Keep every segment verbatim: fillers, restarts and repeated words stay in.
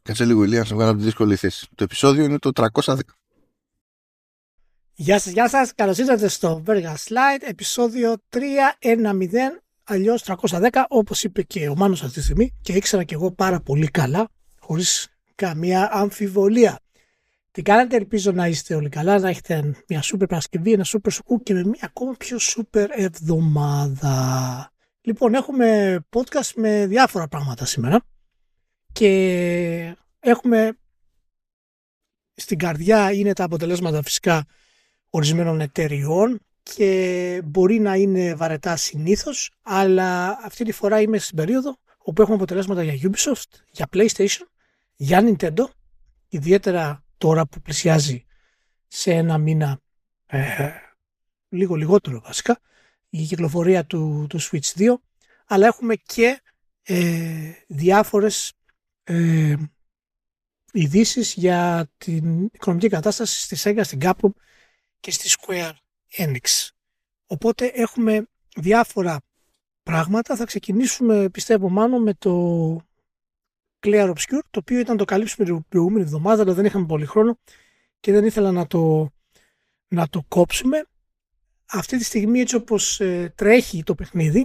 Κάτσε λίγο, Ηλία, να σε βγάλω από τη δύσκολη θέση. Το επεισόδιο είναι το τριακόσια δέκα. Γεια σας, γεια σας. Καλώς ήρθατε στο Verga Slide, επεισόδιο τριακόσια δέκα, αλλιώς τριακόσια δέκα, όπως είπε και ο Μάνος αυτή τη στιγμή και ήξερα και εγώ πάρα πολύ καλά, χωρίς καμία αμφιβολία. Τι κάνετε, ελπίζω να είστε όλοι καλά, να έχετε μια σούπερ Παρασκευή, ένα σούπερ Σουκού και με μια ακόμα πιο σούπερ εβδομάδα. Λοιπόν, έχουμε podcast με διάφορα πράγματα σήμερα και έχουμε στην καρδιά είναι τα αποτελέσματα φυσικά ορισμένων εταιριών και μπορεί να είναι βαρετά συνήθως, αλλά αυτή τη φορά είμαι στην περίοδο όπου έχουμε αποτελέσματα για Ubisoft, για PlayStation, για Nintendo, ιδιαίτερα τώρα που πλησιάζει σε ένα μήνα, ε, λίγο λιγότερο βασικά, η κυκλοφορία του, του Switch δύο, αλλά έχουμε και ε, διάφορες ε, ειδήσεις για την οικονομική κατάσταση στη Sega, στην Capcom και στη Square Enix. Οπότε έχουμε διάφορα πράγματα. Θα ξεκινήσουμε, πιστεύω, μάλλον με το Clear Obscure, το οποίο ήταν το καλύψουμε την προηγούμενη εβδομάδα, αλλά δεν είχαμε πολύ χρόνο και δεν ήθελα να το, να το κόψουμε. Αυτή τη στιγμή, έτσι όπως ε, τρέχει το παιχνίδι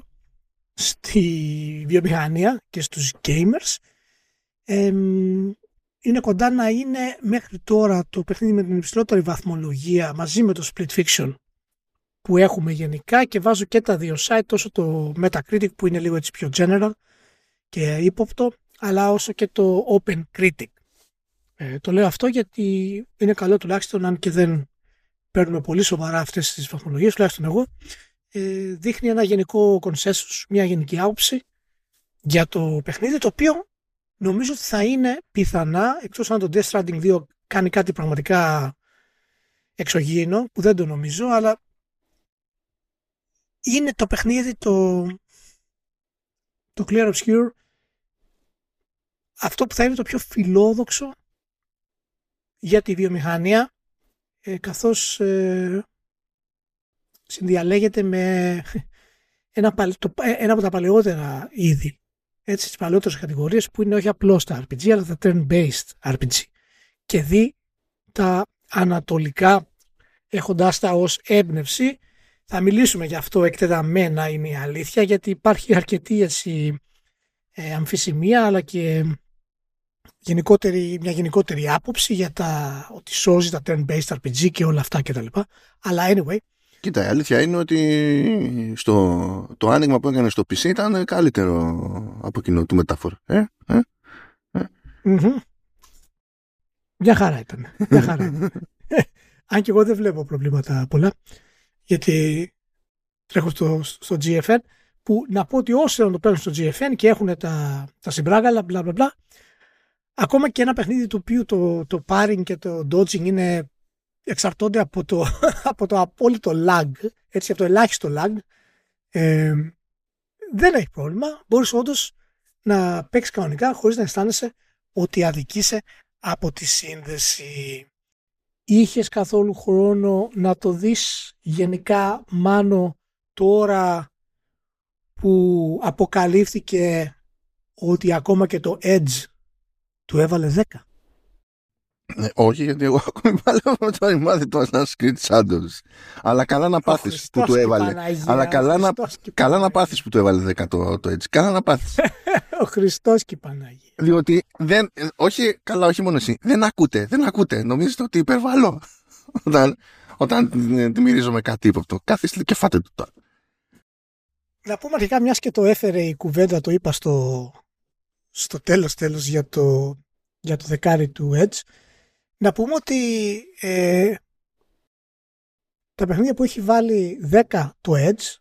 στη βιομηχανία και στους gamers, ε, είναι κοντά να είναι μέχρι τώρα το παιχνίδι με την υψηλότερη βαθμολογία μαζί με το Split Fiction που έχουμε γενικά, και βάζω και τα δύο site, τόσο το Metacritic που είναι λίγο έτσι πιο general και ύποπτο, αλλά όσο και το Open Critic. Ε, το λέω αυτό γιατί είναι καλό, τουλάχιστον αν και δεν παίρνουμε πολύ σοβαρά αυτές τις βαθμολογίες, τουλάχιστον εγώ, ε, δείχνει ένα γενικό consensus, μια γενική άποψη για το παιχνίδι, το οποίο νομίζω ότι θα είναι πιθανά, εκτός αν το Death Stranding δύο κάνει κάτι πραγματικά εξωγήινο, που δεν το νομίζω, αλλά είναι το παιχνίδι, το, το Clear Obscure, αυτό που θα είναι το πιο φιλόδοξο για τη βιομηχανία, ε, καθώς ε, συνδιαλέγεται με ένα, το, ένα από τα παλαιότερα είδη, έτσι, τις παλαιότερες κατηγορίες, που είναι όχι απλώς τα αρ πι τζι αλλά τα turn-based αρ πι τζι, και δει τα ανατολικά έχοντάς τα ως έμπνευση. Θα μιλήσουμε γι' αυτό εκτεταμένα, είναι η αλήθεια, γιατί υπάρχει αρκετή έτσι, ε, αμφισημία, αλλά και γενικότερη, μια γενικότερη άποψη για τα ότι σώζει τα turn-based αρ πι τζι και όλα αυτά κτλ. Αλλά anyway. Κοίτα, η αλήθεια είναι ότι στο, το άνοιγμα που έκανε στο πι σι ήταν καλύτερο από εκείνο του μετάφορα. Ε, ε, ε. Mm-hmm. Μια χαρά ήταν. Μια χαρά ήταν. Αν και εγώ δεν βλέπω προβλήματα πολλά, γιατί τρέχω στο, στο τζι εφ εν, που να πω ότι όσοι να το παίρνουν στο τζι εφ εν και έχουν τα, τα συμπράγαλα, μπλα μπλα μπλα, ακόμα και ένα παιχνίδι του οποίου το, το parring και το dodging είναι, εξαρτώνται από το, από το απόλυτο lag, έτσι, από το ελάχιστο lag, ε, δεν έχει πρόβλημα. Μπορείς όντως να παίξεις κανονικά χωρίς να αισθάνεσαι ότι αδικείσαι από τη σύνδεση. Είχες καθόλου χρόνο να το δεις γενικά, Μάνο, τώρα που αποκαλύφθηκε ότι ακόμα και το Edge του έβαλε δέκα? Ε, όχι, γιατί εγώ ακόμη παλεύω με το ρημάδι του Assassin's Creed Shadows. Αλλά καλά να πάθεις που του έβαλε. Παναγία, Αλλά καλά να, καλά να πάθεις που του έβαλε δέκα το, το Edge. Καλά να πάθεις. Ο Χριστός και η Παναγία. Διότι δεν, όχι, καλά, όχι μόνο εσύ. Δεν ακούτε, δεν ακούτε. Νομίζετε ότι υπερβάλλω όταν, όταν τη μυρίζομαι κάτι ύποπτο. Καθίστε και φάτε το τώρα. Να πούμε αρχικά, μιας και το έφερε η κουβέντα, το είπα στο, στο τέλος τέλος για το, για το δεκάρι του Edge, να πούμε ότι ε, τα παιχνίδια που έχει βάλει δέκα το Edge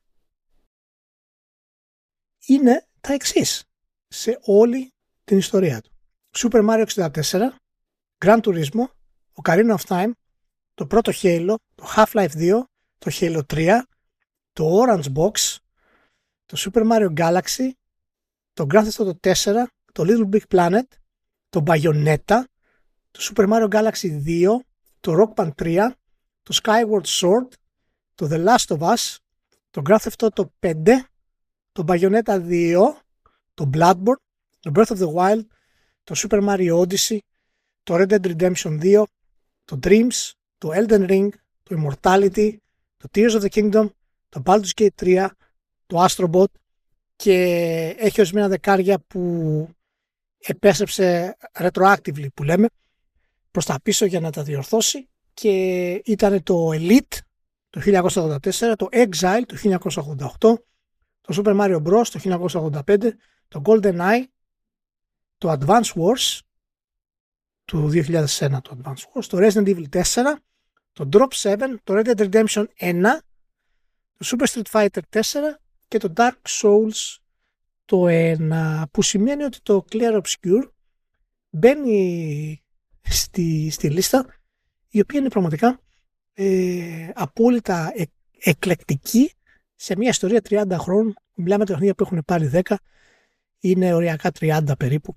είναι τα εξής σε όλη την ιστορία του: Super Mario εξήντα τέσσερα, Gran Turismo, Ocarina of Time, το πρώτο Halo, το Half-Life δύο, το Halo τρία, το Orange Box, το Super Mario Galaxy, το Grand Theft Auto τέσσερα, το Little Big Planet, το Bayonetta, το Super Mario Galaxy δύο, το Rock Band τρία, το Skyward Sword, το The Last of Us, το Grand Theft Auto πέντε, το Bayonetta δύο, το Bloodborne, το Breath of the Wild, το Super Mario Odyssey, το Red Dead Redemption δύο, το Dreams, το Elden Ring, το Immortality, το Tears of the Kingdom, το Baldur's Gate τρία, το Astro Bot και έχει ορισμένα δεκάρια που επέστρεψε retroactively που λέμε προς τα πίσω για να τα διορθώσει και ήταν το Elite το χίλια εννιακόσια ογδόντα τέσσερα, το Exile το χίλια εννιακόσια ογδόντα οκτώ, το Super Mario Bros το χίλια εννιακόσια ογδόντα πέντε, το GoldenEye, το Advance Wars του δύο χιλιάδες ένα, το Advance Wars, το Resident Evil τέσσερα, το Drop επτά, το Red Dead Redemption ένα, το Super Street Fighter τέσσερα και το Dark Souls το ένα, που σημαίνει ότι το Clear Obscure μπαίνει στη, στη λίστα, η οποία είναι πραγματικά ε, απόλυτα ε, εκλεκτική σε μια ιστορία τριάντα χρόνων. Μιλάμε τα παιχνίδια που έχουν πάρει δέκα, είναι οριακά τριάντα περίπου,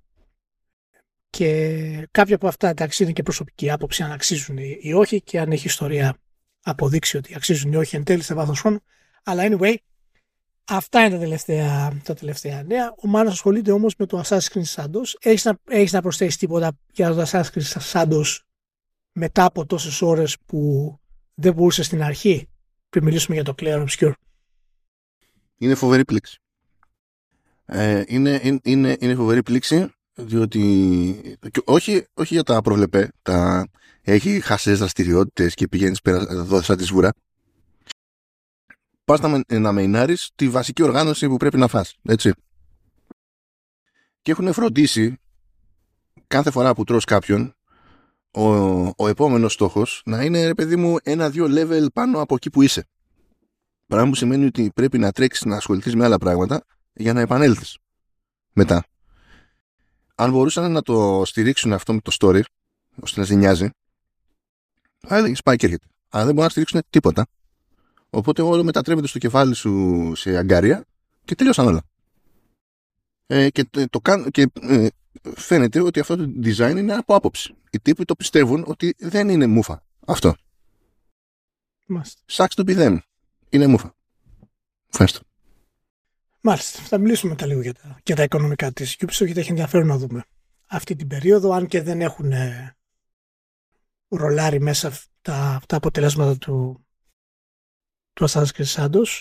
και κάποια από αυτά εντάξει είναι και προσωπική άποψη αν αξίζουν ή όχι και αν έχει ιστορία αποδείξει ότι αξίζουν ή όχι εν τέλει σε βάθος χρόνου. Αλλά anyway, αυτά είναι τα τελευταία, τα τελευταία νέα. Ο Μάνος ασχολείται όμως με το Assassin's Creed Shadows. Έχεις να, έχεις να προσθέσεις τίποτα για το Assassin's Creed Shadows μετά από τόσες ώρες που δεν μπορούσε στην αρχή πριν μιλήσουμε για το Clear Obscure? Είναι φοβερή πλήξη. Ε, είναι, είναι, είναι, είναι φοβερή πλήξη, διότι όχι, όχι για τα προβλεπέ, τα έχει χασές δραστηριότητες και πηγαίνεις πέρα εδώ σαν τη σβούρα. Πας να, να μεϊνάρεις τη βασική οργάνωση που πρέπει να φας, έτσι. Και έχουν φροντίσει κάθε φορά που τρως κάποιον ο, ο επόμενος στόχος να είναι, ρε παιδί μου, ένα-δύο level πάνω από εκεί που είσαι. Πράγμα που σημαίνει ότι πρέπει να τρέξεις να ασχοληθείς με άλλα πράγματα για να επανέλθεις μετά. Αν μπορούσαν να το στηρίξουν αυτό με το story, ώστε να ζηνιάζει, θα έλεγες πάει και έρχεται. Αλλά δεν μπορούν να στηρίξουν τίποτα. Οπότε όλο μετατρέπεται στο κεφάλι σου σε αγκάρια και τελειώσαν όλα. Ε, και το, και ε, φαίνεται ότι αυτό το design είναι από άποψη. Οι τύποι το πιστεύουν ότι δεν είναι μούφα αυτό. Σάξ το πηδέν. Είναι μούφα. Ευχαριστώ. Μάλιστα. Θα μιλήσουμε μετά λίγο για τα, για τα οικονομικά της Ubisoft, γιατί έχει ενδιαφέρον να δούμε αυτή την περίοδο, αν και δεν έχουν ε, ρολάρει μέσα τα, τα αποτελέσματα του, του Assassin's Creed Shadows,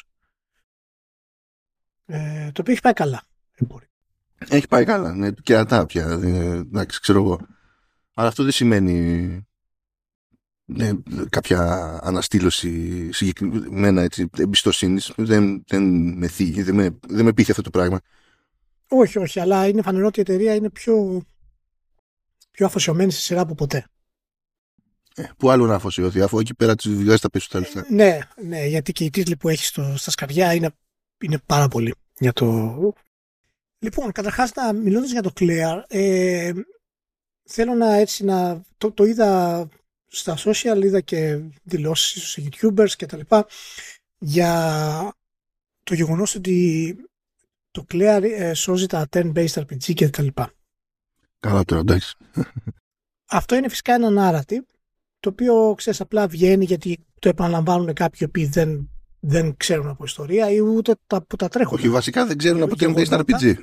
ε, το οποίο έχει πάει καλά. Έχει πάει καλά, ναι, κερατά πια, εντάξει, ξέρω εγώ. Αλλά αυτό δεν σημαίνει ναι, κάποια αναστήλωση συγκεκριμένα έτσι, εμπιστοσύνης. Δεν, δεν με θίγει, δεν με, δεν με πείθει αυτό το πράγμα. Όχι, όχι, αλλά είναι φανερό ότι η εταιρεία είναι πιο, πιο αφοσιωμένη στη σειρά από ποτέ. Ε, που άλλο να αφοσιωθεί, αφού εκεί πέρα τις δουλειές τα πέσουν τα λεφτά. Ε, ναι, ναι, γιατί και οι τίτλοι που έχει στο, στα σκαριά είναι, είναι πάρα πολύ για το... Λοιπόν, καταρχάς, μιλώντας για το Claire, ε, θέλω να έτσι να... Το, το είδα στα social, είδα και δηλώσεις σε YouTubers και τα λοιπά για το γεγονός ότι το Claire ε, σώζει τα turn-based αρ πι τζι και τα λοιπά. Καλά τώρα, εντάξει. Αυτό είναι φυσικά ένα narrative, το οποίο, ξέρεις, απλά βγαίνει γιατί το επαναλαμβάνουν κάποιοι οποίοι δεν, δεν ξέρουν από ιστορία ή ούτε τα, που τα τρέχουν. Όχι, βασικά δεν ξέρουν από turn-based αρ πι τζι.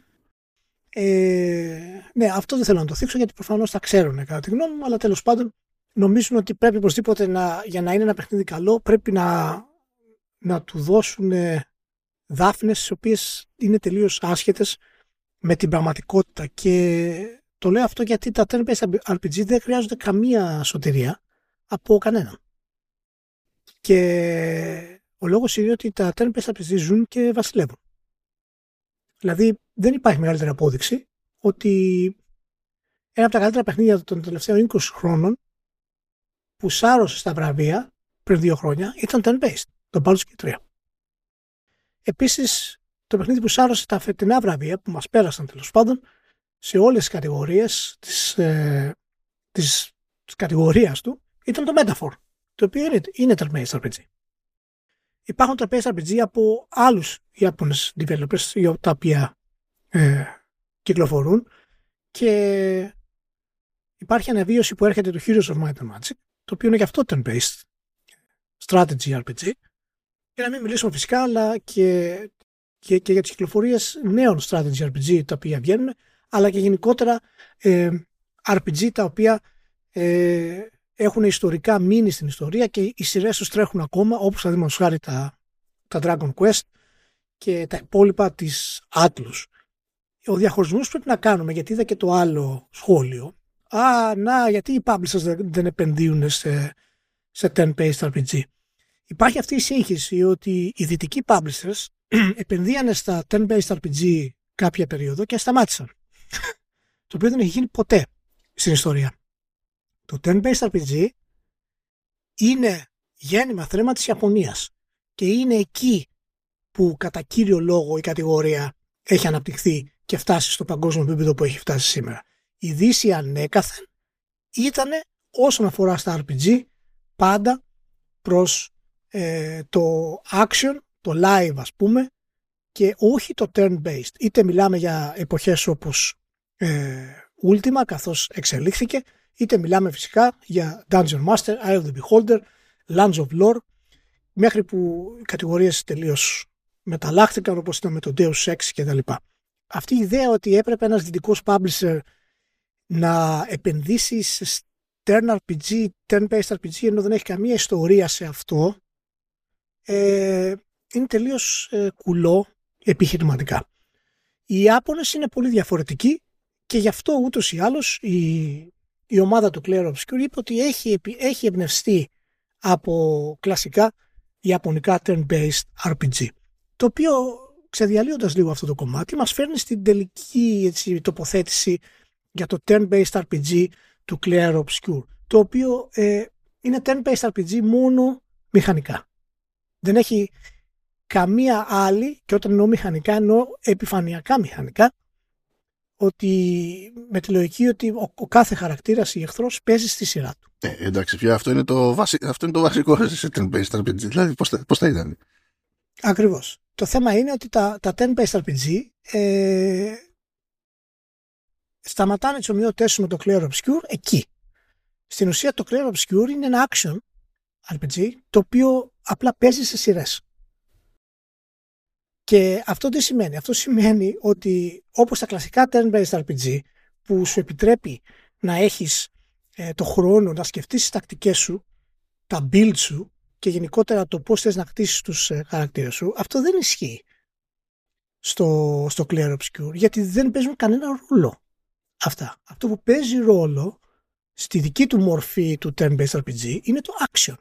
Ε, ναι, αυτό δεν θέλω να το θίξω γιατί προφανώς τα ξέρουν κατά τη γνώμη μου, αλλά τέλος πάντων νομίζουν ότι πρέπει οπωσδήποτε να, για να είναι ένα παιχνίδι καλό πρέπει να, να του δώσουν δάφνες τις οποίες είναι τελείως άσχετες με την πραγματικότητα. Και το λέω αυτό γιατί τα turn-based αρ πι τζι δεν χρειάζονται καμία σωτηρία από κανέναν. Και ο λόγος είναι ότι τα turn-based αρ πι τζι ζουν και βασιλεύουν. Δηλαδή δεν υπάρχει μεγαλύτερη απόδειξη ότι ένα από τα καλύτερα παιχνίδια των τελευταίων είκοσι χρόνων που σάρωσε στα βραβεία πριν δύο χρόνια ήταν turn-based, το Baldur's Gate τρία. Επίσης, το παιχνίδι που σάρωσε τα φετινά βραβεία που μας πέρασαν τέλος πάντων σε όλες τις κατηγορίες της, ε, της, της κατηγορίας του ήταν το Metaphor, το οποίο είναι, είναι turn-based αρ πι τζι. Υπάρχουν turn-based αρ πι τζι από άλλους Ιάπωνες developers τα οποία ε, κυκλοφορούν και υπάρχει αναβίωση που έρχεται του Heroes of Might and Magic, το οποίο είναι και αυτό turn-based strategy αρ πι τζι, και να μην μιλήσουμε φυσικά αλλά και, και, και για τις κυκλοφορίες νέων strategy αρ πι τζι τα οποία βγαίνουν, αλλά και γενικότερα ε, αρ πι τζι τα οποία ε, έχουν ιστορικά μείνει στην ιστορία και οι σειρές τους τρέχουν ακόμα, όπως παραδείγματος χάρη τα, τα Dragon Quest και τα υπόλοιπα της Atlus. Ο διαχωρισμός πρέπει να κάνουμε, γιατί είδα και το άλλο σχόλιο. Α, να, γιατί οι publishers δεν, δεν επενδύουν σε, σε turn-based αρ πι τζι. Υπάρχει αυτή η σύγχυση ότι οι δυτικοί publishers επενδύανε στα turn-based αρ πι τζι κάποια περίοδο και σταμάτησαν. Το οποίο δεν έχει γίνει ποτέ στην ιστορία. Το turn-based αρ πι τζι είναι γέννημα θρέμα της Ιαπωνίας και είναι εκεί που κατά κύριο λόγο η κατηγορία έχει αναπτυχθεί και φτάσει στο παγκόσμιο επίπεδο που έχει φτάσει σήμερα. Η Δύση ανέκαθεν ήταν όσον αφορά στα αρ πι τζι πάντα προς ε, το action, το live ας πούμε, και όχι το turn-based. Είτε μιλάμε για εποχές όπως ε, Ultima καθώς εξελίχθηκε, είτε μιλάμε φυσικά για Dungeon Master, Eye of the Beholder, Lands of Lore, μέχρι που οι κατηγορίες τελείως μεταλλάχθηκαν, όπως ήταν με το Deus Ex κτλ. Αυτή η ιδέα ότι έπρεπε ένας δυτικός publisher να επενδύσει σε turn αρ πι τζι, turn-based αρ πι τζι, ενώ δεν έχει καμία ιστορία σε αυτό, ε, είναι τελείως ε, κουλό επιχειρηματικά. Οι Ιάπωνες είναι πολύ διαφορετικοί και γι' αυτό ούτως ή άλλως η, η ομάδα του Clair Obscur είπε ότι έχει, έχει εμπνευστεί από κλασικά ιαπωνικά turn-based αρ πι τζι. Το οποίο, ξεδιαλύοντας λίγο αυτό το κομμάτι, μας φέρνει στην τελική έτσι, τοποθέτηση για το turn-based αρ πι τζι του Clair Obscur, το οποίο ε, είναι turn-based αρ πι τζι μόνο μηχανικά. Δεν έχει καμία άλλη, και όταν εννοώ μηχανικά εννοώ επιφανειακά μηχανικά, ότι με τη λογική ότι ο, ο κάθε χαρακτήρας ή εχθρός παίζει στη σειρά του. Ε, εντάξει, πια αυτό είναι το, βασι... αυτό είναι το βασικό σε turn-based αρ πι τζι. Δηλαδή, πώς θα, πώς θα ήταν. Ακριβώς. Το θέμα είναι ότι τα, τα turn-based αρ πι τζι ε, σταματάνε τις ομοιότητες με το Clair Obscur εκεί. Στην ουσία το Clair Obscur είναι ένα action αρ πι τζι το οποίο απλά παίζει σε σειρές. Και αυτό τι σημαίνει? Αυτό σημαίνει ότι όπως τα κλασικά turn-based αρ πι τζι που σου επιτρέπει να έχεις ε, το χρόνο να σκεφτείς τις τακτικές σου, τα build σου και γενικότερα το πώς θες να χτίσεις τους ε, χαρακτήρες σου, αυτό δεν ισχύει στο, στο Clair Obscur, γιατί δεν παίζουν κανένα ρόλο αυτά. Αυτό που παίζει ρόλο στη δική του μορφή του turn-based αρ πι τζι είναι το action.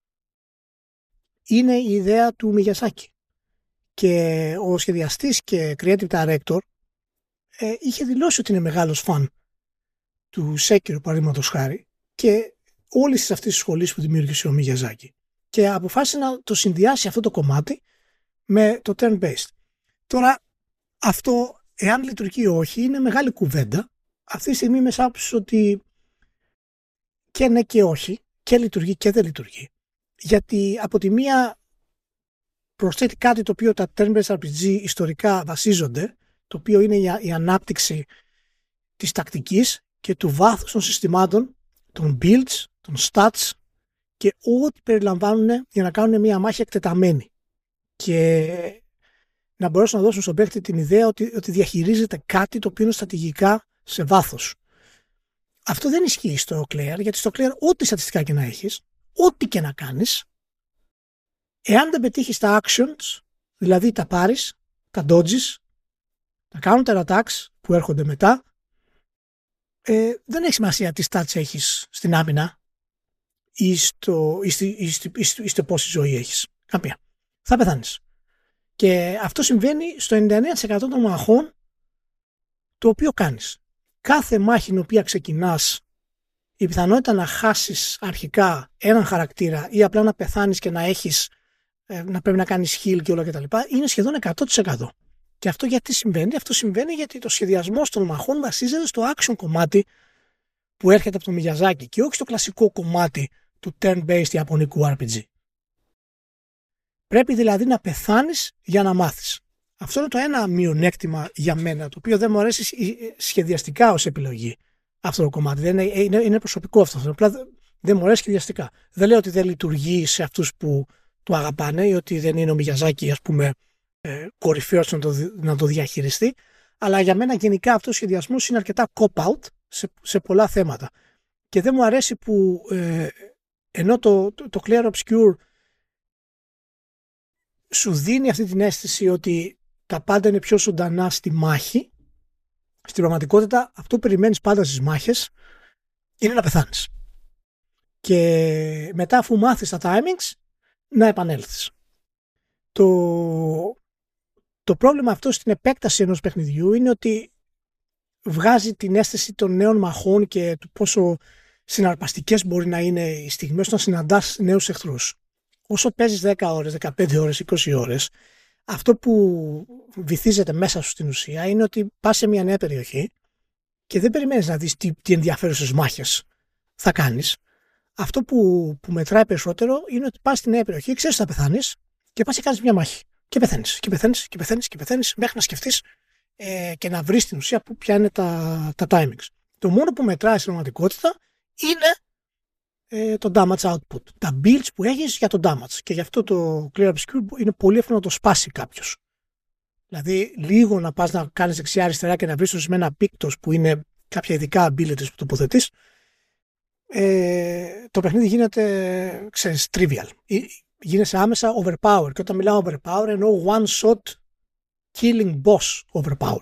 Είναι η ιδέα του Μιγιασάκη. Και ο σχεδιαστής και creative director ε, είχε δηλώσει ότι είναι μεγάλος φαν του Sekiro, παραδείγματος χάρη, και όλης αυτής της σχολής που δημιούργησε ο Μιγιαζάκη. Και αποφάσισε να το συνδυάσει αυτό το κομμάτι με το turn-based. Τώρα, αυτό, εάν λειτουργεί ή όχι, είναι μεγάλη κουβέντα. Αυτή τη στιγμή είμαι σαν ότι και ναι και όχι, και λειτουργεί και δεν λειτουργεί. Γιατί από τη μία προσθέτει κάτι το οποίο τα turn-based αρ πι τζι ιστορικά βασίζονται, το οποίο είναι η ανάπτυξη της τακτικής και του βάθους των συστημάτων, των builds, των stats και ό,τι περιλαμβάνουν για να κάνουν μια μάχη εκτεταμένη και να μπορέσουν να δώσουν στον παίκτη την ιδέα ότι, ότι διαχειρίζεται κάτι το οποίο είναι στρατηγικά σε βάθος. Αυτό δεν ισχύει στο Clair, γιατί στο Clair ό,τι στατιστικά και να έχεις, ό,τι και να κάνεις, εάν δεν πετύχεις τα actions, δηλαδή τα πάρεις, τα dodges, τα counter attacks που έρχονται μετά, ε, δεν έχει σημασία τι stats έχεις στην άμυνα ή στο, ή στη, ή στη, ή στη, ή στο πόση ζωή έχεις. Καμία. Θα πεθάνεις. Και αυτό συμβαίνει στο ενενήντα εννέα τοις εκατό των μαχών το οποίο κάνεις. Κάθε μάχη την οποία ξεκινάς, η πιθανότητα να χάσεις αρχικά έναν χαρακτήρα ή απλά να πεθάνεις και να έχεις να πρέπει να κάνεις heal και όλα κτλ. Είναι σχεδόν εκατό τοις εκατό. Και αυτό γιατί συμβαίνει? Αυτό συμβαίνει γιατί το σχεδιασμός των μαχών βασίζεται στο action κομμάτι που έρχεται από το Μιγιαζάκι και όχι στο κλασικό κομμάτι του turn-based ιαπωνικού αρ πι τζι. Πρέπει δηλαδή να πεθάνεις για να μάθεις. Αυτό είναι το ένα μειονέκτημα για μένα, το οποίο δεν μου αρέσει σχεδιαστικά ως επιλογή αυτό το κομμάτι. Δεν είναι, είναι, είναι προσωπικό αυτό. Απλά δεν μου αρέσει σχεδιαστικά. Δεν λέω ότι δεν λειτουργεί σε αυτούς που το αγαπάνε ή ότι δεν είναι ο Μιγιαζάκι, ας πούμε, ε, κορυφαίος να το, να το διαχειριστεί, Αλλά για μένα γενικά αυτός ο σχεδιασμός είναι αρκετά cop-out σε, σε πολλά θέματα. Και δεν μου αρέσει που ε, ενώ το, το, το Clear Obscure σου δίνει αυτή την αίσθηση ότι τα πάντα είναι πιο ζωντανά στη μάχη, στην πραγματικότητα αυτό που περιμένεις πάντα στις μάχες είναι να πεθάνεις. Και μετά αφού μάθεις τα timings να επανέλθεις. Το, το πρόβλημα αυτό στην επέκταση ενός παιχνιδιού είναι ότι βγάζει την αίσθηση των νέων μαχών και του πόσο συναρπαστικές μπορεί να είναι οι στιγμές όταν συναντάς νέους εχθρούς. Όσο παίζεις δέκα ώρες, δεκαπέντε ώρες, είκοσι ώρες, αυτό που βυθίζεται μέσα σου στην ουσία είναι ότι πας σε μια νέα περιοχή και δεν περιμένεις να δεις τι, τι ενδιαφέρουσες μάχες θα κάνεις. Αυτό που, που μετράει περισσότερο είναι ότι πας στη νέα περιοχή, ξέρεις ότι θα πεθάνεις και πας και κάνεις μια μάχη. Και πεθαίνεις, και πεθαίνεις, και πεθαίνεις, και πεθαίνεις, μέχρι να σκεφτείς ε, και να βρεις την ουσία που ποια είναι τα, τα timings. Το μόνο που μετράει στην πραγματικότητα είναι ε, το damage output. Τα builds που έχεις για το damage. Και γι' αυτό το Clear Obscure είναι πολύ εύκολο να το σπάσει κάποιος. Δηλαδή, λίγο να πας να κάνεις δεξιά-αριστερά και να βρεις ορισμένα πίκτος που είναι κάποια ειδικά abilities που τοποθετείς, ε, το παιχνίδι γίνεται, ξέρεις, trivial. Γίνεσαι άμεσα overpower. Και όταν μιλάω overpower εννοώ one shot killing boss overpower.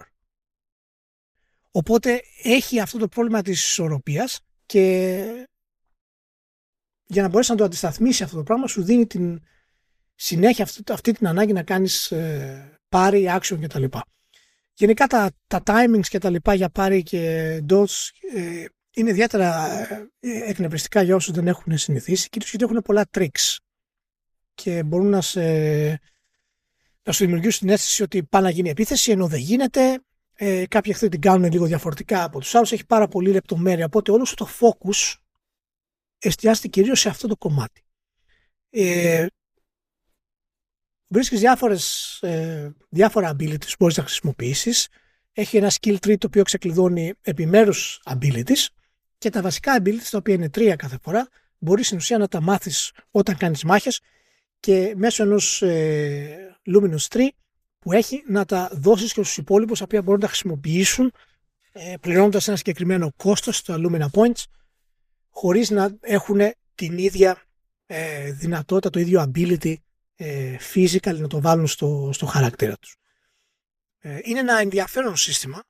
Οπότε έχει αυτό το πρόβλημα της ισορροπίας και για να μπορέσει να το αντισταθμίσει αυτό το πράγμα σου δίνει την συνέχεια αυτή, αυτή την ανάγκη να κάνεις ε, πάρει, action κτλ. Γενικά τα, τα timings και τα λοιπά για πάρει και dodge ε, είναι ιδιαίτερα ε, εκνευριστικά για όσους δεν έχουν συνηθίσει, κυρίως γιατί έχουν πολλά tricks και μπορούν να, σε, να σου δημιουργήσουν την αίσθηση ότι πάει να γίνει επίθεση ενώ δεν γίνεται. Ε, κάποιοι εχθροί την κάνουν λίγο διαφορετικά από τους άλλους, έχει πάρα πολύ λεπτομέρεια, οπότε όλο σου το focus εστιάζεται κυρίως σε αυτό το κομμάτι. Ε, βρίσκεις διάφορες, ε, διάφορα abilities που μπορείς να χρησιμοποιήσεις. Έχει ένα skill tree το οποίο ξεκλειδώνει επιμέρους abilities και τα βασικά abilities, τα οποία είναι τρία κάθε φορά, μπορείς στην ουσία να τα μάθεις όταν κάνεις μάχες και μέσω ενός ε, Luminous Tree που έχει να τα δώσεις και στους υπόλοιπους τα οποία μπορούν να τα χρησιμοποιήσουν ε, πληρώνοντας ένα συγκεκριμένο κόστος στα Lumina Points χωρίς να έχουν την ίδια ε, δυνατότητα, το ίδιο ability ε, physical να το βάλουν στο, στο χαρακτήρα τους. Ε, είναι ένα ενδιαφέρον σύστημα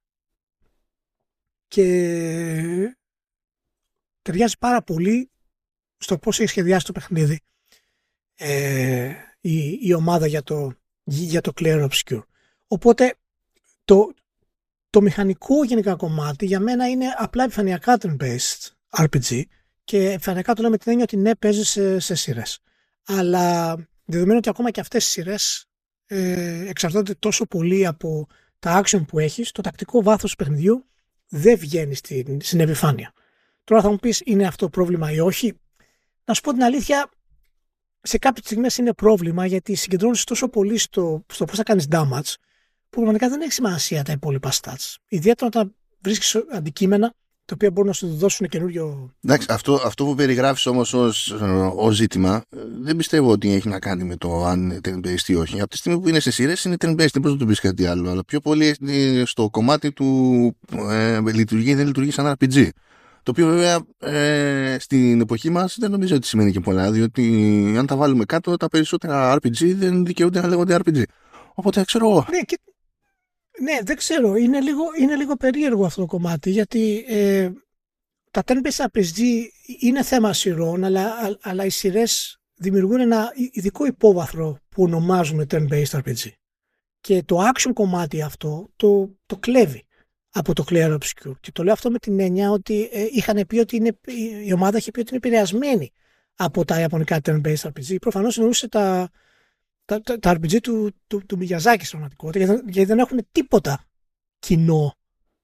και ταιριάζει πάρα πολύ στο πώς έχει σχεδιάσει το παιχνίδι ε, η, η ομάδα για το, για το Clear Obscure. Οπότε το, το μηχανικό γενικά κομμάτι για μένα είναι απλά επιφανειακά turn-based αρ πι τζι και επιφανειακά το λέω με την έννοια ότι ναι, παίζει σε, σε σειρές. Αλλά δεδομένου ότι ακόμα και αυτές οι σειρές ε, εξαρτώνται τόσο πολύ από τα action που έχεις, το τακτικό βάθος του παιχνιδιού δεν βγαίνει στην, στην επιφάνεια. Τώρα θα μου πεις, είναι αυτό πρόβλημα ή όχι? Να σου πω την αλήθεια, σε κάποιες στιγμές είναι πρόβλημα γιατί συγκεντρώνεσαι τόσο πολύ στο, στο πώς θα κάνεις damage που πραγματικά δεν έχει σημασία τα υπόλοιπα stats. Ιδιαίτερα όταν βρίσκεις αντικείμενα τα οποία μπορούν να σου δώσουν καινούριο. Εντάξει, αυτό, αυτό που περιγράφεις όμως ως, ως ζήτημα δεν πιστεύω ότι έχει να κάνει με το αν είναι turn-based ή όχι. Από τη στιγμή που είναι σε σειρές είναι turn-based, δεν μπορείς να το πεις κάτι άλλο. Αλλά πιο πολύ στο κομμάτι του ε, λειτουργεί ή δεν λειτουργεί σαν αρ πι τζι. Το οποίο βέβαια ε, στην εποχή μας δεν νομίζω ότι σημαίνει και πολλά, διότι αν τα βάλουμε κάτω τα περισσότερα αρ πι τζι δεν δικαιούνται να λέγονται αρ πι τζι. Οπότε ξέρω εγώ. Ναι, και... ναι, δεν ξέρω. Είναι λίγο, είναι λίγο περίεργο αυτό το κομμάτι, γιατί ε, τα turn-based αρ πι τζι είναι θέμα σειρών, αλλά, αλλά οι σειρές δημιουργούν ένα ειδικό υπόβαθρο που ονομάζουμε turn-based αρ πι τζι. Και το action κομμάτι αυτό το, το κλέβει από το Clear Obscure. Και το λέω αυτό με την έννοια ότι ε, είχαν πει ότι είναι, η ομάδα είχε πει ότι είναι επηρεασμένη από τα ιαπωνικά turn-based αρ πι τζι. Προφανώς εννοούσε τα, τα, τα, τα αρ πι τζι του, του, του Miyazaki στην πραγματικότητα, γιατί, γιατί δεν έχουν τίποτα κοινό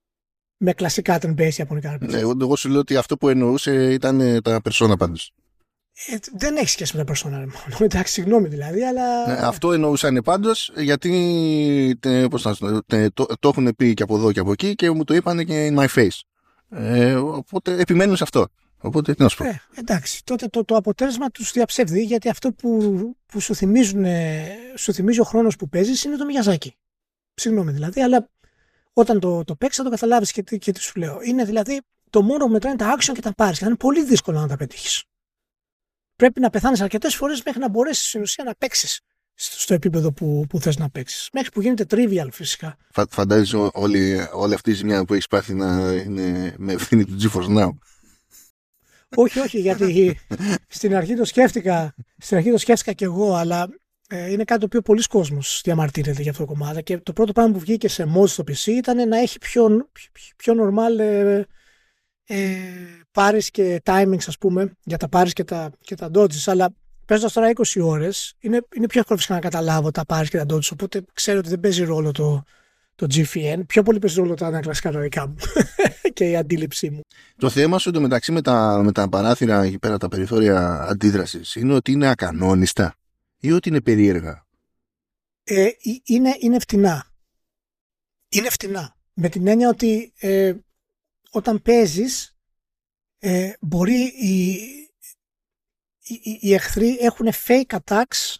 με κλασικά turn-based ιαπωνικά αρ πι τζι. Ναι, εγώ σου λέω ότι αυτό που εννοούσε ήταν τα Persona πάντως. Ε, δεν έχει σχέση με τα Persona μόνο. Εντάξει, συγγνώμη δηλαδή, αλλά. Ναι, αυτό εννοούσαν πάντως, γιατί τε, πώς θα, τε, το, το έχουν πει και από εδώ και από εκεί και μου το είπαν και in my face. Ε, οπότε επιμένουν σε αυτό. Οπότε τι να σου πω. Ε, εντάξει, τότε το, το αποτέλεσμα τους διαψεύδει, γιατί αυτό που, που σου, θυμίζουν, σου θυμίζει ο χρόνος που παίζεις είναι το Miyazaki. Συγγνώμη δηλαδή, αλλά όταν το, το παίξεις θα το καταλάβεις και, και τι σου λέω. Είναι δηλαδή το μόνο που μετράει τα action και τα πάρεις και θα είναι πολύ δύσκολο να τα πετύχεις. Πρέπει να πεθάνεις αρκετές φορές μέχρι να μπορέσεις στην ουσία να παίξεις στο, στο επίπεδο που, που θες να παίξεις. Μέχρι που γίνεται trivial φυσικά. Φα, φαντάζεσαι όλη, όλη αυτή η ζημιά που έχεις πάθει να είναι με ευθύνη του GeForce Now. όχι, όχι, γιατί στην αρχή το σκέφτηκα, στην αρχή το σκέφτηκα κι εγώ, αλλά ε, είναι κάτι το οποίο πολλοί κόσμος διαμαρτύρεται για αυτό το κομμάτι. Και το πρώτο πράγμα που βγήκε σε mods στο πι σι ήταν να έχει πιο, πιο, πιο normal ε, ε, πάρεις και timings, ας πούμε, για τα πάρεις και τα, και τα dodges. Αλλά παίζοντας τώρα είκοσι ώρες, είναι, είναι πιο εύκολο φυσικά να καταλάβω τα πάρεις και τα dodges. Οπότε ξέρω ότι δεν παίζει ρόλο το, το τζι εφ εν. Πιο πολύ παίζει ρόλο τα κλασικά νοητικά μου και η αντίληψή μου. Το θέμα σου εντωμεταξύ με τα, με τα παράθυρα εκεί πέρα, τα περιθώρια αντίδρασης, είναι ότι είναι ακανόνιστα ή ότι είναι περίεργα? Ε, είναι, είναι φτηνά. Είναι φτηνά. Με την έννοια ότι ε, όταν παίζεις ε, μπορεί οι, οι, οι εχθροί έχουν fake attacks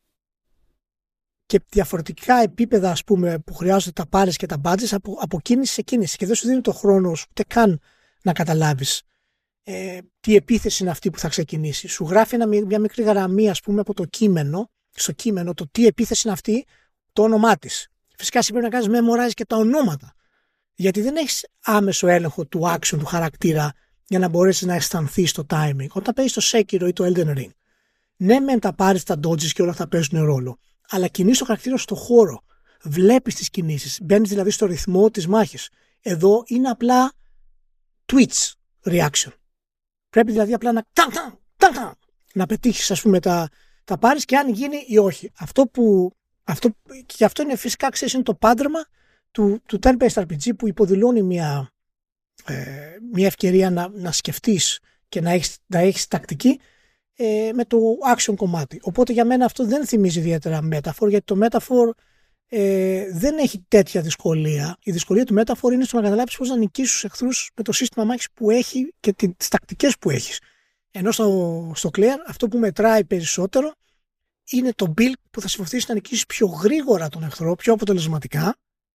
και διαφορετικά επίπεδα, ας πούμε, που χρειάζονται τα πάρεις και τα badges από, από κίνηση σε κίνηση και δεν σου δίνει το χρόνο ούτε καν να καταλάβεις ε, τι επίθεση είναι αυτή που θα ξεκινήσει. Σου γράφει ένα, μια μικρή γραμμή, ας πούμε, από το κείμενο, στο κείμενο, το τι επίθεση είναι αυτή, το όνομά της. Φυσικά εσύ πρέπει να κάνεις memorize και τα ονόματα, γιατί δεν έχεις άμεσο έλεγχο του action, του χαρακτήρα, για να μπορέσεις να αισθανθείς το timing. Όταν παίζεις το Sekiro ή το Elden Ring, ναι μεν τα πάρεις τα dodges και όλα αυτά παίζουν ρόλο, αλλά κινείς το χαρακτήρα στο χώρο, βλέπεις τις κινήσεις, μπαίνεις δηλαδή στο ρυθμό της μάχης. Εδώ είναι απλά twitch reaction. Πρέπει δηλαδή απλά να, ταν, ταν, ταν, ταν, να πετύχεις, ας πούμε, τα, τα πάρεις και αν γίνει ή όχι. Αυτό που, αυτό, και αυτό είναι φυσικά, ξέρεις, είναι το πάντρεμα του, του turn-based αρ πι τζι που υποδηλώνει μια, ε, μια ευκαιρία να, να σκεφτείς και να έχεις, να έχεις τακτική ε, με το action κομμάτι. Οπότε για μένα αυτό δεν θυμίζει ιδιαίτερα Metaphor, γιατί το Metaphor ε, δεν έχει τέτοια δυσκολία. Η δυσκολία του Metaphor είναι στο να καταλάβεις πώς να νικήσεις τους εχθρούς με το σύστημα μάχης που έχει και τις τακτικές που έχεις. Ενώ στο, στο Clair αυτό που μετράει περισσότερο είναι το build που θα σε βοηθήσει να νικήσεις πιο γρήγορα τον εχθρό, πιο αποτελεσματικά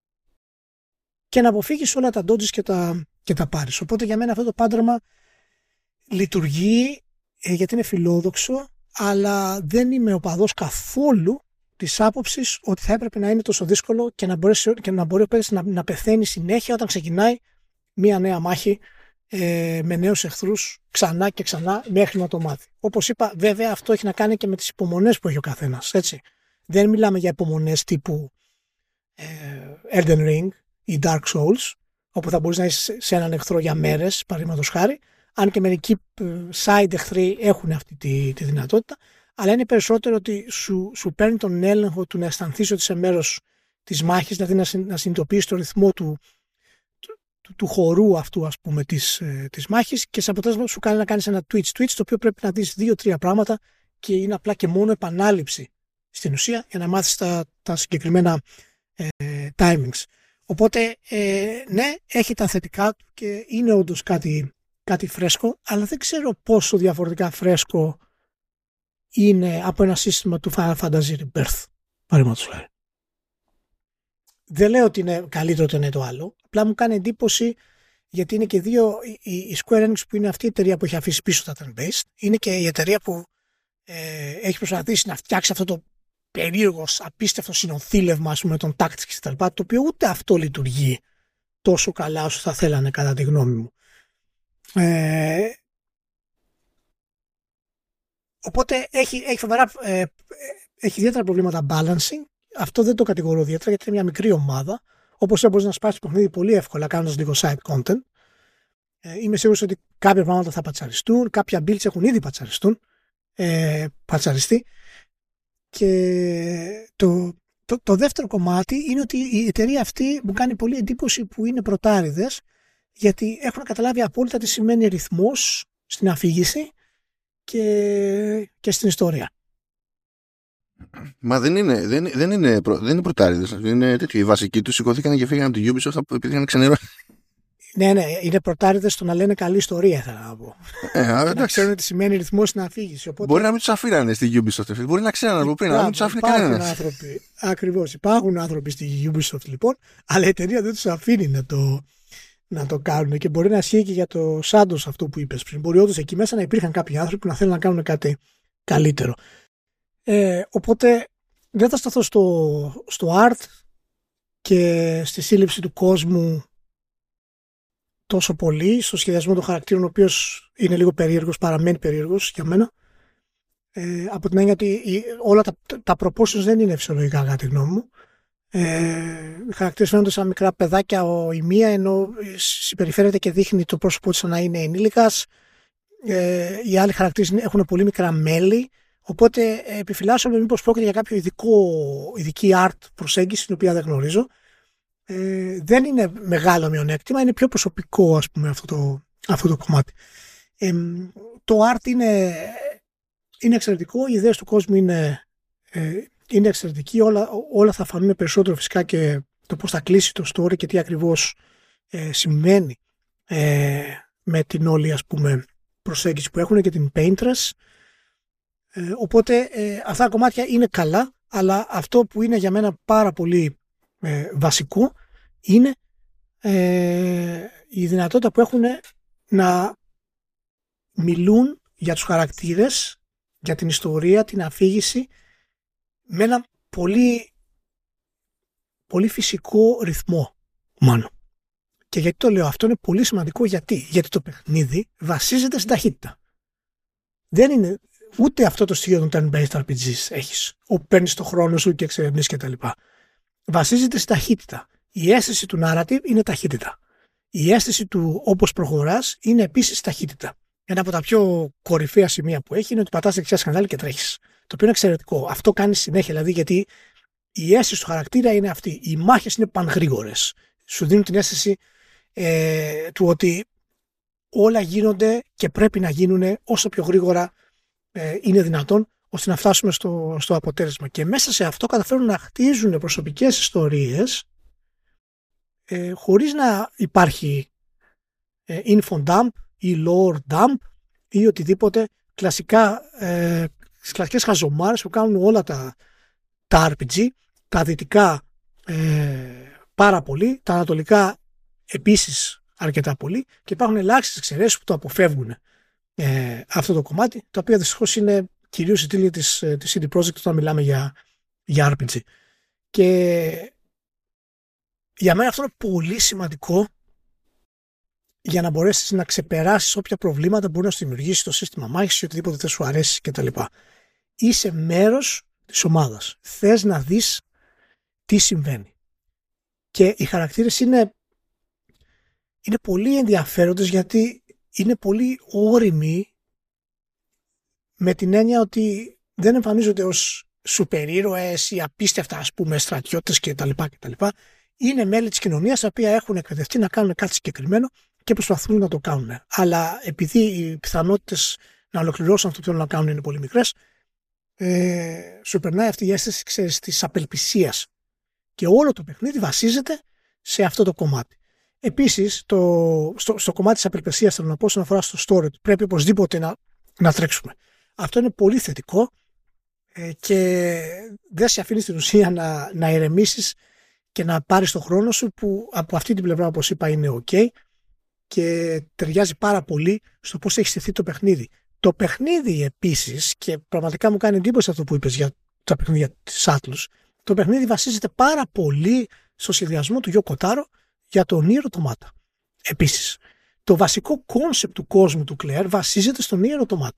και να αποφύγεις όλα τα dodges και τα, και τα πάρεις. Οπότε για μένα αυτό το πάντρεμα λειτουργεί ε, γιατί είναι φιλόδοξο, αλλά δεν είμαι οπαδός καθόλου της άποψης ότι θα έπρεπε να είναι τόσο δύσκολο και να, μπορέσει, και να μπορεί ο παίκτης να, να πεθαίνει συνέχεια όταν ξεκινάει μία νέα μάχη ε, με νέους εχθρούς ξανά και ξανά μέχρι να το μάθει. Όπως είπα, βέβαια αυτό έχει να κάνει και με τις υπομονές που έχει ο καθένας. Έτσι. Δεν μιλάμε για υπομονές τύπου ε, Elden Ring ή Dark Souls, όπου θα μπορείς να είσαι σε έναν εχθρό για μέρες, παραδείγματος χάρη, αν και μερικοί side εχθροί έχουν αυτή τη, τη δυνατότητα, αλλά είναι περισσότερο ότι σου, σου παίρνει τον έλεγχο του να αισθανθείς ότι είσαι μέρος της μάχης, δηλαδή να, να συνειδητοποιήσεις το ρυθμό του, του, του, του χορού αυτού, ας πούμε, της, ε, της μάχης, και σε αποτέλεσμα σου κάνει να κάνεις ένα twitch twitch, το οποίο πρέπει να δεις δύο-τρία πράγματα και είναι απλά και μόνο επανάληψη στην ουσία για να μάθεις τα, τα συγκεκριμένα ε, timings. Οπότε ε, ναι, έχει τα θετικά του και είναι όντως κάτι, κάτι φρέσκο, αλλά δεν ξέρω πόσο διαφορετικά φρέσκο είναι από ένα σύστημα του Final Fantasy Rebirth, παραδείγματος χάρη. Δεν λέω ότι είναι καλύτερο το ένα ή το άλλο, απλά μου κάνει εντύπωση γιατί είναι και δύο, η, η Square Enix που είναι αυτή η εταιρεία που έχει αφήσει πίσω τα turn-based, είναι και η εταιρεία που ε, έχει προσπαθήσει να φτιάξει αυτό το περίεργο, απίστευτο συνοθήλευμα, ας πούμε, των tactics και τα λοιπά, το οποίο ούτε αυτό λειτουργεί τόσο καλά όσο θα θέλανε, κατά τη γνώμη μου. Ε, οπότε έχει, έχει φοβερά, ε, έχει ιδιαίτερα προβλήματα balancing. Αυτό δεν το κατηγορώ ιδιαίτερα γιατί είναι μια μικρή ομάδα. Όπως μπορείς να σπάσεις το παιχνίδι πολύ εύκολα κάνοντας λίγο side content. Ε, είμαι σίγουρος ότι κάποια πράγματα θα πατσαριστούν, κάποια builds έχουν ήδη πατσαριστούν, ε, πατσαριστεί. Και το, το, το δεύτερο κομμάτι είναι ότι η εταιρεία αυτή μου κάνει πολύ εντύπωση που είναι πρωτάριδες, γιατί έχουν καταλάβει απόλυτα τι σημαίνει ρυθμός στην αφήγηση και, και στην ιστορία. Μα δεν είναι, δεν, δεν είναι, προ, δεν είναι πρωτάριδες. Είναι τέτοιο. Οι βασικοί τους σηκωθήκαν και φύγαν από το Ubisoft επειδή είχαν ξενερώσει. Ναι, ναι, είναι πρωτάριδες στο να λένε καλή ιστορία, θα να πω. Ε, να ξέρουν τι σημαίνει ρυθμός στην αφήγηση. Οπότε... Μπορεί να μην τους αφήνανε στη Ubisoft. Μπορεί να ξέραν από πριν, αλλά μην τους άφηνε κανένας. Ακριβώς. Υπάρχουν άνθρωποι στη Ubisoft λοιπόν, αλλά η εταιρεία δεν τους αφήνει να το, να το κάνουν. Και μπορεί να ισχύει και για το Santos αυτό που είπες πριν. Μπορεί όντως εκεί μέσα να υπήρχαν κάποιοι άνθρωποι που να θέλουν να κάνουν κάτι καλύτερο. Ε, οπότε δεν θα σταθώ στο, στο art και στη σύλληψη του κόσμου τόσο πολύ, στο σχεδιασμό των χαρακτήρων, ο οποίος είναι λίγο περίεργος, παραμένει περίεργος για μένα. Ε, από την έννοια ότι η, όλα τα, τα proportions δεν είναι φυσιολογικά, κατά τη γνώμη μου. Ε, οι χαρακτήρες φαίνονται σαν μικρά παιδάκια ο, η μία, ενώ συμπεριφέρεται και δείχνει το πρόσωπό της να είναι ενήλικας. Ε, οι άλλοι χαρακτήρες έχουν πολύ μικρά μέλη. Οπότε ε, επιφυλάσσομαι μήπως πρόκειται για κάποιο ειδικό, ειδική art προσέγγιση, την οποία δεν γνωρίζω. Ε, δεν είναι μεγάλο μειονέκτημα, είναι πιο προσωπικό, ας πούμε, αυτό το, αυτό το κομμάτι. Ε, το art είναι, είναι εξαιρετικό, οι ιδέες του κόσμου είναι, ε, είναι εξαιρετικοί, όλα, όλα θα φανούν περισσότερο φυσικά και το πώς θα κλείσει το story και τι ακριβώς ε, σημαίνει ε, με την όλη, ας πούμε, προσέγγιση που έχουν και την Painterest. Ε, οπότε ε, αυτά τα κομμάτια είναι καλά, αλλά αυτό που είναι για μένα πάρα πολύ ε, βασικό είναι ε, η δυνατότητα που έχουν να μιλούν για τους χαρακτήρες, για την ιστορία, την αφήγηση με ένα πολύ, πολύ φυσικό ρυθμό μάλλον. Και γιατί το λέω αυτό, είναι πολύ σημαντικό, γιατί, γιατί το παιχνίδι βασίζεται στην ταχύτητα. Δεν είναι ούτε αυτό το στοιχείο των turn-based αρ πι τζις έχεις, όπου παίρνεις το χρόνο σου και εξερευνείς κτλ. Βασίζεται στην ταχύτητα. Η αίσθηση του narrative είναι ταχύτητα. Η αίσθηση του όπως προχωράς είναι επίσης ταχύτητα. Ένα από τα πιο κορυφαία σημεία που έχει είναι ότι πατάς δεξιά σκανδάλι και τρέχεις. Το οποίο είναι εξαιρετικό. Αυτό κάνει συνέχεια, δηλαδή, γιατί η αίσθηση του χαρακτήρα είναι αυτή. Οι μάχες είναι πανγρήγορες. Σου δίνουν την αίσθηση ε, του ότι όλα γίνονται και πρέπει να γίνουν όσο πιο γρήγορα ε, είναι δυνατόν, ώστε να φτάσουμε στο, στο αποτέλεσμα. Και μέσα σε αυτό καταφέρουν να χτίζουν προσωπικές ιστορίες ε, χωρίς να υπάρχει ε, info dump ή lore dump ή οτιδήποτε κλασικά, ε, κλασικές χαζομάρες που κάνουν όλα τα, τα αρ πι τζι, τα δυτικά ε, πάρα πολύ, τα ανατολικά επίσης αρκετά πολύ, και υπάρχουν ελάχιστες εξαιρέσεις που το αποφεύγουν ε, αυτό το κομμάτι, τα οποία δυστυχώς είναι κυρίως η τίλη της, της σι ντι Projekt όταν μιλάμε για, για αρ πι τζι. Και για μένα αυτό είναι πολύ σημαντικό για να μπορέσεις να ξεπεράσεις όποια προβλήματα μπορεί να σου δημιουργήσει το σύστημα μάχης ή οτιδήποτε δεν σου αρέσει κτλ. Είσαι μέρος της ομάδας. Θες να δεις τι συμβαίνει. Και οι χαρακτήρες είναι, είναι πολύ ενδιαφέροντες, γιατί είναι πολύ όριμοι, με την έννοια ότι δεν εμφανίζονται ως σούπερ ήρωες ή απίστευτα, ας πούμε, στρατιώτες κτλ. Είναι μέλη της κοινωνίας τα οποία έχουν εκπαιδευτεί να κάνουν κάτι συγκεκριμένο και προσπαθούν να το κάνουν. Αλλά επειδή οι πιθανότητες να ολοκληρώσουν αυτό που θέλουν να κάνουν είναι πολύ μικρές, ε, σου περνάει αυτή η αίσθηση, ξέρεις, της απελπισίας. Και όλο το παιχνίδι βασίζεται σε αυτό το κομμάτι. Επίσης, το, στο, στο κομμάτι της απελπισίας, θέλω να πω, όσον αφορά στο story, πρέπει οπωσδήποτε να, να τρέξουμε. Αυτό είναι πολύ θετικό ε, και δεν σε αφήνει στην ουσία να, να ηρεμήσεις και να πάρεις το χρόνο σου, που από αυτή την πλευρά, όπως είπα, είναι ok και ταιριάζει πάρα πολύ στο πώς έχει στηθεί το παιχνίδι. Το παιχνίδι επίσης, και πραγματικά μου κάνει εντύπωση αυτό που είπες για τα παιχνίδια της Atlus, το παιχνίδι βασίζεται πάρα πολύ στο σχεδιασμό του Yoko Taro για το Nier Automata. Επίσης, το βασικό κόνσεπτ του κόσμου του Claire βασίζεται στο Nier Automata.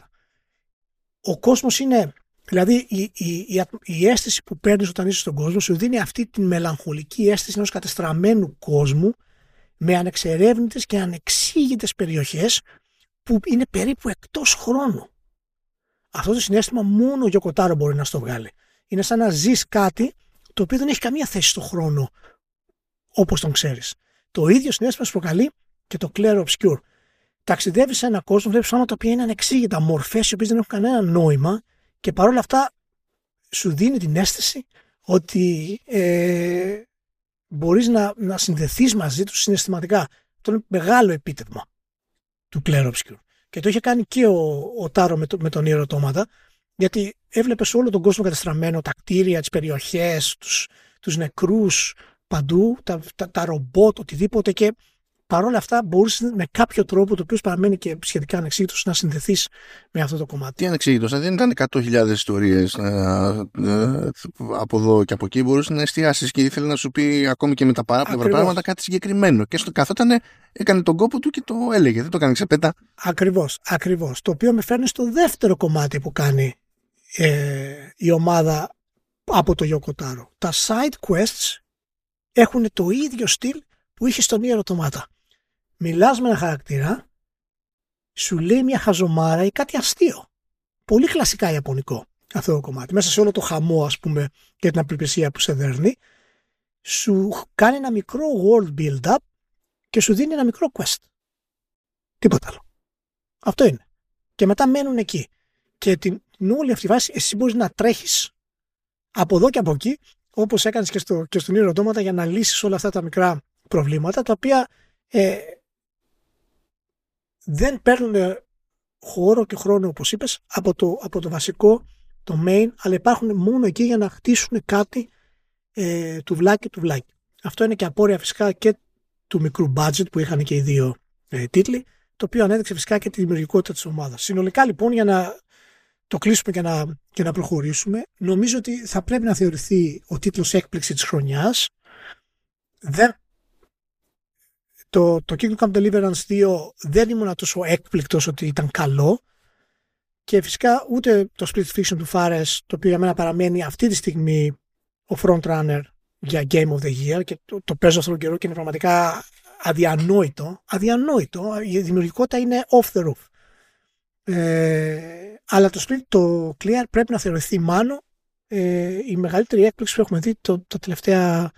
Ο κόσμος είναι, δηλαδή η, η, η, η αίσθηση που παίρνεις όταν είσαι στον κόσμο σου δίνει αυτή τη μελαγχολική αίσθηση ενός κατεστραμμένου κόσμου με ανεξερεύνητες και ανεξήγητες περιοχές που είναι περίπου εκτός χρόνου. Αυτό το συναίσθημα μόνο ο Yoko Taro μπορεί να στο βγάλει. Είναι σαν να ζεις κάτι το οποίο δεν έχει καμία θέση στον χρόνο όπως τον ξέρεις. Το ίδιο συναίσθημα σου προκαλεί και το Clair Obscure. Ταξιδεύεις σε έναν κόσμο, βλέπεις πράγματα τα οποία είναι ανεξήγητα, μορφές οι οποίες δεν έχουν κανένα νόημα, και παρόλα αυτά σου δίνει την αίσθηση ότι ε, μπορείς να, να συνδεθείς μαζί τους συναισθηματικά. αυτό είναι μεγάλο επίτευγμα του Clair Obscur. Και το είχε κάνει και ο, ο Τάρο με, το, με τον Nier Automata, γιατί έβλεπες όλο τον κόσμο κατεστραμμένο, τα κτίρια, τις περιοχές, τους, τους νεκρούς παντού, τα, τα, τα ρομπότ, οτιδήποτε, και παρόλα αυτά μπορούσε με κάποιο τρόπο, το οποίο παραμένει και σχετικά ανεξήγητος, να συνδεθείς με αυτό το κομμάτι. Τι ανεξήγητος, δεν ήταν εκατό χιλιάδες ιστορίες ε, ε, από εδώ και από εκεί, μπορούσε να εστιάσεις και ήθελε να σου πει ακόμη και με τα παράπλευρα πράγματα κάτι συγκεκριμένο. Και στο καθότανε, έκανε τον κόπο του και το έλεγε, δεν το έκανε ξεπέτα. Ακριβώς, ακριβώς. Το οποίο με φέρνει στο δεύτερο κομμάτι που κάνει ε, η ομάδα από το Yoko Taro. Τα side quests έχουν το ίδιο στυλ που είχε στον Nier Automata. Μιλάς με ένα χαρακτήρα, σου λέει μια χαζομάρα ή κάτι αστείο. Πολύ κλασικά ιαπωνικό αυτό το κομμάτι. Μέσα σε όλο το χαμό, ας πούμε, και την απελπισία που σε δέρνει, σου κάνει ένα μικρό world build-up και σου δίνει ένα μικρό quest. Τίποτα άλλο. Αυτό είναι. Και μετά μένουν εκεί. Και την, την όλη αυτή βάση εσύ μπορείς να τρέχεις από εδώ και από εκεί, όπως έκανες και στο, και στο Nier Automata, για να λύσεις όλα αυτά τα μικρά προβλήματα, τα οποία ε, δεν παίρνουν χώρο και χρόνο, όπως είπες, από το, από το βασικό, το main, αλλά υπάρχουν μόνο εκεί για να χτίσουν κάτι ε, τουβλάκι τουβλάκι. Αυτό είναι και απόρρια φυσικά και του μικρού budget που είχαν και οι δύο ε, τίτλοι, το οποίο ανέδειξε φυσικά και τη δημιουργικότητα της ομάδας. Συνολικά λοιπόν, για να το κλείσουμε και να, και να προχωρήσουμε, νομίζω ότι θα πρέπει να θεωρηθεί ο τίτλος έκπληξη της χρονιάς. Δεν Το, το Kingdom Come Deliverance δύο δεν ήμουν τόσο έκπληκτος ότι ήταν καλό, και φυσικά ούτε το Split Fiction του Fares, το οποίο για μένα παραμένει αυτή τη στιγμή ο frontrunner για Game of the Year, και το, το παίζω αυτόν τον καιρό και είναι πραγματικά αδιανόητο. Αδιανόητο. Η δημιουργικότητα είναι off the roof. Ε, αλλά το Split, το Clear πρέπει να θεωρηθεί μάλλον ε, η μεγαλύτερη έκπληξη που έχουμε δει το, τα τελευταία,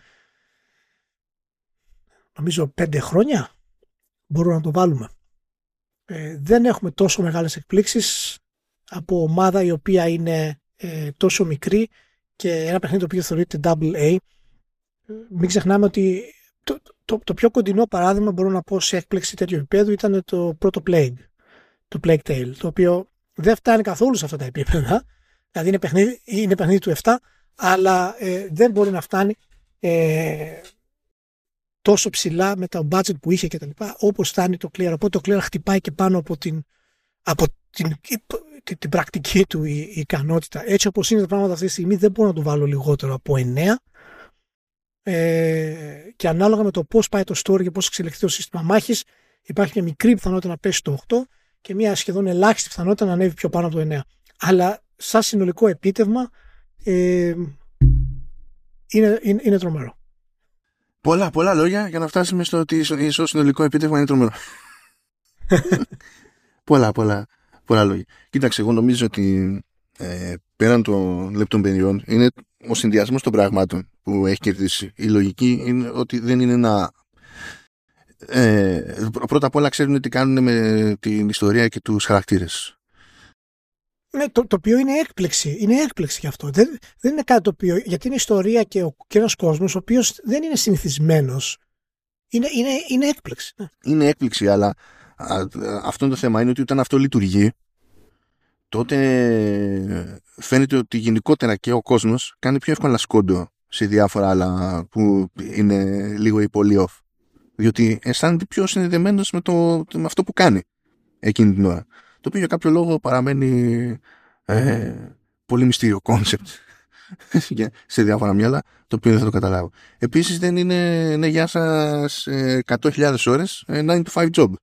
νομίζω, πέντε χρόνια. Μπορούμε να το βάλουμε. Ε, δεν έχουμε τόσο μεγάλες εκπλήξεις από ομάδα η οποία είναι ε, τόσο μικρή και ένα παιχνίδι το οποίο θεωρείται double A. Μην ξεχνάμε ότι το, το, το πιο κοντινό παράδειγμα, μπορώ να πω, σε έκπληξη τέτοιου επίπεδου ήταν το πρώτο Plague, το Plague Tale, το οποίο δεν φτάνει καθόλου σε αυτά τα επίπεδα. Δηλαδή είναι παιχνίδι, είναι παιχνίδι του επτά, αλλά ε, δεν μπορεί να φτάνει ε, τόσο ψηλά με τα budget που είχε και τα λοιπά, όπως φτάνει το Clear. Οπότε το Clear χτυπάει και πάνω από την, από την, την, την πρακτική του η, η ικανότητα. Έτσι όπως είναι τα πράγματα αυτή τη στιγμή, δεν μπορώ να το βάλω λιγότερο από εννέα. Ε, και ανάλογα με το πώς πάει το story και πώς εξελιχθεί το σύστημα μάχης, υπάρχει μια μικρή πιθανότητα να πέσει το οκτώ και μια σχεδόν ελάχιστη πιθανότητα να ανέβει πιο πάνω από το εννέα. Αλλά σαν συνολικό επίτευγμα ε, είναι, είναι, είναι τρομερό. Πολλά, πολλά λόγια για να φτάσουμε στο ότι το συνολικό επίτευγμα είναι τρομερό. πολλά, πολλά, πολλά λόγια. Κοίταξε, εγώ νομίζω ότι ε, πέραν των λεπτομεριών είναι ο συνδυασμός των πραγμάτων που έχει κερδίσει. Η λογική είναι ότι δεν είναι ένα... Ε, πρώτα απ' όλα ξέρουν τι κάνουν με την ιστορία και τους χαρακτήρες. Ναι, το, το οποίο είναι έκπληξη. Είναι έκπληξη γι' αυτό. Δεν, δεν είναι κάτι το οποίο... Γιατί είναι ιστορία και, ο, και ένας κόσμος ο οποίος δεν είναι συνηθισμένος. Είναι, είναι, είναι έκπληξη. Ναι. Είναι έκπληξη, αλλά α, α, αυτό είναι το θέμα. Είναι ότι όταν αυτό λειτουργεί, τότε φαίνεται ότι γενικότερα και ο κόσμος κάνει πιο εύκολα σκόντο σε διάφορα άλλα που είναι λίγο ή πολύ off. Διότι αισθάνεται πιο συνδεδεμένος με, το, με αυτό που κάνει εκείνη την ώρα. Το οποίο για κάποιο λόγο παραμένει ε, πολύ μυστήριο κόνσεπτ σε διάφορα μυαλά, το οποίο δεν θα το καταλάβω. Επίσης δεν είναι, ναι, γεια σας, εκατό χιλιάδες ώρες nine to five job.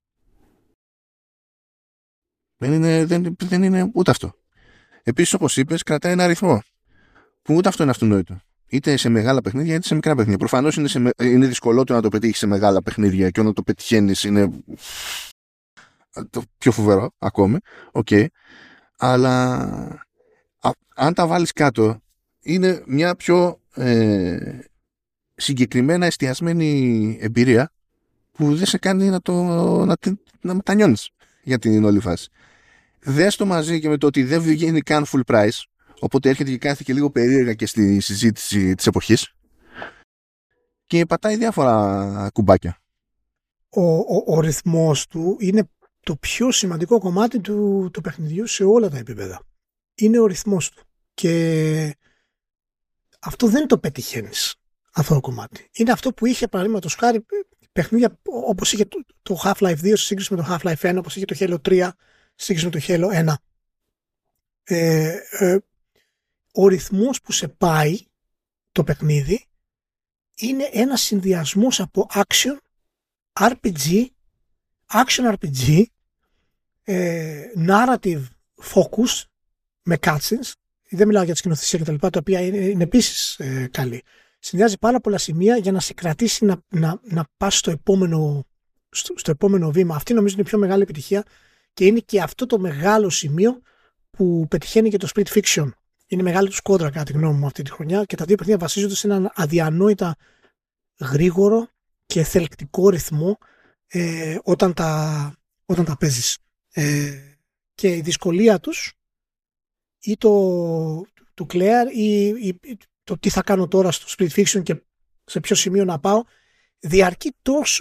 Δεν είναι, δεν, δεν είναι ούτε αυτό. Επίσης, όπως είπες, κρατάει ένα αριθμό που ούτε αυτό είναι αυτονόητο. Είτε σε μεγάλα παιχνίδια είτε σε μικρά παιχνίδια. Προφανώς είναι, σε, είναι δυσκολότερο να το πετύχεις σε μεγάλα παιχνίδια και όταν το πετυχαίνεις είναι το πιο φοβερό ακόμη. Okay. Αλλά α, αν τα βάλεις κάτω, είναι μια πιο ε, συγκεκριμένα εστιασμένη εμπειρία που δεν σε κάνει να, το, να, να μετανιώνεις για την όλη φάση. Δες το μαζί και με το ότι δεν βγαίνει καν full price, οπότε έρχεται και κάθεται και λίγο περίεργα και στη συζήτηση της εποχής και πατάει διάφορα κουμπάκια. ο, ο, ο ρυθμός του είναι το πιο σημαντικό κομμάτι του, του παιχνιδιού σε όλα τα επίπεδα. Είναι ο ρυθμός του. Και αυτό δεν το πετυχαίνεις, αυτό το κομμάτι. Είναι αυτό που είχε, παραδείγματος χάρη, παιχνίδια όπως είχε το, το Half-Life δύο σε σύγκριση με το Half-Life ένα, όπως είχε το Halo τρία σε σύγκριση με το Halo ένα. Ε, ε, ο ρυθμός που σε πάει το παιχνίδι είναι ένας συνδυασμός από action, αρ πι τζι, action αρ πι τζι, ε, narrative focus με cutscenes. Δεν μιλάω για τη σκηνοθεσία και τα λοιπά, τα οποία είναι, είναι επίσης ε, καλή. Συνδυάζει πάρα πολλά σημεία για να σε κρατήσει να, να, να πας στο επόμενο, στο, στο επόμενο βήμα. Αυτή νομίζω είναι η πιο μεγάλη επιτυχία και είναι και αυτό το μεγάλο σημείο που πετυχαίνει και το Split Fiction. Είναι μεγάλη του κόντρα κατά τη γνώμη μου αυτή τη χρονιά και τα δύο παιχνίδια βασίζονται σε έναν αδιανόητα γρήγορο και θελκτικό ρυθμό ε, όταν, τα, όταν τα παίζεις. Ε, και η δυσκολία τους ή το, του Claire ή, ή το τι θα κάνω τώρα στο Split Fiction και σε ποιο σημείο να πάω διαρκεί τόσο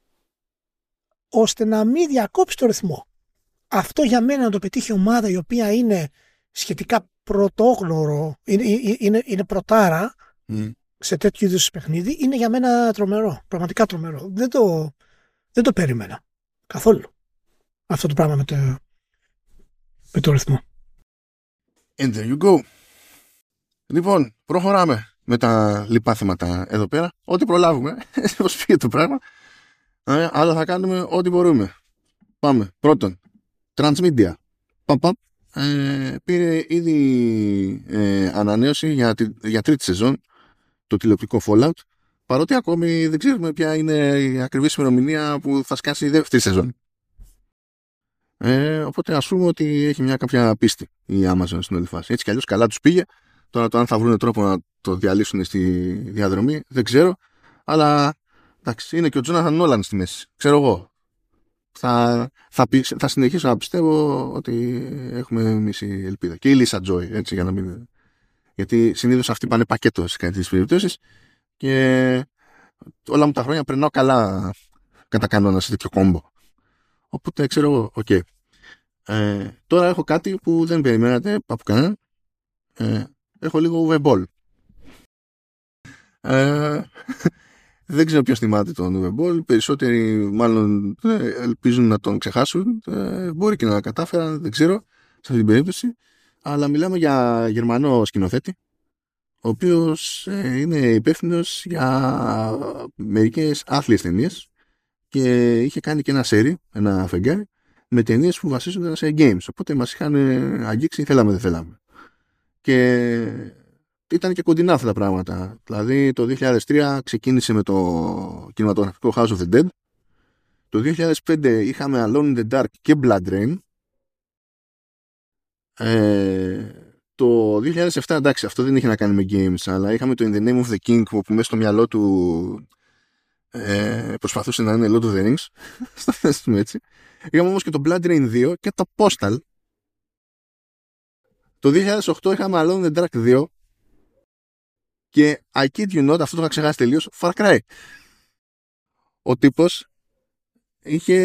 ώστε να μην διακόψει το ρυθμό. Αυτό για μένα να το πετύχει ομάδα η οποία είναι σχετικά πρωτόγνωρο, είναι, είναι, είναι πρωτάρα mm. σε τέτοιου είδους παιχνίδι, είναι για μένα τρομερό, πραγματικά τρομερό. Δεν το, δεν το περίμενα καθόλου αυτό το πράγμα με το, με το ρυθμό. And there you go. Λοιπόν, προχωράμε με τα λοιπά θέματα εδώ πέρα. Ό,τι προλάβουμε, όπως πήγε το πράγμα. Ε, αλλά θα κάνουμε ό,τι μπορούμε. Πάμε. Πρώτον, Transmedia. Παπ, παπ. Ε, πήρε ήδη ε, ανανέωση για, τη, για τρίτη σεζόν το τηλεοπτικό Fallout. Παρότι ακόμη δεν ξέρουμε ποια είναι η ακριβή ημερομηνία που θα σκάσει η δεύτερη σεζόν. Ε, οπότε ας πούμε ότι έχει μια κάποια πίστη η Amazon στην όλη φάση. Έτσι κι αλλιώς καλά τους πήγε. Τώρα το αν θα βρουν τρόπο να το διαλύσουν στη διαδρομή δεν ξέρω. Αλλά εντάξει, είναι και ο Jonathan Nolan στη μέση. Ξέρω εγώ. Θα, θα, θα συνεχίσω να πιστεύω ότι έχουμε μισή ελπίδα. Και η Lisa Joy, έτσι, για να μην... Γιατί συνήθως αυτοί πάνε πακέτο σε κάτι τις περιπτώσεις και όλα μου τα χρόνια περνάω καλά κατά κανόνα σε τέτοιο κόμπο. Οπότε ξέρω εγώ, οκ. Okay. Ε, τώρα έχω κάτι που δεν περιμένατε από κανένα. Ε, έχω λίγο Uwe Boll. Ε, δεν ξέρω ποιος θυμάται τον Uwe Boll. Περισσότεροι μάλλον ε, ελπίζουν να τον ξεχάσουν. Ε, μπορεί και να κατάφεραν, δεν ξέρω, σε αυτή την περίπτωση. Αλλά μιλάμε για Γερμανό σκηνοθέτη, ο οποίος ε, είναι υπεύθυνος για μερικές άθλιες ταινίες και είχε κάνει και ένα σέρι, ένα φεγγάρι, με ταινίες που βασίζονταν σε games. Οπότε μας είχαν αγγίξει, θέλαμε δεν θέλαμε. Και ήταν και κοντινά αυτά τα πράγματα. Δηλαδή το δύο χιλιάδες τρία ξεκίνησε με το κινηματογραφικό House of the Dead. Το δύο χιλιάδες πέντε είχαμε Alone in the Dark και Blood Rain. Ε, το δύο χιλιάδες επτά, εντάξει, αυτό δεν είχε να κάνει με games, αλλά είχαμε το In the Name of the King, που μέσα στο μυαλό του ε, προσπαθούσε να είναι Lord of the Rings. Στο θέσουμε έτσι. Είχαμε όμως και το Blood Rain δύο και το Postal. Το δύο χιλιάδες οκτώ είχαμε Alone in the Dark δύο και I kid you not, αυτό το είχα ξεχάσει τελείως, Far Cry. Ο τύπος είχε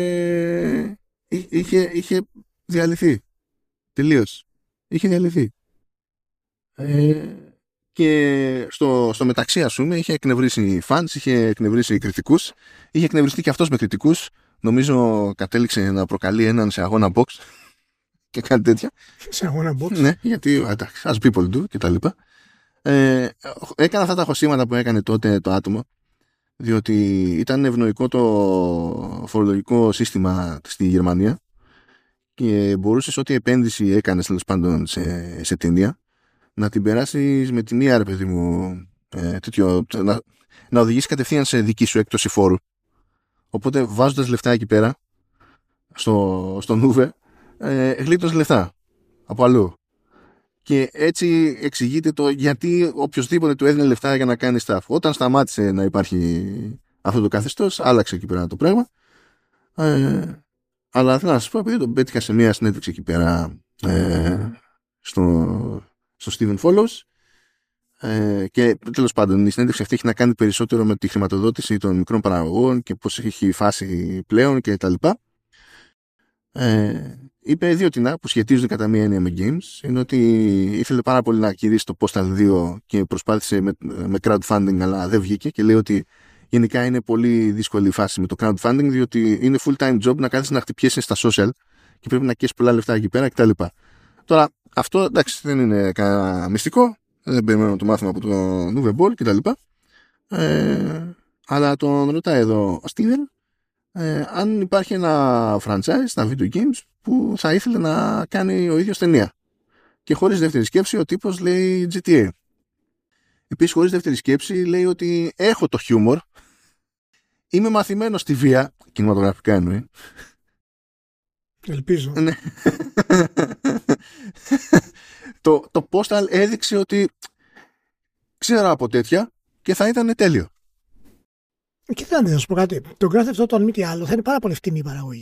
είχε, είχε διαλυθεί τελείως. Είχε διαλυθεί. Ε, και στο, στο μεταξύ, ας πούμε, είχε εκνευρίσει fans, είχε εκνευρίσει κριτικούς, είχε εκνευριστεί και αυτός με κριτικούς. Νομίζω κατέληξε να προκαλεί έναν σε αγώνα box και κάτι τέτοια. Σε αγώνα box. Ναι, γιατί εντάξει, as people do και τα λοιπά. Ε, έκανε αυτά τα χωσήματα που έκανε τότε το άτομο, διότι ήταν ευνοϊκό το φορολογικό σύστημα στη Γερμανία και μπορούσες ό,τι επένδυση έκανες τέλος πάντων σε, σε ταινία να την περάσεις με τη μία, ρε παιδί μου, ε, τέτοιο, να, να οδηγήσει κατευθείαν σε δική σου έκπτωση φόρου. Οπότε βάζοντας λεφτά εκεί πέρα στο, στον Uwe, ε, γλίτωσες λεφτά από αλλού. Και έτσι εξηγείται το γιατί οποιοδήποτε του έδινε λεφτά για να κάνει stuff. Όταν σταμάτησε να υπάρχει αυτό το καθεστώς, άλλαξε εκεί πέρα το πράγμα. Ε, αλλά θέλω να σας πω, επειδή τον πέτυχα σε μια συνέντευξη εκεί πέρα ε, στο, στο Steven Follows, Ε, και τέλος πάντων η συνέντευξη αυτή έχει να κάνει περισσότερο με τη χρηματοδότηση των μικρών παραγωγών και πώς έχει φάση πλέον και τα λοιπά. Ε, είπε δύο τινά που σχετίζονται κατά μία έννοια με games. Είναι ότι ήθελε πάρα πολύ να κηρύσει το Postal δύο και προσπάθησε με, με crowdfunding, αλλά δεν βγήκε, και λέει ότι γενικά είναι πολύ δύσκολη η φάση με το crowdfunding, διότι είναι full time job να κάθεσαι να χτυπιέσαι στα social και πρέπει να καίσεις πολλά λεφτά εκεί πέρα κτλ. Τώρα αυτό εντάξει δεν είναι κανένα μυστικό, δεν περιμένω να το μάθουμε από το Nuveball κτλ. Ε, αλλά τον ρωτάει εδώ ο Steven ε, αν υπάρχει ένα franchise στα video games που θα ήθελε να κάνει ο ίδιος ταινία. Και χωρίς δεύτερη σκέψη ο τύπος λέει τζι τι έι. Επίσης χωρίς δεύτερη σκέψη λέει ότι έχω το χιούμορ, είμαι μαθημένος στη βία, κινηματογραφικά εννοεί. Ελπίζω. Ναι. το, το Postal έδειξε ότι ξέρω από τέτοια και θα ήταν τέλειο. Κοίτα να σου πω κάτι. Το Grand Theft Auto, αν μη τι άλλο, θα είναι πάρα πολύ φτηνή η παραγωγή.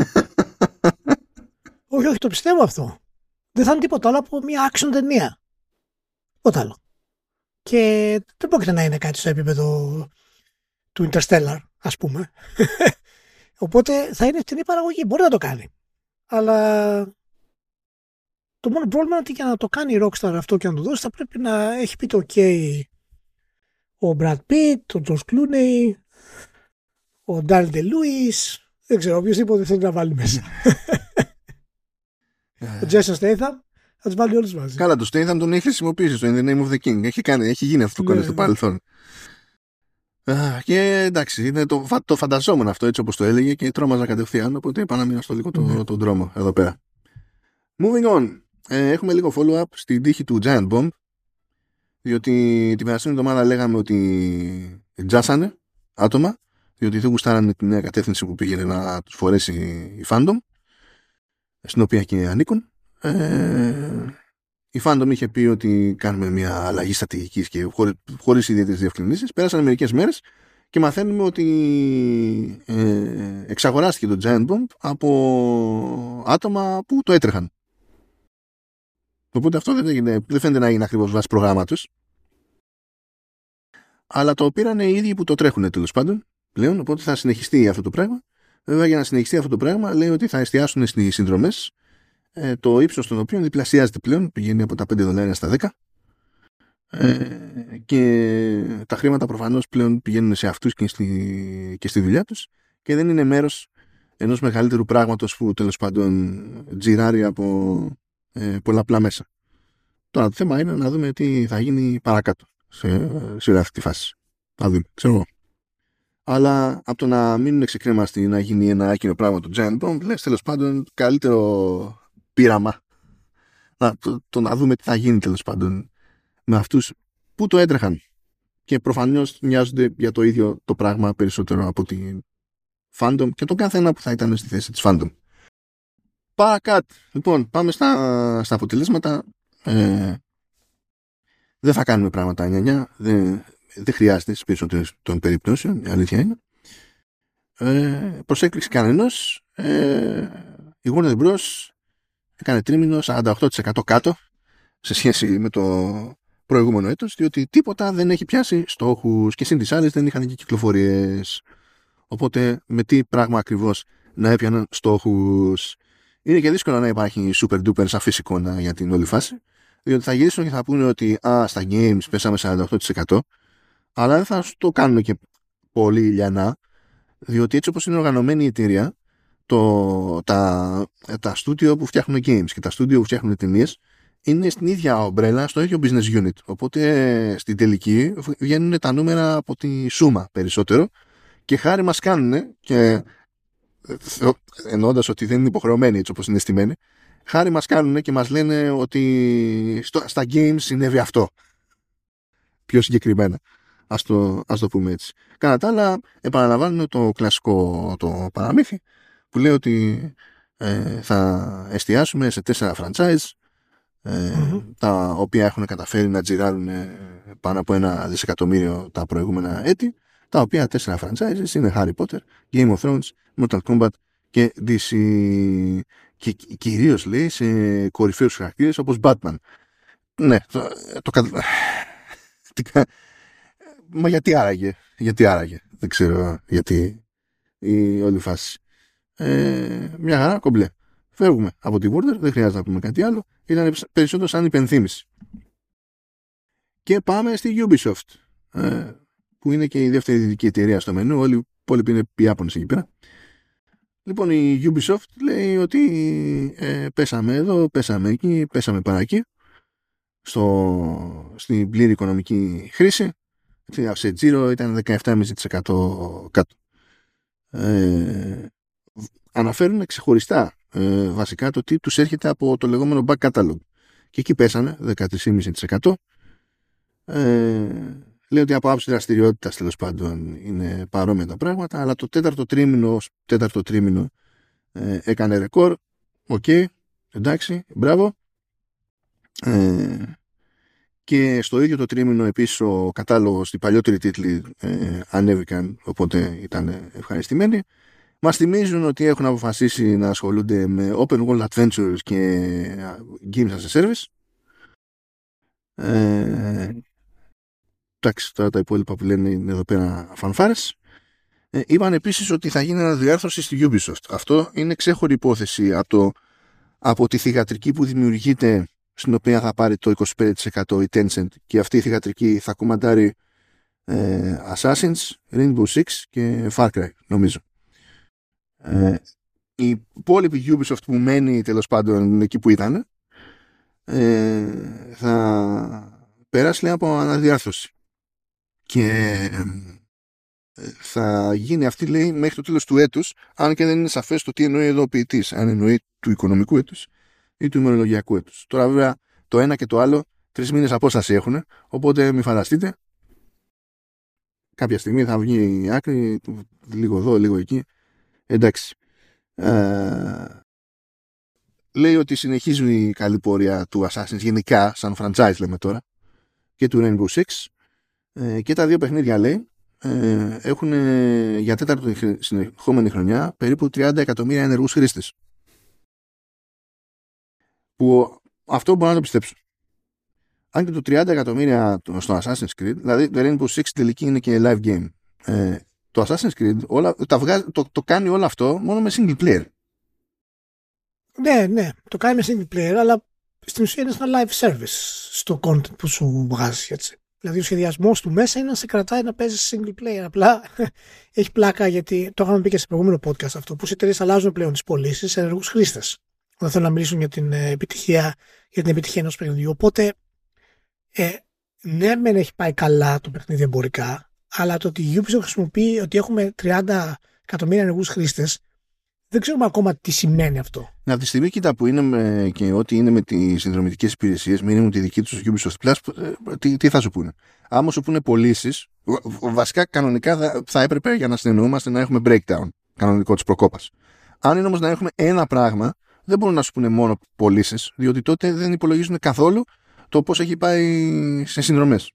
όχι, όχι, το πιστεύω αυτό. Δεν θα είναι τίποτα άλλο από μια action ταινία. Τίποτα άλλο. Και δεν πρόκειται να είναι κάτι στο επίπεδο του Interstellar, ας πούμε. Οπότε θα είναι φτηνή παραγωγή. Μπορεί να το κάνει. Αλλά το μόνο πρόβλημα είναι ότι για να το κάνει η Rockstar αυτό και να το δώσει θα πρέπει να έχει πει το ok ο Brad Pitt, ο George Clooney, ο Daniel DeLuise, δεν ξέρω, οποιοσδήποτε θέλει να βάλει μέσα. Ο Jason Statham θα τους βάλει όλους μαζί. Καλά, το Statham τον έχει χρησιμοποιήσει στο In the Name of the King. Έχει, κάνει, έχει γίνει αυτό το κόλλο στο παρελθόν. Και εντάξει, είναι το, το φανταζόμουν αυτό έτσι όπως το έλεγε και τρόμαζα κατευθείαν, οπότε είπα να μείνω στο λίγο τον το, το δρόμο εδώ πέρα. Moving on. Ε, έχουμε λίγο follow-up στην τύχη του Giant Bomb, διότι την περασμένη εβδομάδα λέγαμε ότι τζάσανε άτομα, διότι δεν γουστάρανε την νέα κατεύθυνση που πήγαινε να τους φορέσει η Fandom, στην οποία και ανήκουν. Ε, η Fandom είχε πει ότι κάνουμε μια αλλαγή στρατηγικής και χωρί, χωρίς ιδιαίτερες διευκρινήσεις. Πέρασαν μερικές μέρες και μαθαίνουμε ότι ε, εξαγοράστηκε το Giant Bomb από άτομα που το έτρεχαν. Οπότε αυτό δεν, έγινε, δεν φαίνεται να είναι ακριβώς βάση προγράμματος. Αλλά το πήραν οι ίδιοι που το τρέχουν τέλος πάντων πλέον, οπότε θα συνεχιστεί αυτό το πράγμα. Βέβαια, για να συνεχιστεί αυτό το πράγμα, λέει ότι θα εστιάσουν στις συνδρομές, ε, το ύψος των οποίων διπλασιάζεται πλέον, πηγαίνει από τα πέντε δολάρια στα δέκα. Ε, και τα χρήματα προφανώς πλέον πηγαίνουν σε αυτούς και στη, και στη δουλειά τους και δεν είναι μέρος ενός μεγαλύτερου πράγματος που τέλος πάντων τζιράρει από ε, πολλαπλά μέσα. Τώρα το θέμα είναι να δούμε τι θα γίνει παρακάτω σε, σε αυτή τη φάση. Θα δούμε, ξέρω εγώ. Αλλά από το να μείνουν ξεκρέμαστοι να γίνει ένα άκυρο πράγμα το Giant Bomb, λες τέλος πάντων καλύτερο πείραμα να, το, το να δούμε τι θα γίνει τέλος πάντων με αυτούς που το έτρεχαν και προφανώς μοιάζονται για το ίδιο το πράγμα περισσότερο από την Fandom και τον καθένα που θα ήταν στη θέση της Fandom. Παρακάτω, λοιπόν, πάμε στα, στα αποτελέσματα. Ε, δεν θα κάνουμε πράγματα εννιά εννιά, δεν, δεν χρειάζεται στις περισσότερες των περιπτώσεων, η αλήθεια είναι. Ε, προς έκπληξη κανενός, ε, η Warner Bros. Έκανε τρίμηνο σαράντα οκτώ τοις εκατό κάτω σε σχέση με το προηγούμενο έτος, διότι τίποτα δεν έχει πιάσει στόχους και συν τις άλλες δεν είχαν και κυκλοφορίες. Οπότε με τι πράγμα ακριβώς να έπιαναν στόχους? Είναι και δύσκολο να υπάρχει super duper σαφής εικόνα για την όλη φάση, διότι θα γυρίσουν και θα πούνε ότι α, στα games πέσαμε σαράντα οκτώ τοις εκατό, αλλά δεν θα το κάνουν και πολύ λιανά, διότι έτσι όπως είναι οργανωμένη η εταιρεία, το, τα, τα στούντιο που φτιάχνουν games και τα στούντιο που φτιάχνουν ταινίες είναι στην ίδια ομπρέλα, στο ίδιο business unit. Οπότε στην τελική βγαίνουν τα νούμερα από τη σούμα περισσότερο και χάρη μας κάνουν, και εννοώντας ότι δεν είναι υποχρεωμένοι έτσι όπως είναι στημένοι, χάρη μας κάνουν και μας λένε ότι στο, στα games συνέβη αυτό. Πιο συγκεκριμένα. Ας το, ας το πούμε έτσι. Κατά τα άλλα, επαναλαμβάνουμε το κλασικό το παραμύθι που λέει ότι ε, θα εστιάσουμε σε τέσσερα franchise ε, mm-hmm. τα οποία έχουν καταφέρει να τζιράρουν πάνω από ένα δισεκατομμύριο τα προηγούμενα έτη, τα οποία τέσσερα franchises είναι Harry Potter, Game of Thrones, Mortal Kombat και ντι σι, και κυρίως λέει σε κορυφαίους χαρακτήρες όπως Batman. Ναι, το, το, πρακτικά. Μα γιατί άραγε, γιατί άραγε, δεν ξέρω γιατί η όλη φάση. Ε, μια χαρά, κομπλέ. Φεύγουμε από τη Warner, δεν χρειάζεται να πούμε κάτι άλλο. Ήταν περισσότερο σαν υπενθύμηση. Και πάμε στη Ubisoft, ε, που είναι και η δεύτερη δυτική εταιρεία στο μενού. Όλοι οι υπόλοιποι είναι Ιάπωνες εκεί πέρα. Λοιπόν, η Ubisoft λέει ότι ε, πέσαμε εδώ, πέσαμε εκεί, πέσαμε παρά εκεί, στο, στην πλήρη οικονομική χρήση. Σε τζίρο ήταν δεκαεπτά κόμμα πέντε τοις εκατό κάτω. Ε, αναφέρουν ξεχωριστά ε, βασικά το τι τους έρχεται από το λεγόμενο back catalog. Και εκεί πέσανε δεκατρία κόμμα πέντε τοις εκατό. Ε, λέει ότι από άψη δραστηριότητας τέλος πάντων είναι παρόμοια τα πράγματα, αλλά το τέταρτο τρίμηνο, τέταρτο τρίμηνο ε, έκανε ρεκόρ. Οκ, okay, εντάξει, μπράβο. Ε, και στο ίδιο το τρίμηνο επίσης ο κατάλογος, οι παλιότεροι τίτλοι ε, ανέβηκαν, οπότε ήταν ευχαριστημένοι. Μας θυμίζουν ότι έχουν αποφασίσει να ασχολούνται με open world adventures και games as a service. Ε, εντάξει, τώρα τα υπόλοιπα που λένε είναι εδώ πέρα φανφάρες. Ε, είπαν επίσης ότι θα γίνει αναδιάρθρωση στη Ubisoft. Αυτό είναι ξέχωρη υπόθεση από, το, από τη θυγατρική που δημιουργείται, στην οποία θα πάρει το είκοσι πέντε τοις εκατό η Tencent, και αυτή η θυγατρική θα κουμαντάρει ε, Assassins, Rainbow Six και Far Cry, νομίζω. Ε, η υπόλοιπη Ubisoft που μένει τέλος πάντων εκεί που ήταν, ε, θα περάσει λέει, από αναδιάρθρωση. Και ε, θα γίνει αυτή λέει μέχρι το τέλος του έτους, αν και δεν είναι σαφές το τι εννοεί εδώ ο ποιητής, αν εννοεί του οικονομικού έτους ή του ημερολογιακού έτους. Τώρα βέβαια το ένα και το άλλο τρεις μήνες απόσταση έχουν, οπότε μην φανταστείτε, κάποια στιγμή θα βγει η άκρη, λίγο εδώ, λίγο εκεί. Εντάξει. Ε, λέει ότι συνεχίζει η καλή πορεία του Assassin's γενικά, σαν franchise λέμε τώρα, και του Rainbow Six, ε, και τα δύο παιχνίδια λέει ε, έχουν ε, για τέταρτη συνεχόμενη χρονιά περίπου τριάντα εκατομμύρια ενεργούς χρήστες, που αυτό μπορώ να το πιστέψω. Αν και το τριάντα εκατομμύρια στο Assassin's Creed, δηλαδή το Rainbow Six τελική είναι και live game, ε, το Assassin's Creed όλα, τα βγάζει, το, το κάνει όλο αυτό μόνο με single player. Ναι, ναι, το κάνει με single player, αλλά στην ουσία είναι ένα live service στο content που σου βγάζει, έτσι. Δηλαδή ο σχεδιασμός του μέσα είναι να σε κρατάει να παίζεις single player. Απλά έχει πλάκα, γιατί το είχαμε πει και σε προηγούμενο podcast αυτό, που οι εταιρείες αλλάζουν πλέον τις πωλήσεις σε ενεργούς χρήστες όταν θέλουν να μιλήσουν για την επιτυχία, για την επιτυχία ενός παιχνιδιού. Οπότε ε, ναι, μεν έχει πάει καλά το παιχνίδι εμπορικά, αλλά το ότι η Ubisoft χρησιμοποιεί ότι έχουμε τριάντα εκατομμύρια ενεργούς χρήστες, δεν ξέρουμε ακόμα τι σημαίνει αυτό. Από τη στιγμή κοίτα που είναι με, και ό,τι είναι με τις συνδρομητικές υπηρεσίες, minimum τη δική τους Ubisoft Plus, τι, τι θα σου πούνε. Άμα σου πούνε πωλήσεις, βασικά κανονικά θα, θα έπρεπε για να συνεννοούμαστε να έχουμε breakdown κανονικό της προκόπας. Αν είναι όμως να έχουμε ένα πράγμα, δεν μπορούν να σου πούνε μόνο πωλήσεις, διότι τότε δεν υπολογίζουν καθόλου το πώς έχει πάει σε συνδρομές.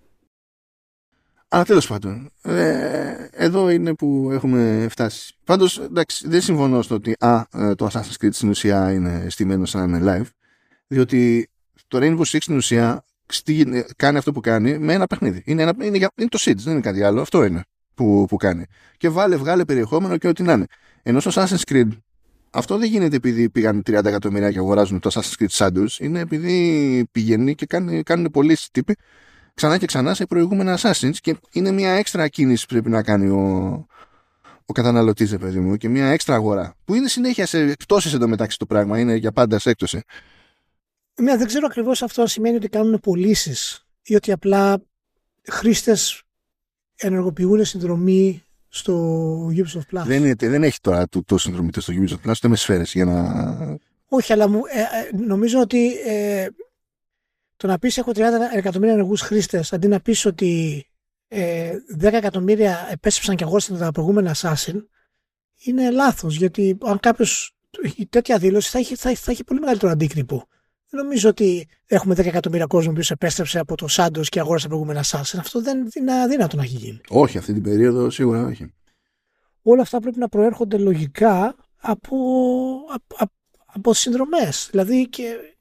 Αλλά τέλος πάντων, ε, εδώ είναι που έχουμε φτάσει. Πάντως, εντάξει, δεν συμφωνώ στο ότι α, το Assassin's Creed στην ουσία είναι στημένο σαν να είναι live, διότι το Rainbow Six στην ουσία κάνει αυτό που κάνει με ένα παιχνίδι. Είναι, ένα, είναι, είναι το Siege, δεν είναι κάτι άλλο. Αυτό είναι που, που κάνει. Και βάλε, βγάλε περιεχόμενο και ό,τι να είναι. Ενώ στο Assassin's Creed αυτό δεν γίνεται επειδή πήγαν τριάντα εκατομμύρια και αγοράζουν το Assassin's Creed Shadows. Είναι επειδή πηγαίνει και κάνει, κάνουν πωλήσεις τύποι ξανά και ξανά σε προηγούμενα Assassins, και είναι μια έξτρα κίνηση που πρέπει να κάνει ο, ο καταναλωτής, παιδί μου, και μια έξτρα αγορά που είναι συνέχεια σε εκπτώσεις εντωμεταξύ το πράγμα, είναι για πάντα σε έκπτωση. Ναι, δεν ξέρω ακριβώς αυτό σημαίνει ότι κάνουν πωλήσεις ή ότι απλά χρήστες ενεργοποιούν συνδρομή στο Ubisoft Plus. Δεν, είναι, δεν έχει τώρα το, το συνδρομητή στο Ubisoft Plus, ούτε με σφαίρες για να... Όχι, αλλά μου, ε, ε, νομίζω ότι ε, το να πεις έχω τριάντα εκατομμύρια ενεργούς χρήστες, αντί να πεις ότι ε, δέκα εκατομμύρια επέστρεψαν και αγόρασαν τα προηγούμενα Assassin, είναι λάθος. Γιατί αν κάποιος η τέτοια δήλωση θα έχει, θα, θα έχει πολύ μεγαλύτερο αντίκτυπο. Δεν νομίζω ότι έχουμε δέκα εκατομμύρια κόσμο που επέστρεψε από το Shadows και αγόρασε τα προηγούμενα Assassin. Αυτό δεν είναι αδύνατο να έχει γίνει. Όχι, αυτή την περίοδο σίγουρα όχι. Όλα αυτά πρέπει να προέρχονται λογικά από, από, από συνδρομές. Δηλαδή και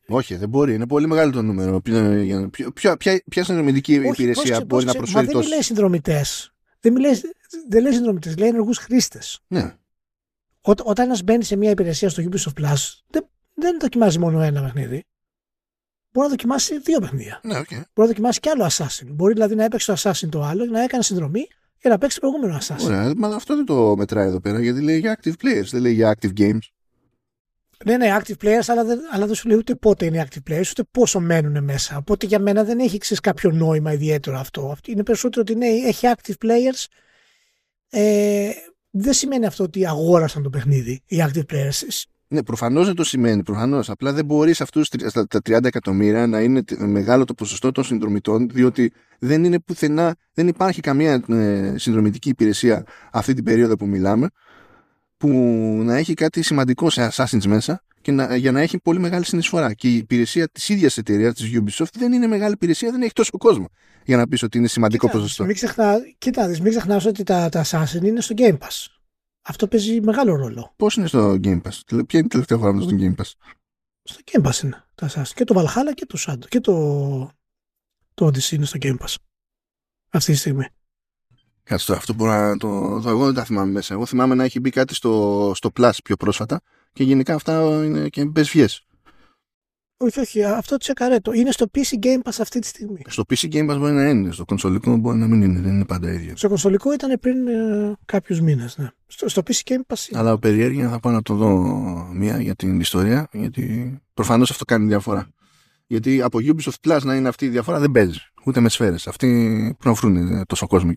Όχι, δεν μπορεί. Είναι πολύ μεγάλο το νούμερο. Ποια, ποια, ποια, ποια συνδρομητική υπηρεσία πώς, μπορεί πώς, να προσφέρει μα τόσο. Δεν λέει συνδρομητές. Δεν, δεν λέει συνδρομητές. Λέει ενεργούς χρήστες. Ναι. Ό, όταν ένας μπαίνει σε μια υπηρεσία στο Ubisoft Plus, δεν, δεν δοκιμάζει μόνο ένα παιχνίδι. Μπορεί να δοκιμάσει δύο παιχνίδια. Ναι, okay. Μπορεί να δοκιμάσει κι άλλο Assassin. Μπορεί δηλαδή να έπαιξε το Assassin το άλλο, να έκανε συνδρομή για να παίξει το προηγούμενο Assassin. Ωραία, μα αυτό δεν το μετράει εδώ πέρα, γιατί λέει για active players, δεν λέει για active games. Ναι, ναι, active players, αλλά δεν, αλλά δεν σου λέει ούτε πότε είναι active players, ούτε πόσο μένουν μέσα. Οπότε για μένα δεν έχει ξέρεις, κάποιο νόημα ιδιαίτερο αυτό. Είναι περισσότερο ότι ναι, έχει active players. Ε, δεν σημαίνει αυτό ότι αγόρασαν το παιχνίδι οι active players. Ναι, προφανώς δεν το σημαίνει. Προφανώς. Απλά δεν μπορεί σε αυτούς τα τριάντα εκατομμύρια να είναι μεγάλο το ποσοστό των συνδρομητών, διότι δεν είναι πουθενά, δεν υπάρχει καμία ε, συνδρομητική υπηρεσία αυτή την περίοδο που μιλάμε που να έχει κάτι σημαντικό σε Assassin's μέσα και να, για να έχει πολύ μεγάλη συνεισφορά. Και η υπηρεσία της ίδιας εταιρείας της Ubisoft δεν είναι μεγάλη υπηρεσία, δεν έχει τόσο κόσμο για να πεις ότι είναι σημαντικό Κοίτα, ποσοστό. Μην ξεχνά, κοίτα, μην ξεχνάς ότι τα, τα Assassin είναι στο Game Pass. Αυτό παίζει μεγάλο ρόλο. Πώς είναι στο Game Pass? Ποια είναι η τελευταία φορά που είναι στο Game Pass? Στο Game Pass είναι τα Assassin. Και το Valhalla και το Shadow. Και το, το Odyssey είναι στο Game Pass. Αυτή τη στιγμή. Κάτσε αυτό μπορώ να το, το. Εγώ δεν τα θυμάμαι μέσα. Εγώ θυμάμαι να έχει μπει κάτι στο, στο Plus πιο πρόσφατα και γενικά αυτά είναι και μπεσβιές. Όχι, όχι, αυτό τσεκαρέ το. Είναι στο πι σι Game Pass αυτή τη στιγμή. Στο πι σι Game Pass μπορεί να είναι, στο κονσολικό μπορεί να μην είναι, δεν είναι πάντα ίδιο. Στο κονσολικό ήταν πριν ε, κάποιους μήνες, ναι. Στο, στο πι σι Game Pass είναι. Αλλά περιέργεια θα πάω να το δω μία για την ιστορία, γιατί προφανώς αυτό κάνει διαφορά. Γιατί από Ubisoft Plus να είναι αυτή η διαφορά δεν παίζει, ούτε με σφαίρες. Αυτοί που να βρουν τόσο κόσμο.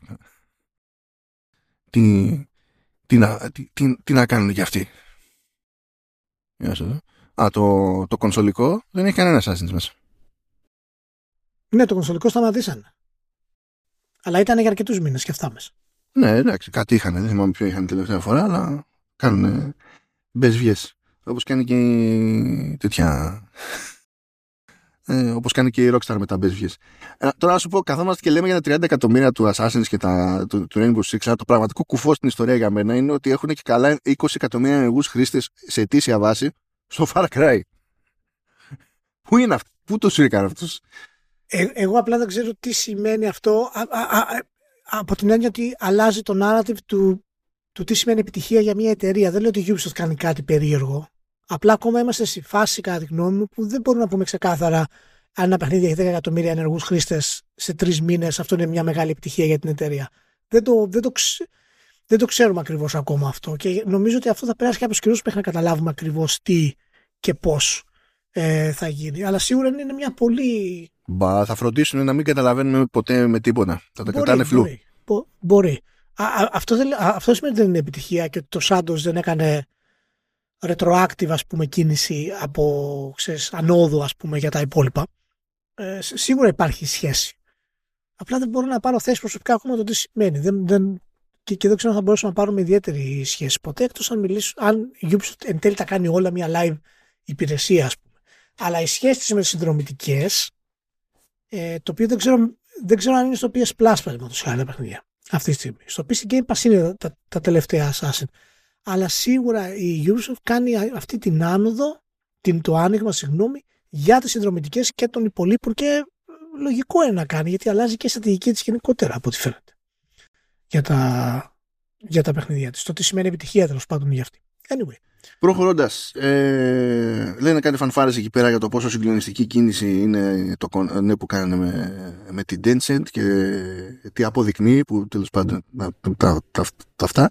Τι, τι, να, τι, τι, τι να κάνουν για αυτοί. Α, το, το κονσολικό δεν έχει κανένα Assassin's μέσα. Ναι, το κονσολικό σταματήσανε. Αλλά ήταν για αρκετούς μήνες και αυτά μέσα. Ναι, εντάξει, κάτι είχαν. Δεν θυμάμαι ποιο είχαν τελευταία φορά, αλλά κάνουν μπεσβιές. Όπως κάνει και η τέτοια... Ε, όπως κάνει και η Rockstar με τα μπεσβιές. Ε, τώρα να σου πω, καθόμαστε και λέμε για τα τριάντα εκατομμύρια του Assassin's και τα, του, του Rainbow Six, αλλά το πραγματικό κουφό στην ιστορία για μένα είναι ότι έχουν και καλά είκοσι εκατομμύρια ενεργούς χρήστες σε ετήσια βάση στο Far Cry. Πού είναι αυτό, πού το σύρκαν αυτός? Ε, εγώ απλά δεν ξέρω τι σημαίνει αυτό α, α, α, από την έννοια ότι αλλάζει το narrative του, του τι σημαίνει επιτυχία για μια εταιρεία. Δεν λέω ότι η Ubisoft κάνει κάτι περίεργο. Απλά ακόμα είμαστε σε φάση, κατά τη γνώμη μου, που δεν μπορούμε να πούμε ξεκάθαρα αν ένα παιχνίδι έχει δέκα εκατομμύρια ενεργούς χρήστες σε τρεις μήνες. Αυτό είναι μια μεγάλη επιτυχία για την εταιρεία. Δεν το, δεν το, ξε, δεν το ξέρουμε ακριβώς ακόμα αυτό. Και νομίζω ότι αυτό θα περάσει κάποιους καιρούς μέχρι να καταλάβουμε ακριβώς τι και πώς ε, θα γίνει. Αλλά σίγουρα είναι μια πολύ. Μπα, θα φροντίσουν να μην καταλαβαίνουμε ποτέ με τίποτα. Θα τα κρατάνε φλού. Μπορεί. Μπο, μπορεί. Α, α, αυτό, δεν, α, αυτό σημαίνει ότι δεν είναι επιτυχία και ότι το Shadows δεν έκανε retroactive, ας πούμε, κίνηση από ξέρεις, ανόδου, ας πούμε, για τα υπόλοιπα. Ε, σίγουρα υπάρχει σχέση. Απλά δεν μπορώ να πάρω θέση προσωπικά ακόμα το τι σημαίνει. Δεν, δεν, και, και δεν ξέρω αν θα μπορέσουμε να πάρουμε ιδιαίτερη σχέση ποτέ, εκτός αν μιλήσω, αν η Ubisoft εν τέλει τα κάνει όλα μια live υπηρεσία, ας πούμε. Αλλά οι σχέσεις με τις συνδρομητικές, ε, το οποίο δεν ξέρω, δεν ξέρω αν είναι στο πι ες Plus, παραδείγματος χάρη, παιχνίδια αυτή τη στιγμή. Στο πι σι Game Pass είναι τα, τα τελευταία Assassin. Αλλά σίγουρα η Ubisoft κάνει αυτή την άνοδο, την, το άνοιγμα, συγγνώμη, για τις συνδρομητικές και των υπολείπων, και λογικό είναι να κάνει, γιατί αλλάζει και η στρατηγική της γενικότερα, από ό,τι φαίνεται, για τα, για τα παιχνίδια της. Το τι σημαίνει επιτυχία, τέλος πάντων, για αυτή. Anyway. Προχωρώντας, ε, λένε κάτι φανφάρες εκεί πέρα για το πόσο συγκλονιστική κίνηση είναι το ναι, που κάνανε με, με την Tencent και τι αποδεικνύει, που τέλος πάντων τα, τα, τα, τα, τα αυτά.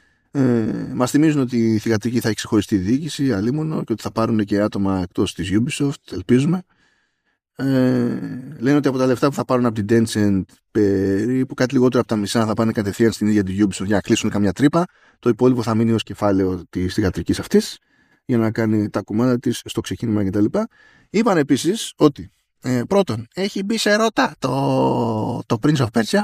Ε, μας θυμίζουν ότι η θυγατρική θα έχει ξεχωριστή διοίκηση, αλίμονο, και ότι θα πάρουν και άτομα εκτός της Ubisoft, ελπίζουμε. Ε, λένε ότι από τα λεφτά που θα πάρουν από την Tencent, περίπου κάτι λιγότερο από τα μισά θα πάνε κατευθείαν στην ίδια την Ubisoft για να κλείσουν καμιά τρύπα. Το υπόλοιπο θα μείνει ως κεφάλαιο της θυγατρικής αυτής για να κάνει τα κουμάντα της στο ξεκίνημα κτλ. Είπαν επίσης ότι ε, πρώτον, έχει μπει σε ρότα το, το Prince of Persia,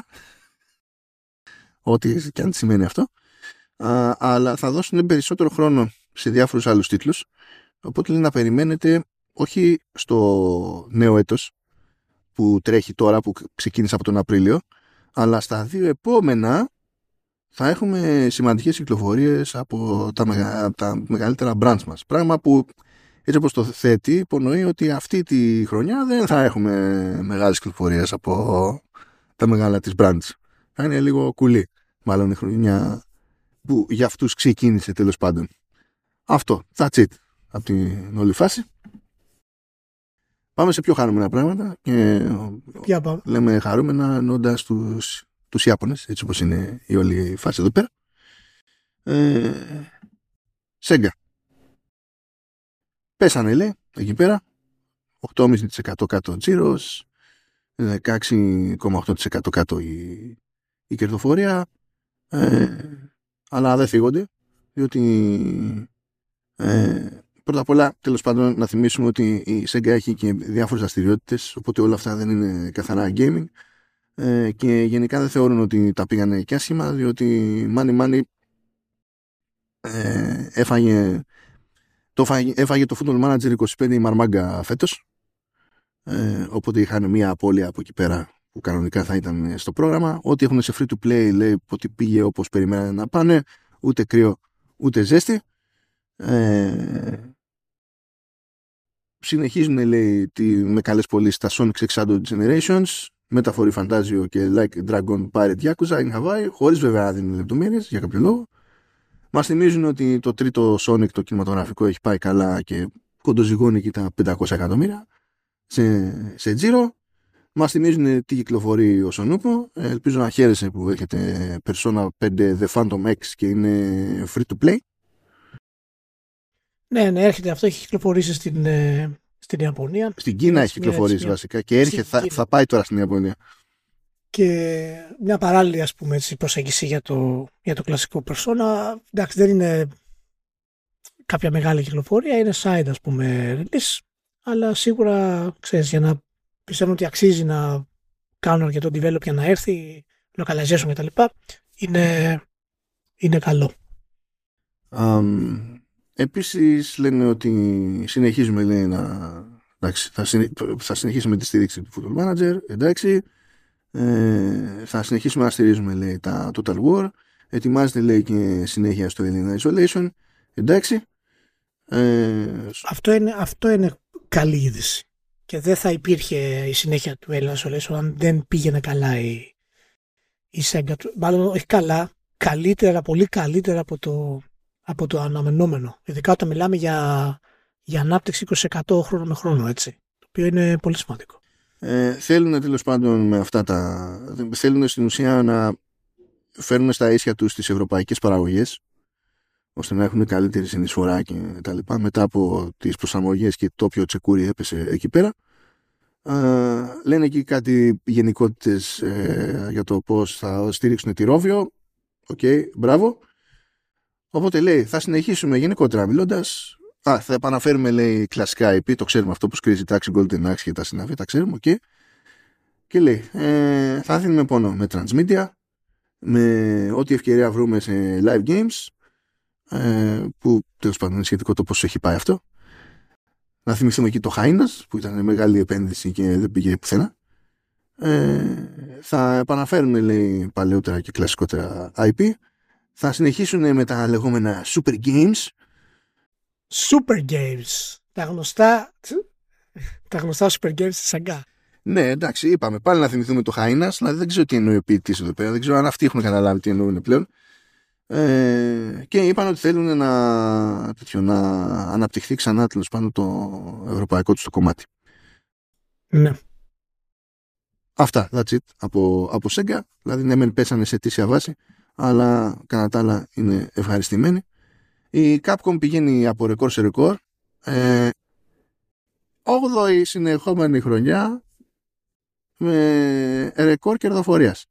ό,τι και αν σημαίνει αυτό. Uh, αλλά θα δώσουν περισσότερο χρόνο σε διάφορους άλλους τίτλους, οπότε λέει να περιμένετε όχι στο νέο έτος που τρέχει τώρα, που ξεκίνησε από τον Απρίλιο, αλλά στα δύο επόμενα θα έχουμε σημαντικές κυκλοφορίες από τα, μεγα, τα μεγαλύτερα brands μας, πράγμα που έτσι όπως το θέτει, υπονοεί ότι αυτή τη χρονιά δεν θα έχουμε μεγάλες κυκλοφορίες από τα μεγάλα της brands. Θα είναι λίγο κουλή. Μάλλον η χρονιά που για αυτούς ξεκίνησε τέλος πάντων. Αυτό, that's it από την όλη φάση. Πάμε σε πιο χαρούμενα πράγματα και λέμε χαρούμενα εννοώντας τους, τους Ιάπωνες, έτσι όπως είναι η όλη φάση εδώ πέρα. Ε, Sega. Πέσανε, λέει, εκεί πέρα. οκτώ κόμμα πέντε τοις εκατό κάτω τζίρος, δεκαέξι κόμμα οκτώ τοις εκατό κάτω η, η κερδοφορία. Ε, αλλά δεν φύγονται, διότι ε, πρώτα απ' όλα, τέλος πάντων, να θυμίσουμε ότι η Sega έχει και διάφορες δραστηριότητες, οπότε όλα αυτά δεν είναι καθαρά gaming ε, και γενικά δεν θεωρούν ότι τα πήγανε και άσχημα, διότι money money ε, έφαγε, το έφαγε, έφαγε το Football Manager είκοσι πέντε η Μαρμάγκα φέτος, ε, οπότε είχαν μια απώλεια από εκεί πέρα που κανονικά θα ήταν στο πρόγραμμα. Ό,τι έχουν σε free to play λέει ότι πήγε όπως περιμένανε να πάνε, ούτε κρύο ούτε ζέστη. Ε, συνεχίζουν, λέει, τη, με καλές πωλήσεις τα Sonic εξακόσια Generations, Metaphor Fantasio και Like Dragon Pirate Yakuza in Hawaii, χωρίς βέβαια να δίνουν λεπτομέρειες για κάποιο λόγο. Μας θυμίζουν ότι το τρίτο Sonic, το κινηματογραφικό, έχει πάει καλά και κοντοζυγώνει εκεί τα πεντακόσια εκατομμύρια σε, σε τζίρο. Μας θυμίζουν τι κυκλοφορεί ο Σονούπο. Ελπίζω να χαίρεσαι που έρχεται Persona πέντε The Phantom X και είναι free to play. Ναι, ναι, έρχεται αυτό, έχει κυκλοφορήσει στην, ε, στην Ιαπωνία. Στην Κίνα έχει κυκλοφορήσει μια, βασικά και έρχεται, θα, θα πάει τώρα στην Ιαπωνία. Και μια παράλληλη, ας πούμε, έτσι, προσέγγιση για το, για το κλασικό Persona. Εντάξει, δεν είναι κάποια μεγάλη κυκλοφορία, είναι side, ας πούμε, release, αλλά σίγουρα, ξέρεις, για να πιστεύω ότι αξίζει να κάνουν αρκετό develop για να έρθει, localization κτλ. Είναι, είναι καλό. Um... Επίσης λένε ότι συνεχίζουμε, λέει, να... εντάξει, θα, συνε... θα συνεχίσουμε τη στήριξη του Football Manager, εντάξει, ε, θα συνεχίσουμε να στηρίζουμε, λέει, τα Total War, ετοιμάζεται, λέει, και συνέχεια στο Alien Isolation, εντάξει. Ε... Αυτό, είναι, αυτό είναι καλή είδηση και δεν θα υπήρχε η συνέχεια του Alien Isolation αν δεν πήγαινε καλά η, η Sega, μάλλον όχι καλά, καλύτερα, πολύ καλύτερα από το από το αναμενόμενο. Ειδικά όταν μιλάμε για, για ανάπτυξη είκοσι τοις εκατό χρόνο με χρόνο, έτσι. Το οποίο είναι πολύ σημαντικό. Ε, θέλουν τέλος πάντων με αυτά τα... Θέλουν στην ουσία να φέρουν στα ίσια τους τις ευρωπαϊκές παραγωγές, ώστε να έχουν καλύτερη συνεισφορά και τα λοιπά, μετά από τις προσαρμογές και το όποιο τσεκούρι έπεσε εκεί πέρα. Ε, λένε εκεί κάτι γενικότητες ε, για το πώς θα στήριξουν τη Rovio. Οκ, okay, μπράβο. Οπότε, λέει, θα συνεχίσουμε γενικότερα μιλώντας. Α, θα επαναφέρουμε, λέει, κλασικά άι πι, το ξέρουμε αυτό που σκρίζει Taxi, Golden Axe και τα συναφή, τα ξέρουμε, okay. Και λέει, ε, θα δίνουμε πόνο με Transmedia, με ό,τι ευκαιρία βρούμε σε live games, ε, που τέλος πάντων είναι σχετικό το πώς έχει πάει αυτό. Να θυμηθούμε εκεί το Hainas, που ήταν μεγάλη επένδυση και δεν πήγε πουθενά. Ε, θα επαναφέρουμε, λέει, παλαιότερα και κλασικότερα άι πι. Θα συνεχίσουν με τα λεγόμενα Super Games. Super Games. Τα γνωστά, τα γνωστά Super Games της Sega. Ναι, εντάξει, είπαμε. Πάλι να θυμηθούμε το Hainas, δηλαδή δεν ξέρω τι εννοεί ο ποιητής εδώ πέρα. Δεν ξέρω αν αυτοί έχουν καταλάβει τι εννοούν πλέον. Ε, και είπαν ότι θέλουν να, τέτοιο, να αναπτυχθεί ξανά, τέλος πάντων, το ευρωπαϊκό τους το κομμάτι. Ναι. Αυτά, that's it, από, από Sega. Δηλαδή, ναι, μεν πέσανε σε αιτήσια βάση, αλλά κατά τα άλλα είναι ευχαριστημένοι. Η Capcom πηγαίνει από ρεκόρ σε ρεκόρ. Ε, όγδοη συνεχόμενη χρονιά με ρεκόρ κερδοφορίας.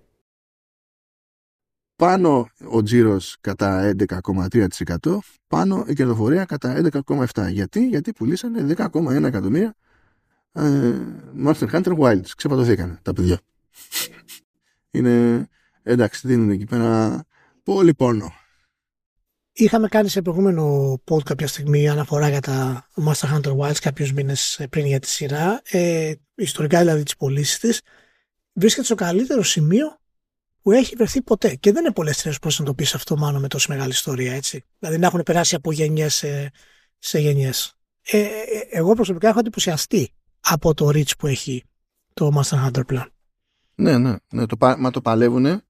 Πάνω ο τζίρος κατά έντεκα κόμμα τρία τοις εκατό, πάνω η κερδοφορία κατά έντεκα κόμμα επτά τοις εκατό. Γιατί, γιατί πουλήσανε δέκα κόμμα ένα εκατομμύρια ε, Monster Hunter Wilds. Ξεπατωθήκανε τα παιδιά. Είναι, εντάξει, δίνουν εκεί πέρα πολύ πόνο. Είχαμε κάνει σε προηγούμενο pod κάποια στιγμή αναφορά για τα Monster Hunter Wilds κάποιους μήνες πριν για τη σειρά. Ε, ιστορικά δηλαδή τις πωλήσεις της. Βρίσκεται στο καλύτερο σημείο που έχει βρεθεί ποτέ. Και δεν είναι πολλές ταινίες πώς να το πεις αυτό, μάλλον με τόση μεγάλη ιστορία, έτσι. Δηλαδή να έχουν περάσει από γενιές σε, σε γενιές. ε, ε, εγώ προσωπικά έχω εντυπωσιαστεί από το reach που έχει το Monster Hunter πλέον. Ναι, ναι, ναι το, μα το παλεύουνε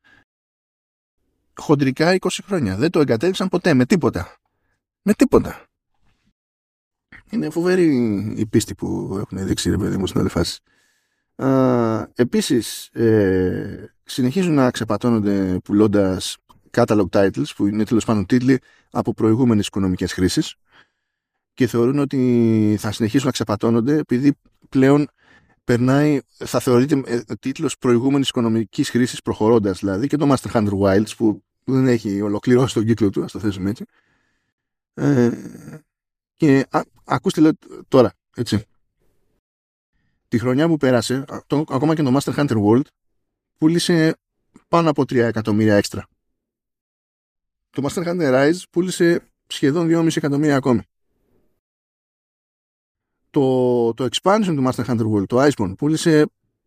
χοντρικά είκοσι χρόνια. Δεν το εγκατέλειψαν ποτέ, με τίποτα. Με τίποτα. Είναι φοβερή η πίστη που έχουν δείξει, ρε παιδί μου, στην όλη φάση. Uh, επίσης, ε, συνεχίζουν να ξεπατώνονται πουλώντας catalog titles, που είναι τέλος πάντων τίτλοι από προηγούμενες οικονομικές χρήσεις, και θεωρούν ότι θα συνεχίσουν να ξεπατώνονται επειδή πλέον περνάει, θα θεωρείται ε, τίτλος προηγούμενης οικονομικής χρήσης προχωρώντας, δηλαδή, και το Monster Hunter Wilds που δεν έχει ολοκληρώσει τον κύκλο του, ας το θέσουμε έτσι. Ε, και α, ακούστε, λέω τώρα, έτσι. Τη χρονιά που πέρασε, το, ακόμα και το Monster Hunter World πούλησε πάνω από τρία εκατομμύρια έξτρα. Το Monster Hunter Rise πούλησε σχεδόν δυόμισι εκατομμύρια ακόμη. Το, το expansion του Monster Hunter World, το Iceborne, πούλησε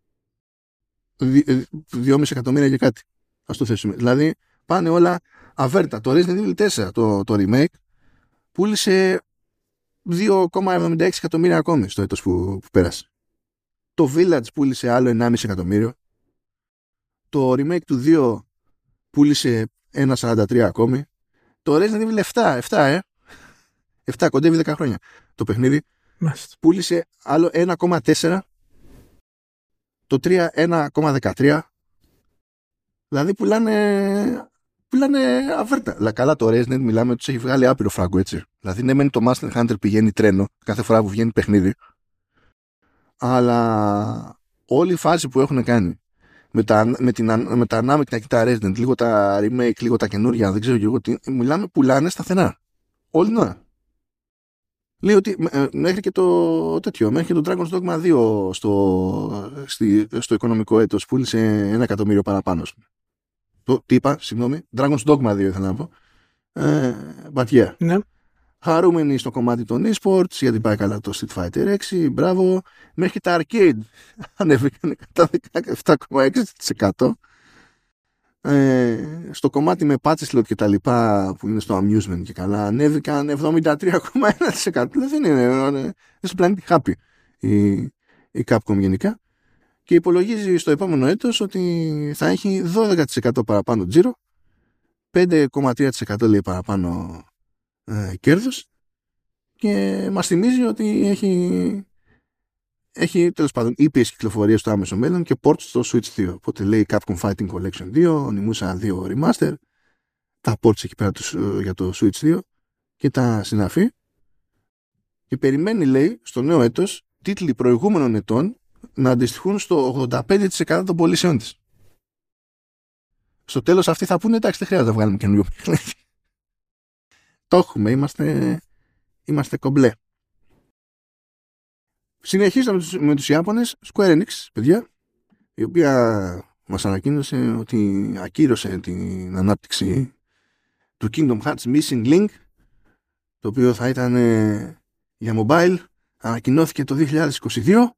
δυόμισι εκατομμύρια και κάτι. Ας το θέσουμε. Δηλαδή πάνε όλα αβέρτα. Το Resident Evil τέσσερα, το, το remake, πούλησε δύο κόμμα εβδομήντα έξι εκατομμύρια ακόμη στο έτος που, που πέρασε. Το Village πούλησε άλλο ενάμιση εκατομμύριο. Το remake του δύο πούλησε ένα κόμμα σαράντα τρία ακόμη. Το Resident Evil επτά, επτά, ε. επτά, κοντεύει δέκα χρόνια. Το παιχνίδι Μάλιστα. πούλησε άλλο ένα κόμμα τέσσερα. Το τρία ένα κόμμα δεκατρία. Δηλαδή πουλάνε, πουλάνε αβέρτα. Αλλά καλά, το Resident μιλάμε, τους έχει βγάλει άπειρο φράγκο, έτσι. Δηλαδή ναι, μεν το Monster Hunter πηγαίνει τρένο κάθε φορά που βγαίνει παιχνίδι. Αλλά όλη η φάση που έχουν κάνει με τα, με την, με τα ανάμεικτα και τα Resident, λίγο τα remake, λίγο τα καινούργια, δεν ξέρω και εγώ τι, μιλάμε, πουλάνε σταθερά. Όλη την ώρα. Λέει ότι μέχρι και το τέτοιο, μέχρι και το Dragon's Dogma δύο στο, στη, στο οικονομικό έτος πούλησε ένα εκατομμύριο παραπάνω. Το, τι είπα, συγγνώμη, Dragon's Dogma δύο ήθελα να πω. Ε, but yeah. Ναι. Χαρούμενοι στο κομμάτι των e-sports, γιατί πάει καλά το Street Fighter έξι, μπράβο. Μέχρι και τα arcade ανέβηκαν κατά δεκαεπτά κόμμα έξι τοις εκατό. Ε, στο κομμάτι με patch slot και τα λοιπά που είναι στο amusement και καλά, ανέβηκαν εβδομήντα τρία κόμμα ένα τοις εκατό. Δηλαδή δεν είναι, δεν σου πλανήτη happy η, η Capcom γενικά. Και υπολογίζει στο επόμενο έτος ότι θα έχει δώδεκα τοις εκατό παραπάνω τζίρο, πέντε κόμμα τρία τοις εκατό λέει παραπάνω ε, κέρδος, και μας θυμίζει ότι έχει, έχει τέλος πάντων ήπιες κυκλοφορίες στο άμεσο μέλλον και ports στο Switch δύο. Οπότε λέει Capcom Fighting Collection δύο, Onimusha δύο Remaster, τα ports εκεί πέρα για το Switch δύο και τα συναφή. Και περιμένει, λέει, στο νέο έτος τίτλοι προηγούμενων ετών να αντιστοιχούν στο ογδόντα πέντε τοις εκατό των πωλήσεων της. Στο τέλος αυτοί θα πούνε, εντάξει, δεν χρειάζεται να βγάλουμε καινούριο παιχνίδι. Το έχουμε, είμαστε, είμαστε κομπλέ. Συνεχίζουμε με τους, με τους Ιάπωνες, Square Enix, παιδιά, η οποία μας ανακοίνωσε ότι ακύρωσε την ανάπτυξη του Kingdom Hearts Missing Link, το οποίο θα ήταν ε, για mobile. Ανακοινώθηκε το δύο χιλιάδες είκοσι δύο.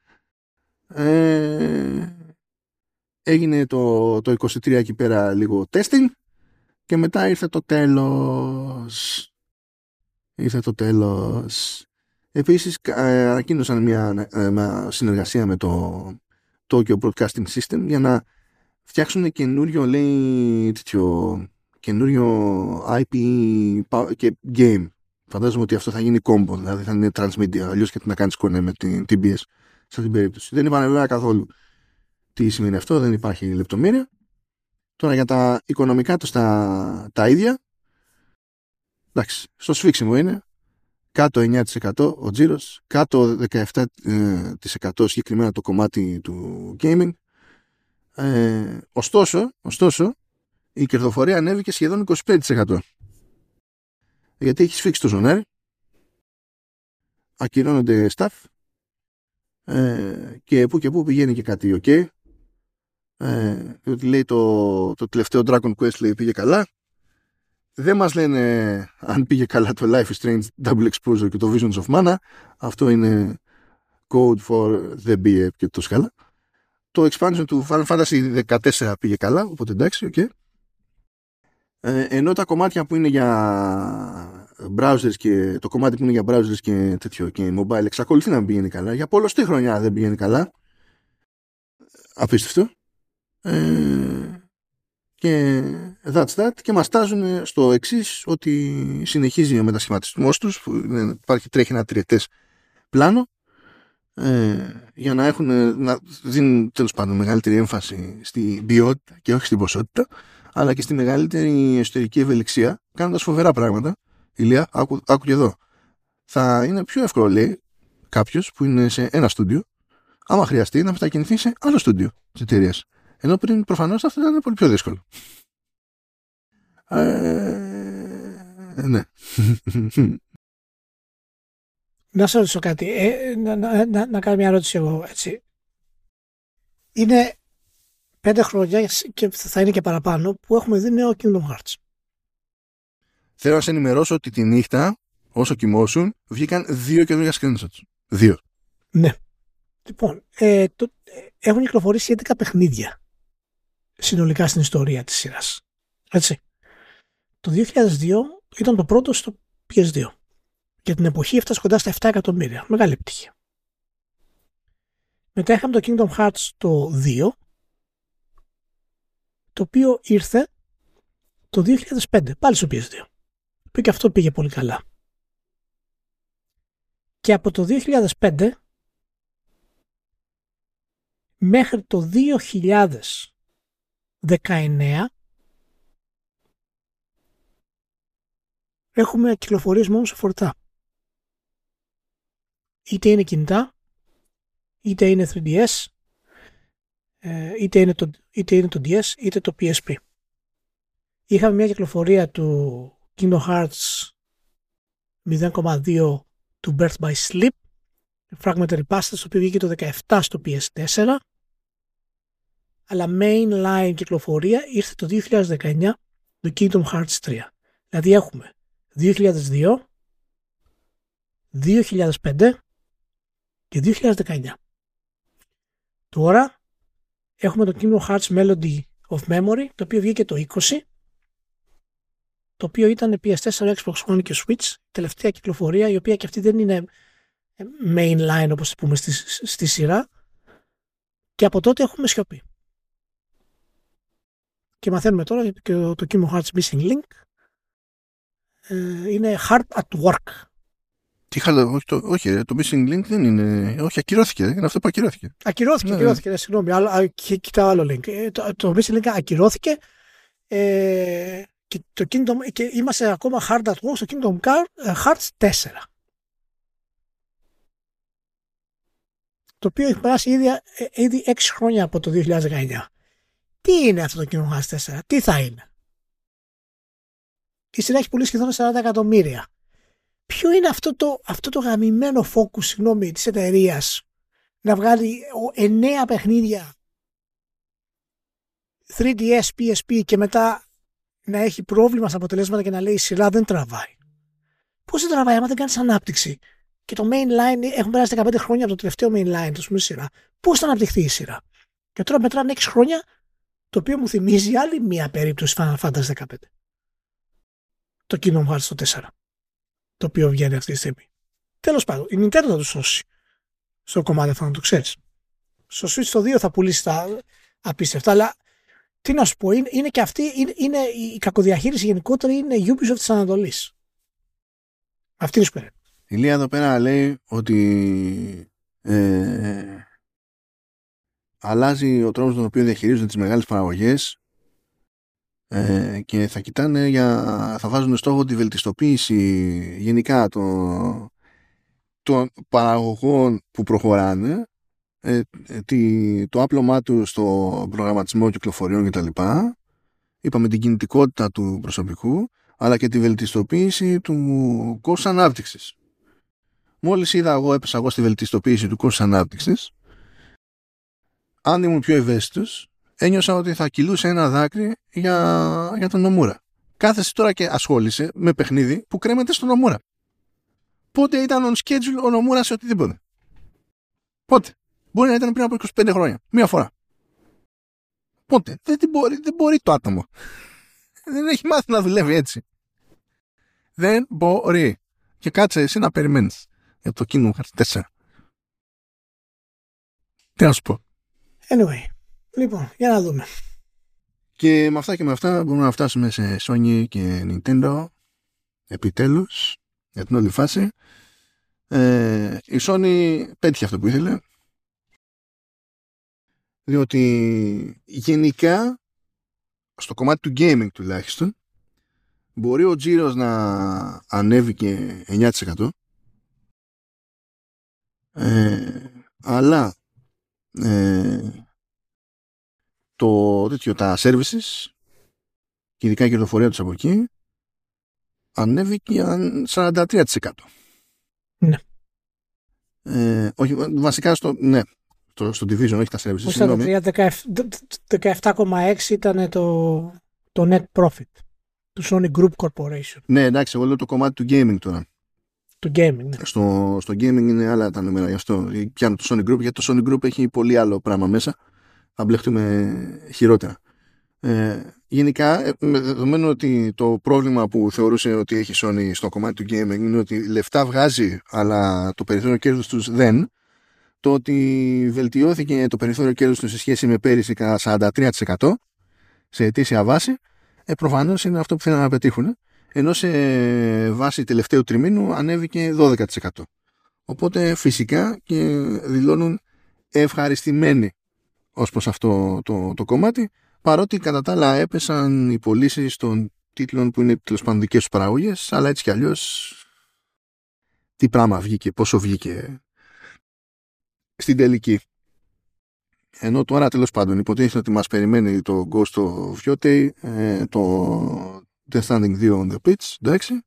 Ε, έγινε το, το είκοσι τρία εκεί πέρα λίγο testing και μετά ήρθε το τέλος. Ήρθε το τέλος. Επίσης ε, ανακοίνωσαν μια, ε, μια συνεργασία με το Tokyo Broadcasting System για να φτιάξουν καινούριο, λέει, τέτοιο, καινούριο άι πι και game. Φαντάζομαι ότι αυτό θα γίνει combo, δηλαδή θα είναι transmedia, αλλιώς και να κάνεις κονέ με την τι μπι ες σε αυτή την περίπτωση. Δεν είπανε βέβαια καθόλου τι σημαίνει αυτό, δεν υπάρχει λεπτομέρεια. Τώρα για τα οικονομικά τους τα, τα ίδια. Εντάξει, στο σφίξιμο είναι κάτω εννιά τοις εκατό ο τζίρος, κάτω δεκαεπτά τοις εκατό συγκεκριμένα το κομμάτι του gaming. Ε, ωστόσο, ωστόσο, η κερδοφορία ανέβηκε σχεδόν είκοσι πέντε τοις εκατό. Γιατί έχει σφίξει το ζωνάρι, ακυρώνονται staff, ε, και που και που πηγαίνει και κάτι ok. Ε, ότι λέει το, το τελευταίο Dragon Quest, λέει, πήγε καλά. Δεν μας λένε αν πήγε καλά το Life is Strange Double Exposure και το Visions of Mana. Αυτό είναι code for the μπι ι και το σκάλα. Το expansion του Final Fantasy δεκατέσσερα πήγε καλά, οπότε εντάξει, ok. Ε, ενώ τα κομμάτια που είναι για, browsers και το κομμάτι που είναι για browsers και τέτοιο και mobile εξακολουθεί να μην πηγαίνει καλά. Για πολλωστή χρονιά δεν πηγαίνει καλά. Απίστευτο. Ε, και that's that. Και μας τάζουν στο εξής, ότι συνεχίζει ο μετασχηματισμός τους, που υπάρχει, τρέχει ένα τριετές πλάνο, ε, για να έχουν, να δίνουν τέλος πάντων μεγαλύτερη έμφαση στην ποιότητα και όχι στην ποσότητα, αλλά και στη μεγαλύτερη εσωτερική ευελιξία, κάνοντας φοβερά πράγματα. Ηλία, άκου, άκου και εδώ. Θα είναι πιο εύκολο, λέει, κάποιος που είναι σε ένα στούντιο, άμα χρειαστεί, να μετακινηθεί σε άλλο στούντιο της εταιρείας. Ενώ πριν προφανώς αυτό ήταν πολύ πιο δύσκολο. Ε, ναι. Να σε ρωτήσω κάτι. Ε, να, να, να, να κάνω μια ερώτηση εγώ, έτσι. Είναι πέντε χρόνια και θα είναι και παραπάνω που έχουμε δει νέο Kingdom Hearts. Θέλω να σε ενημερώσω ότι τη νύχτα, όσο κοιμώσουν, βγήκαν δύο καινούργια screenshots. Δύο. Ναι. Λοιπόν, ε, το, ε, έχουν κυκλοφορήσει έντεκα παιχνίδια συνολικά στην ιστορία της σειράς. Έτσι. Το δύο χιλιάδες δύο ήταν το πρώτο στο πι ες δύο. Για την εποχή έφτασε κοντά στα επτά εκατομμύρια. Μεγάλη επιτυχία. Μετά είχαμε το Kingdom Hearts το δύο, το οποίο ήρθε το δύο χιλιάδες πέντε, πάλι στο πι ες δύο. Που και αυτό πήγε πολύ καλά. Και από το δύο χιλιάδες πέντε μέχρι το δύο χιλιάδες δεκαεννέα έχουμε κυκλοφορίες μόνο σε φορτά. Είτε είναι κινητά, είτε είναι θρι ντι ες, είτε είναι το, είτε είναι το ντι ες, είτε το πι ες πι. Είχαμε μια κυκλοφορία του Kingdom Hearts μηδέν κόμμα δύο του Birth by Sleep, Fragmentary Past, το οποίο βγήκε το δεκαεπτά στο πι ες φορ, αλλά mainline κυκλοφορία ήρθε το δύο χιλιάδες δεκαεννέα το Kingdom Hearts τρία. Δηλαδή έχουμε δύο χιλιάδες δύο, δύο χιλιάδες πέντε και δύο χιλιάδες δεκαεννέα. Τώρα έχουμε το Kingdom Hearts Melody of Memory, το οποίο βγήκε το είκοσι, το οποίο ήταν πι ες φορ, Xbox One και Switch, τελευταία κυκλοφορία, η οποία και αυτή δεν είναι mainline όπως πούμε στη, στη σειρά, και από τότε έχουμε σιωπή. Και μαθαίνουμε τώρα και το, το Kingdom Hearts Missing Link ε, είναι hard at work. Τι χαλα, όχι, το, όχι, το Missing Link δεν είναι. Όχι, ακυρώθηκε. Είναι αυτό που ακυρώθηκε. Ακυρώθηκε, ναι, ακυρώθηκε. Ναι, συγγνώμη. Άλλο, κοιτάω άλλο link. Ε, το, το Missing Link ακυρώθηκε. Ε, και, το Kingdom, και είμαστε ακόμα hard at work στο Kingdom Hearts τέσσερα. Το οποίο έχει περάσει ήδη, ήδη έξι χρόνια από το δύο χιλιάδες δεκαεννέα. Τι είναι αυτό το Kingdom Hearts τέσσερα, τι θα είναι? Η σειρά έχει πουλήσει σχεδόν σαράντα εκατομμύρια. Ποιο είναι αυτό το, αυτό το γαμημένο focus, συγγνώμη, της εταιρείας να βγάλει εννέα παιχνίδια θρι ντι ες, πι ες πι και μετά να έχει πρόβλημα στα αποτελέσματα και να λέει η σειρά δεν τραβάει? Πώς δεν τραβάει άμα δεν κάνεις ανάπτυξη? Και το mainline, έχουν περάσει δεκαπέντε χρόνια από το τελευταίο mainline, το πούμε σειρά. Πώς θα αναπτυχθεί η σειρά? Και τώρα μετράνε έξι χρόνια, το οποίο μου θυμίζει άλλη μία περίπτωση Final Fantasy δεκαπέντε. Το Kingdom Hearts το τέσσερα. Το οποίο βγαίνει αυτή τη στιγμή. Τέλος πάντων, η Nintendo θα το σώσει στο κομμάτι αυτό, να το ξέρεις. Στο Switch το δύο θα πουλήσει τα απίστευτα, αλλά τι να σου πω, είναι, είναι και αυτή, είναι, είναι η κακοδιαχείριση γενικότερα, είναι η Ubisoft της Ανατολής. Αυτή είναι η σπέρα. Η Λία εδώ πέρα λέει ότι ε, αλλάζει ο τρόπος τον οποίο διαχειρίζονται τις μεγάλες παραγωγές ε, και θα κοιτάνε για, θα βάζουν στόχο τη βελτιστοποίηση γενικά των, των παραγωγών που προχωράνε, ε, τη, το άπλωμά του στο προγραμματισμό κυκλοφοριών κτλ. Είπαμε την κινητικότητα του προσωπικού, αλλά και τη βελτιστοποίηση του κόστους ανάπτυξης. Μόλις είδα εγώ, έπεσα εγώ στη βελτιστοποίηση του κόστους ανάπτυξης, αν ήμουν πιο ευαίσθητος, ένιωσα ότι θα κυλούσε ένα δάκρυ για, για τον Νομούρα. Κάθεσαι τώρα και ασχόλησε με παιχνίδι που κρέμεται στον Νομούρα. Πότε ήταν on schedule ο Νομούρα σε οτιδήποτε? Πότε? Μπορεί να ήταν πριν από είκοσι πέντε χρόνια. Μία φορά. Πότε? Δεν, δεν, μπορεί, δεν μπορεί το άτομο. Δεν έχει μάθει να δουλεύει έτσι. Δεν μπορεί. Και κάτσε εσύ να περιμένεις για το Kingdom Hearts τέσσερα. Τι να σου πω. Anyway, λοιπόν, για να δούμε. Και με αυτά και με αυτά μπορούμε να φτάσουμε σε Sony και Nintendo επιτέλους για την όλη φάση. Ε, η Sony πέτυχε αυτό που ήθελε, διότι γενικά στο κομμάτι του gaming τουλάχιστον μπορεί ο τζίρος να ανέβει και εννιά τοις εκατό, ε, αλλά ε, το τέτοιο, τα services και ειδικά η κερδοφορία τους από εκεί ανέβηκε σαράντα τρία τοις εκατό. Ναι. Ε, όχι, βασικά στο, ναι, στο, στο Division, όχι τα services. σαράντα τρία, δεκαεπτά κόμμα έξι ήταν το, το net profit του Sony Group Corporation. Ναι, εντάξει, εγώ λέω το κομμάτι του gaming τώρα. Του gaming, ναι. Στο, στο gaming είναι άλλα τα νούμερα, γι' αυτό πιάνω το Sony Group, γιατί το Sony Group έχει πολύ άλλο πράγμα μέσα. Θα μπλεχτούμε χειρότερα. Ε, γενικά, με δεδομένο ότι το πρόβλημα που θεωρούσε ότι έχει Sony στο κομμάτι του gaming είναι ότι λεφτά βγάζει, αλλά το περιθώριο κέρδους τους δεν, το ότι βελτιώθηκε το περιθώριο κέρδους τους σε σχέση με πέρυσι κατά σαράντα τρία τοις εκατό σε ετήσια βάση, ε, προφανώς είναι αυτό που θέλουν να πετύχουν, ενώ σε βάση τελευταίου τριμήνου ανέβηκε δώδεκα τοις εκατό. Οπότε φυσικά και δηλώνουν ευχαριστημένοι ως προς αυτό το, το κομμάτι, παρότι κατά τα άλλα έπεσαν οι πωλήσεις των τίτλων που είναι τέλος πάντων δικές τους παραγωγές, αλλά έτσι κι αλλιώς τι πράγμα βγήκε, πόσο βγήκε στην τελική. Ενώ τώρα τέλος πάντων υποτίθεται ότι μας περιμένει το Ghost of Yotei, ε, το Death Stranding δύο on the pitch, εντάξει,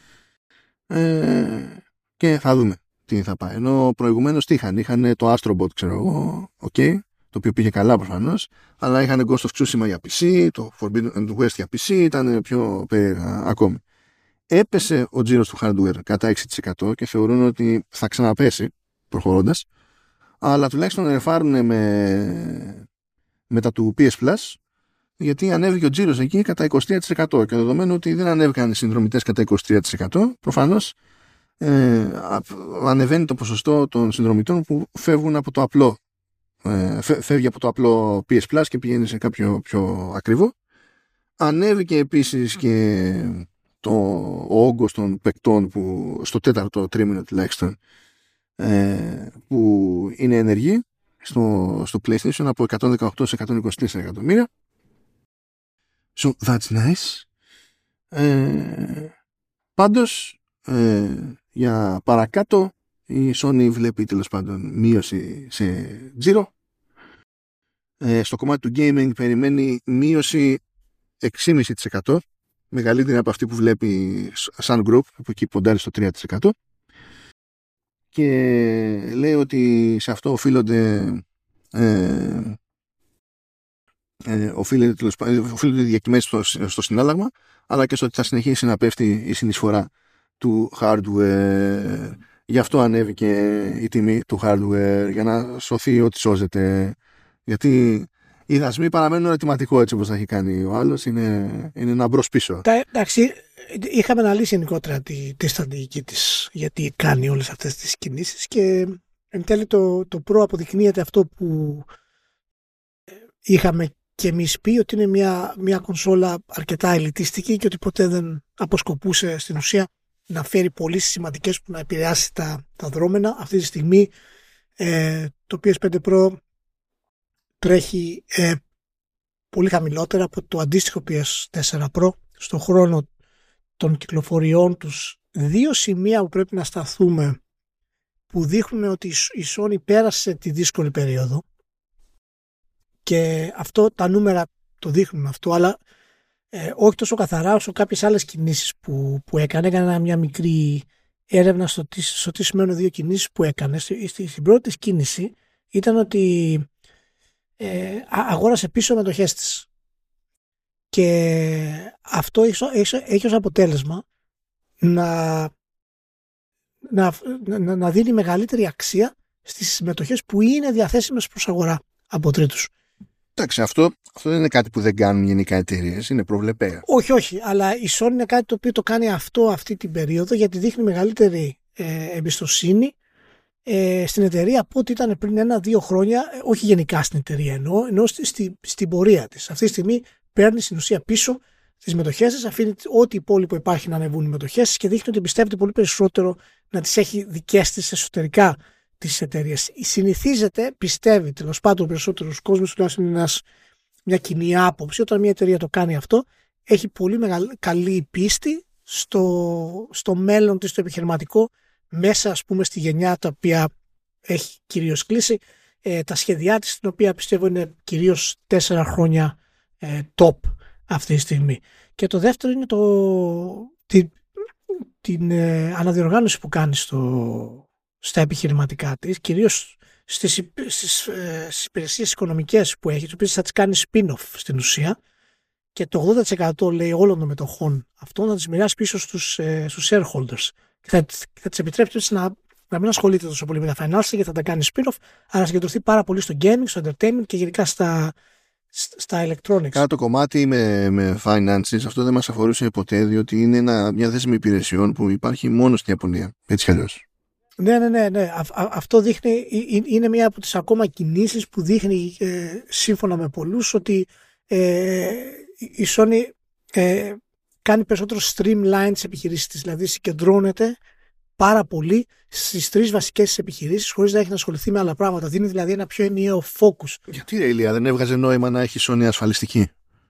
ε, και θα δούμε τι θα πάει. Ενώ προηγουμένως τι είχαν, είχαν το Astrobot, ξέρω εγώ, ok, το οποίο πήγε καλά προφανώς, αλλά είχαν Ghost of Tsushima για πι σι, το Forbidden West για πι σι, ήταν πιο περίεργα ακόμη. Έπεσε ο τζίρος του hardware κατά έξι τοις εκατό και θεωρούν ότι θα ξαναπέσει προχωρώντας, αλλά τουλάχιστον ρεφάρουν με, με τα του πι ες Plus, γιατί ανέβηκε ο τζίρος εκεί κατά είκοσι τρία τοις εκατό, και δεδομένου ότι δεν ανέβηκαν οι συνδρομητές κατά είκοσι τρία τοις εκατό, προφανώς ε, ανεβαίνει το ποσοστό των συνδρομητών που φεύγουν από το απλό φεύγει από το απλό πι ες Plus και πηγαίνει σε κάποιο πιο ακριβό. Ανέβηκε επίσης και το, ο όγκος των παικτών που στο τέταρτο τρίμηνο τουλάχιστον ε, που είναι ενεργοί στο, στο PlayStation από εκατόν δεκαοκτώ σε εκατόν είκοσι τέσσερα εκατομμύρια. So that's nice. Ε, πάντως ε, για παρακάτω η Sony βλέπει τέλος πάντων μείωση σε τζίρο. Ε, στο κομμάτι του gaming περιμένει μείωση έξι κόμμα πέντε τοις εκατό, μεγαλύτερη από αυτή που βλέπει Sun Group, που εκεί ποντάρει στο τρία τοις εκατό, και λέει ότι σε αυτό οφείλονται ε, ε, οφείλονται, οφείλονται διακυμάνσεις στο, στο συνάλλαγμα, αλλά και στο ότι θα συνεχίσει να πέφτει η συνεισφορά του hardware. Γι' αυτό ανέβηκε η τιμή του hardware, για να σωθεί ό,τι σώζεται. Γιατί οι δασμοί παραμένουν ερωτηματικό, έτσι όπως θα έχει κάνει ο άλλος. Είναι, είναι ένα μπρος πίσω. Εντάξει, είχαμε αναλύσει γενικότερα τη, τη στρατηγική της, γιατί κάνει όλες αυτές τις κινήσεις, και εν τέλει το, το προ αποδεικνύεται αυτό που είχαμε και εμείς πει, ότι είναι μια, μια κονσόλα αρκετά ελιτιστική και ότι ποτέ δεν αποσκοπούσε στην ουσία να φέρει πωλήσεις σημαντικές που να επηρεάσει τα, τα δρόμενα. Αυτή τη στιγμή ε, το πι ες φάιβ Pro τρέχει ε, πολύ χαμηλότερα από το αντίστοιχο πι ες φορ Pro στον χρόνο των κυκλοφοριών τους. Δύο σημεία που πρέπει να σταθούμε, που δείχνουν ότι η Sony πέρασε τη δύσκολη περίοδο, και αυτό τα νούμερα το δείχνουν αυτό, αλλά ε, όχι τόσο καθαρά όσο κάποιες άλλες κινήσεις που, που έκανε. Έκανα μια μικρή έρευνα στο τι, στο τι σημαίνουν δύο κινήσεις που έκανε. Στη, στη, στην πρώτη της κίνηση ήταν ότι ε, αγόρασε πίσω μετοχές της, και αυτό έχει, έχει, έχει ως αποτέλεσμα να, να, να, να δίνει μεγαλύτερη αξία στις μετοχές που είναι διαθέσιμες προς αγορά από τρίτους. Εντάξει, αυτό, αυτό δεν είναι κάτι που δεν κάνουν γενικά εταιρείες, είναι προβλεπέα. Όχι, όχι, αλλά η Sony είναι κάτι το οποίο το κάνει αυτό αυτή την περίοδο γιατί δείχνει μεγαλύτερη ε, εμπιστοσύνη ε, στην εταιρεία από ό,τι ήταν πριν ένα-δύο χρόνια, ε, όχι γενικά στην εταιρεία εννοώ, ενώ στη, στη, στην πορεία της. Αυτή τη στιγμή παίρνει στην ουσία πίσω τις μετοχές της, αφήνει ό,τι υπόλοιπο υπάρχει να ανεβούν οι μετοχές της και δείχνει ότι εμπιστεύεται πολύ περισσότερο να τις έχει δικές της εσωτερικά τις εταιρείες. Συνηθίζεται, πιστεύει τέλος πάντων περισσότερος κόσμος, τουλάχιστον είναι ένας, μια κοινή άποψη, όταν μια εταιρεία το κάνει αυτό, έχει πολύ μεγάλη, καλή πίστη στο, στο μέλλον της, το επιχειρηματικό, μέσα ας πούμε στη γενιά τα οποία έχει κυρίως κλείσει, ε, τα σχέδιά της, την οποία πιστεύω είναι κυρίως τέσσερα χρόνια ε, top αυτή τη στιγμή. Και το δεύτερο είναι το, την, την ε, αναδιοργάνωση που κάνει στο, στα επιχειρηματικά της, κυρίως στις, στις, ε, στις υπηρεσίες οικονομικές που έχει, τις οποίες θα τις κάνει spin-off στην ουσία, και το ογδόντα τοις εκατό λέει όλων των μετοχών αυτών να τις μοιράσει πίσω στους, ε, στους shareholders. Και θα, θα τις επιτρέψει να, να μην ασχολείται τόσο πολύ με τα financial γιατί θα τα κάνει spin-off, αλλά να συγκεντρωθεί πάρα πολύ στο gaming, στο entertainment και γενικά στα, στα electronics. Κάνα το κομμάτι με, με finances, αυτό δεν μας αφορούσε ποτέ, διότι είναι ένα, μια δέσμη υπηρεσιών που υπάρχει μόνο στην Ιαπωνία. Έτσι κι αλλιώς. Ναι, ναι, ναι, ναι. Α, α, αυτό δείχνει, είναι μια από τις ακόμα κινήσεις που δείχνει ε, σύμφωνα με πολλούς ότι ε, η Sony ε, κάνει περισσότερο streamline τις επιχειρήσεις της, δηλαδή συγκεντρώνεται πάρα πολύ στις τρεις βασικές της επιχειρήσεις χωρίς να έχει να ασχοληθεί με άλλα πράγματα. Δίνει δηλαδή ένα πιο ενιαίο focus. Γιατί ρε Ηλία, δεν έβγαζε νόημα να έχει Sony ασφαλιστική?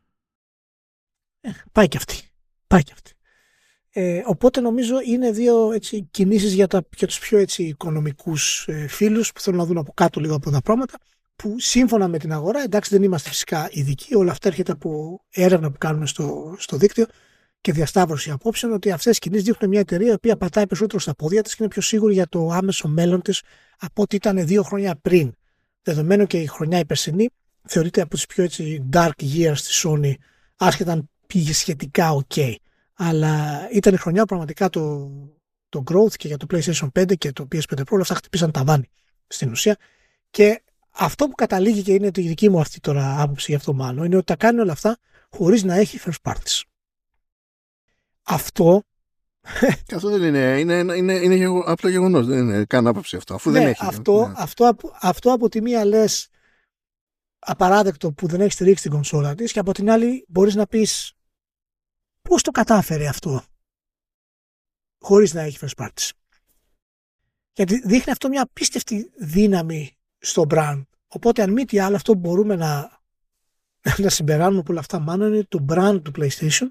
Ε, πάει και αυτή. Πάει και αυτή. Ε, οπότε νομίζω είναι δύο έτσι, κινήσεις για, τα, για τους πιο έτσι, οικονομικούς ε, φίλους που θέλουν να δουν από κάτω λίγο από τα πράγματα, που σύμφωνα με την αγορά, εντάξει δεν είμαστε φυσικά ειδικοί, όλα αυτά έρχεται από έρευνα που κάνουμε στο, στο δίκτυο και διασταύρωση απόψεων, ότι αυτές οι κινήσεις δείχνουν μια εταιρεία η οποία πατάει περισσότερο στα πόδια της και είναι πιο σίγουρη για το άμεσο μέλλον της από ό,τι ήταν δύο χρόνια πριν. Δεδομένου και η χρονιά η περσινή θεωρείται από τις πιο έτσι, dark years της Sony, άσχετα πήγε σχετικά ok. Αλλά ήταν η χρονιά πραγματικά το, το growth και για το PlayStation πέντε και το πι ες φάιβ Pro, όλα αυτά χτυπήσαν ταβάνι στην ουσία. Και αυτό που καταλήγει και είναι η δική μου αυτή τώρα άποψη γι' αυτό μάλλον, είναι ότι τα κάνει όλα αυτά χωρίς να έχει first parties. Αυτό. Και αυτό δεν είναι, είναι, είναι, είναι, είναι απλό γεγονός, δεν είναι καν άποψη αυτό. Αφού ναι, δεν έχει. Αυτό, ναι. αυτό, αυτό, αυτό από τη μία λες απαράδεκτο που δεν έχει στηρίξει την κονσόλα της, και από την άλλη μπορείς να πεις πώς το κατάφερε αυτό χωρίς να έχει first parties. Γιατί δείχνει αυτό μια απίστευτη δύναμη στο brand. Οπότε αν μη τι άλλο, αυτό που μπορούμε να, να συμπεράνουμε από όλα αυτά μάλλον είναι το brand του PlayStation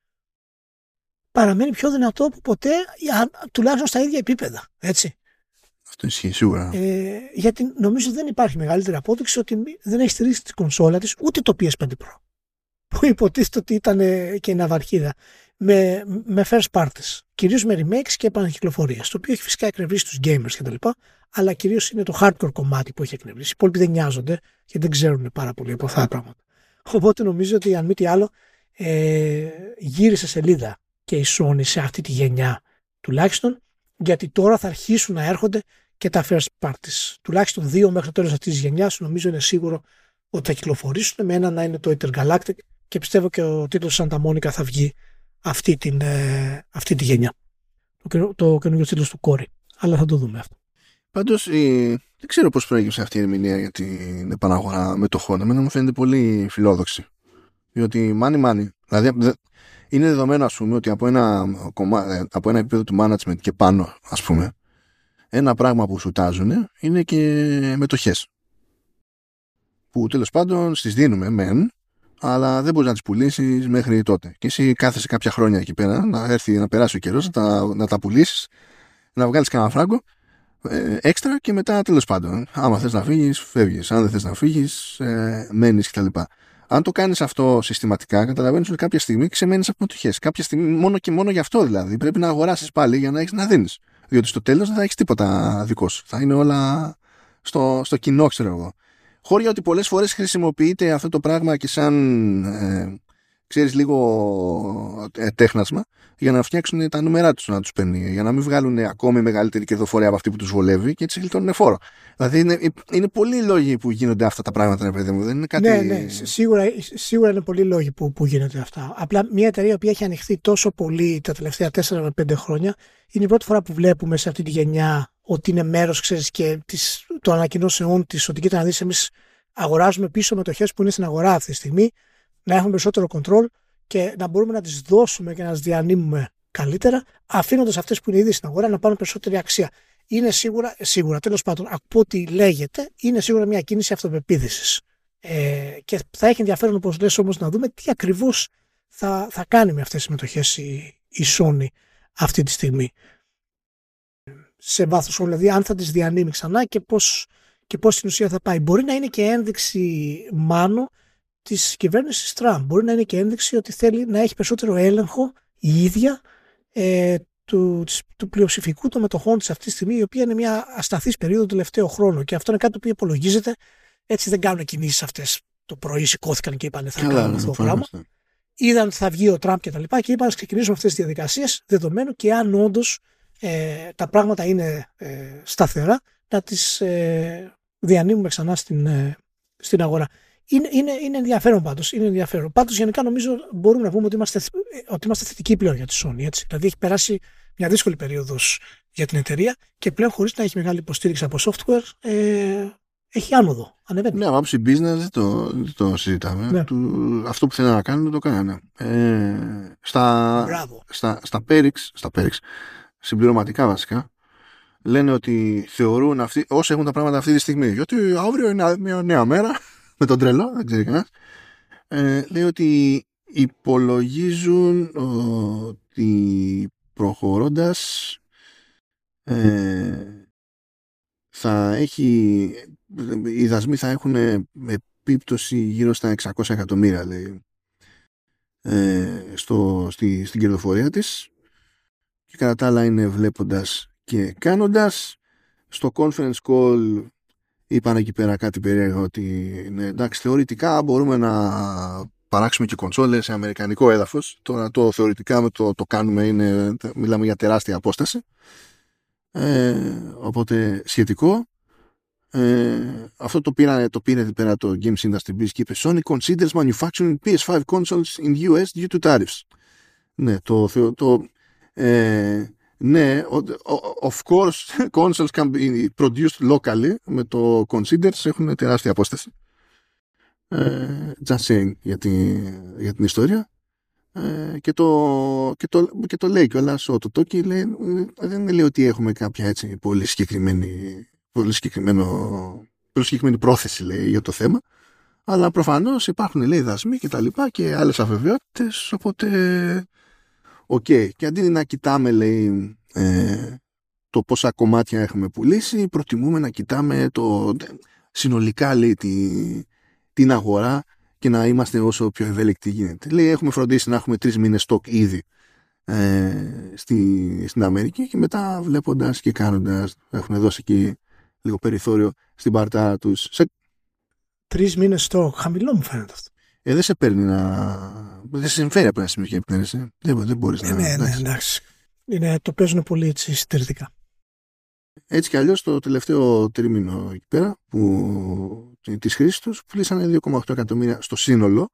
παραμένει πιο δυνατό από ποτέ, τουλάχιστον στα ίδια επίπεδα. Έτσι. Αυτό ισχύει σίγουρα. Ε, γιατί νομίζω δεν υπάρχει μεγαλύτερη απόδειξη ότι δεν έχει στηρίξει την κονσόλα της ούτε το πι ες φάιβ Pro. Που υποτίθεται ότι ήταν και η ναυαρχίδα. Με, με first parties. Κυρίως με remakes και επανακυκλοφορίες. Το οποίο έχει φυσικά εκνευρίσει τους gamers κτλ. Αλλά κυρίως είναι το hardcore κομμάτι που έχει εκνευρίσει. Οι υπόλοιποι δεν νοιάζονται και δεν ξέρουν πάρα πολύ από αυτά τα πράγματα. Οπότε νομίζω ότι αν μη τι άλλο ε, γύρισε σελίδα και η Sony σε αυτή τη γενιά τουλάχιστον, γιατί τώρα θα αρχίσουν να έρχονται και τα first parties. Τουλάχιστον δύο μέχρι το τέλος αυτής της γενιάς νομίζω είναι σίγουρο ότι θα κυκλοφορήσουν, με ένα να είναι το Intergalactic και πιστεύω και ο τίτλος Santa Monica θα βγει αυτή, την, ε, αυτή τη γενιά. Το, το καινούργιο τίτλος του Κόρη. Αλλά θα το δούμε αυτό. Πάντως η... δεν ξέρω πώς προέκυψε αυτή η ερμηνεία για την επαναγορά μετοχών. Εμένα μου φαίνεται πολύ φιλόδοξη. Διότι money money. Δηλαδή είναι δεδομένο ας πούμε ότι από ένα, κομμά... από ένα επίπεδο του management και πάνω ας πούμε, ένα πράγμα που σουτάζουν είναι και μετοχές. Που τέλος πάντων στις δίνουμε μεν, αλλά δεν μπορείς να τις πουλήσεις μέχρι τότε. Και εσύ κάθεσαι κάποια χρόνια εκεί πέρα να έρθει να περάσει ο καιρός, να τα, να τα πουλήσεις, να βγάλεις κανένα φράγκο ε, έξτρα και μετά τέλος πάντων. Άμα θες να φύγεις, φεύγεις. Αν δεν θες να φύγεις, ε, μένεις κτλ. Αν το κάνεις αυτό συστηματικά, καταλαβαίνεις ότι κάποια στιγμή ξεμένεις από μετοχές. Κάποια στιγμή, μόνο και μόνο γι' αυτό δηλαδή, πρέπει να αγοράσεις πάλι για να έχεις να δίνεις. Διότι στο τέλος δεν θα έχεις τίποτα δικό σου. Θα είναι όλα στο, στο κοινό, ξέρω εγώ. Χώρια ότι πολλές φορές χρησιμοποιείται αυτό το πράγμα και σαν, ε, ξέρεις, λίγο ε, τέχνασμα για να φτιάξουν τα νούμερά τους να τους παίρνει, για να μην βγάλουν ακόμη μεγαλύτερη κερδοφορία από αυτή που τους βολεύει και έτσι γλιτώνουν φόρο. Δηλαδή είναι, είναι πολλοί λόγοι που γίνονται αυτά τα πράγματα, ρε παιδί μου. Δεν είναι κάτι... Ναι, ναι, σίγουρα, σίγουρα είναι πολλοί λόγοι που, που γίνονται αυτά. Απλά μια εταιρεία που έχει ανοιχθεί τόσο πολύ τα τελευταία τέσσερα με πέντε χρόνια, είναι η πρώτη φορά που βλέπουμε σε αυτή τη γενιά ότι είναι μέρος, ξέρεις, και της, το ανακοινώσεών της, ότι κοίτα να δεις, εμείς αγοράζουμε πίσω μετοχές που είναι στην αγορά αυτή τη στιγμή, να έχουμε περισσότερο control και να μπορούμε να τις δώσουμε και να τις διανύμουμε καλύτερα, αφήνοντας αυτές που είναι ήδη στην αγορά να πάρουν περισσότερη αξία. Είναι σίγουρα, σίγουρα τέλος πάντων, από ό,τι λέγεται, είναι σίγουρα μια κίνηση αυτοπεποίθησης. Ε, και θα έχει ενδιαφέρον, όπως λες, όμως, να δούμε τι ακριβώς θα, θα κάνει με αυτές τις μετοχές η, η Sony αυτή τη στιγμή. Σε βάθος, δηλαδή, αν θα τις διανύμει ξανά και πώς, και πώς στην ουσία θα πάει. Μπορεί να είναι και ένδειξη, μάνο, της κυβέρνησης Τραμπ. Μπορεί να είναι και ένδειξη ότι θέλει να έχει περισσότερο έλεγχο η ίδια ε, του, του πλειοψηφικού των μετοχών της αυτή τη στιγμή, η οποία είναι μια ασταθής περίοδο του τελευταίο χρόνο. Και αυτό είναι κάτι το οποίο υπολογίζεται. Έτσι δεν κάνουν κινήσεις αυτές. Το πρωί σηκώθηκαν και είπαν θα Καλά, κάνουν αυτό το πράγμα. Είδαν ότι θα βγει ο Τραμπ και τα λοιπά και είπαν να ξεκινήσουμε αυτές τις διαδικασίες, δεδομένου και αν όντως ε, τα πράγματα είναι ε, σταθερά, να τις ε, διανύμουμε ξανά στην, ε, στην αγορά. Είναι, είναι, είναι ενδιαφέρον πάντως. Είναι ενδιαφέρον. Πάντως, γενικά νομίζω μπορούμε να πούμε ότι είμαστε, ότι είμαστε θετικοί πλέον για τη Sony. Έτσι. Δηλαδή έχει περάσει μια δύσκολη περίοδος για την εταιρεία και πλέον, χωρίς να έχει μεγάλη υποστήριξη από software, ε, έχει άνοδο. Ανεβαίνει. Ναι, από άψη business δεν το, το συζητάμε. Ναι. Του, αυτό που θέλουν να κάνουν το κάνανε. Ε, στα, στα, στα Perix, στα Perix, συμπληρωματικά βασικά, λένε ότι θεωρούν αυτοί, όσοι έχουν τα πράγματα αυτή τη στιγμή, γιατί αύριο είναι μια νέα μέρα. Με τον τρελό, δεν ξέρει κανένας. Ε, λέει ότι υπολογίζουν ότι προχωρώντας ε, θα έχει, οι δασμοί θα έχουν επίπτωση γύρω στα εξακόσια εκατομμύρια, λέει, ε, στο, στη, στην κερδοφορία της, και κατά τα άλλα είναι βλέποντας και κάνοντας. Στο conference call είπαν εκεί πέρα κάτι περίεργο, ότι ναι, εντάξει, θεωρητικά μπορούμε να παράξουμε και κονσόλες σε αμερικανικό έδαφος. Τώρα το θεωρητικά με το, το κάνουμε είναι, μιλάμε για τεράστια απόσταση. Ε, οπότε σχετικό. Ε, αυτό το, πήρα, το πήρε εδώ πέρα το Games Industry Biz και είπε Sony considers manufacturing πι ες φάιβ consoles in γιου ες due to tariffs. Ναι, το, το ε, ναι, of course consoles can be produced locally. Με το considers έχουν τεράστια απόσταση. Ε, just saying για, τη, για την ιστορία. Ε, και, το, και, το, και το λέει κιόλας ο Τοτόκι, λέει, δεν λέει ότι έχουμε κάποια έτσι πολύ συγκεκριμένη, πολύ συγκεκριμένο, πολύ συγκεκριμένη πρόθεση, λέει, για το θέμα, αλλά προφανώς υπάρχουν, λέει, δασμοί και τα λοιπά και άλλες αβεβαιότητες, οπότε οκ. Okay. Και αντί να κοιτάμε, λέει, ε, το πόσα κομμάτια έχουμε πουλήσει, προτιμούμε να κοιτάμε το συνολικά, λέει, τη, την αγορά και να είμαστε όσο πιο ευέλικτοι γίνεται. Λέει, έχουμε φροντίσει να έχουμε τρεις μήνες stock ήδη ε, στη, στην Αμερική και μετά βλέποντας και κάνοντας, έχουν δώσει εκεί λίγο περιθώριο στην παρτάρα τους. Σε... Τρεις μήνες stock, χαμηλό μου φαίνεται αυτό. Ε, δεν σε παίρνει να... Δεν σε συμφέρει από ένα σημείο και επινέρεση. Δεν, δεν μπορείς ε, να... Ναι, ναι, εντάξει. Είναι, το παίζουν πολύ έτσι συντηρητικά. Έτσι κι αλλιώς το τελευταίο τρίμηνο εκεί πέρα που της χρήσης τους πουλήσανε δύο κόμμα οκτώ εκατομμύρια στο σύνολο,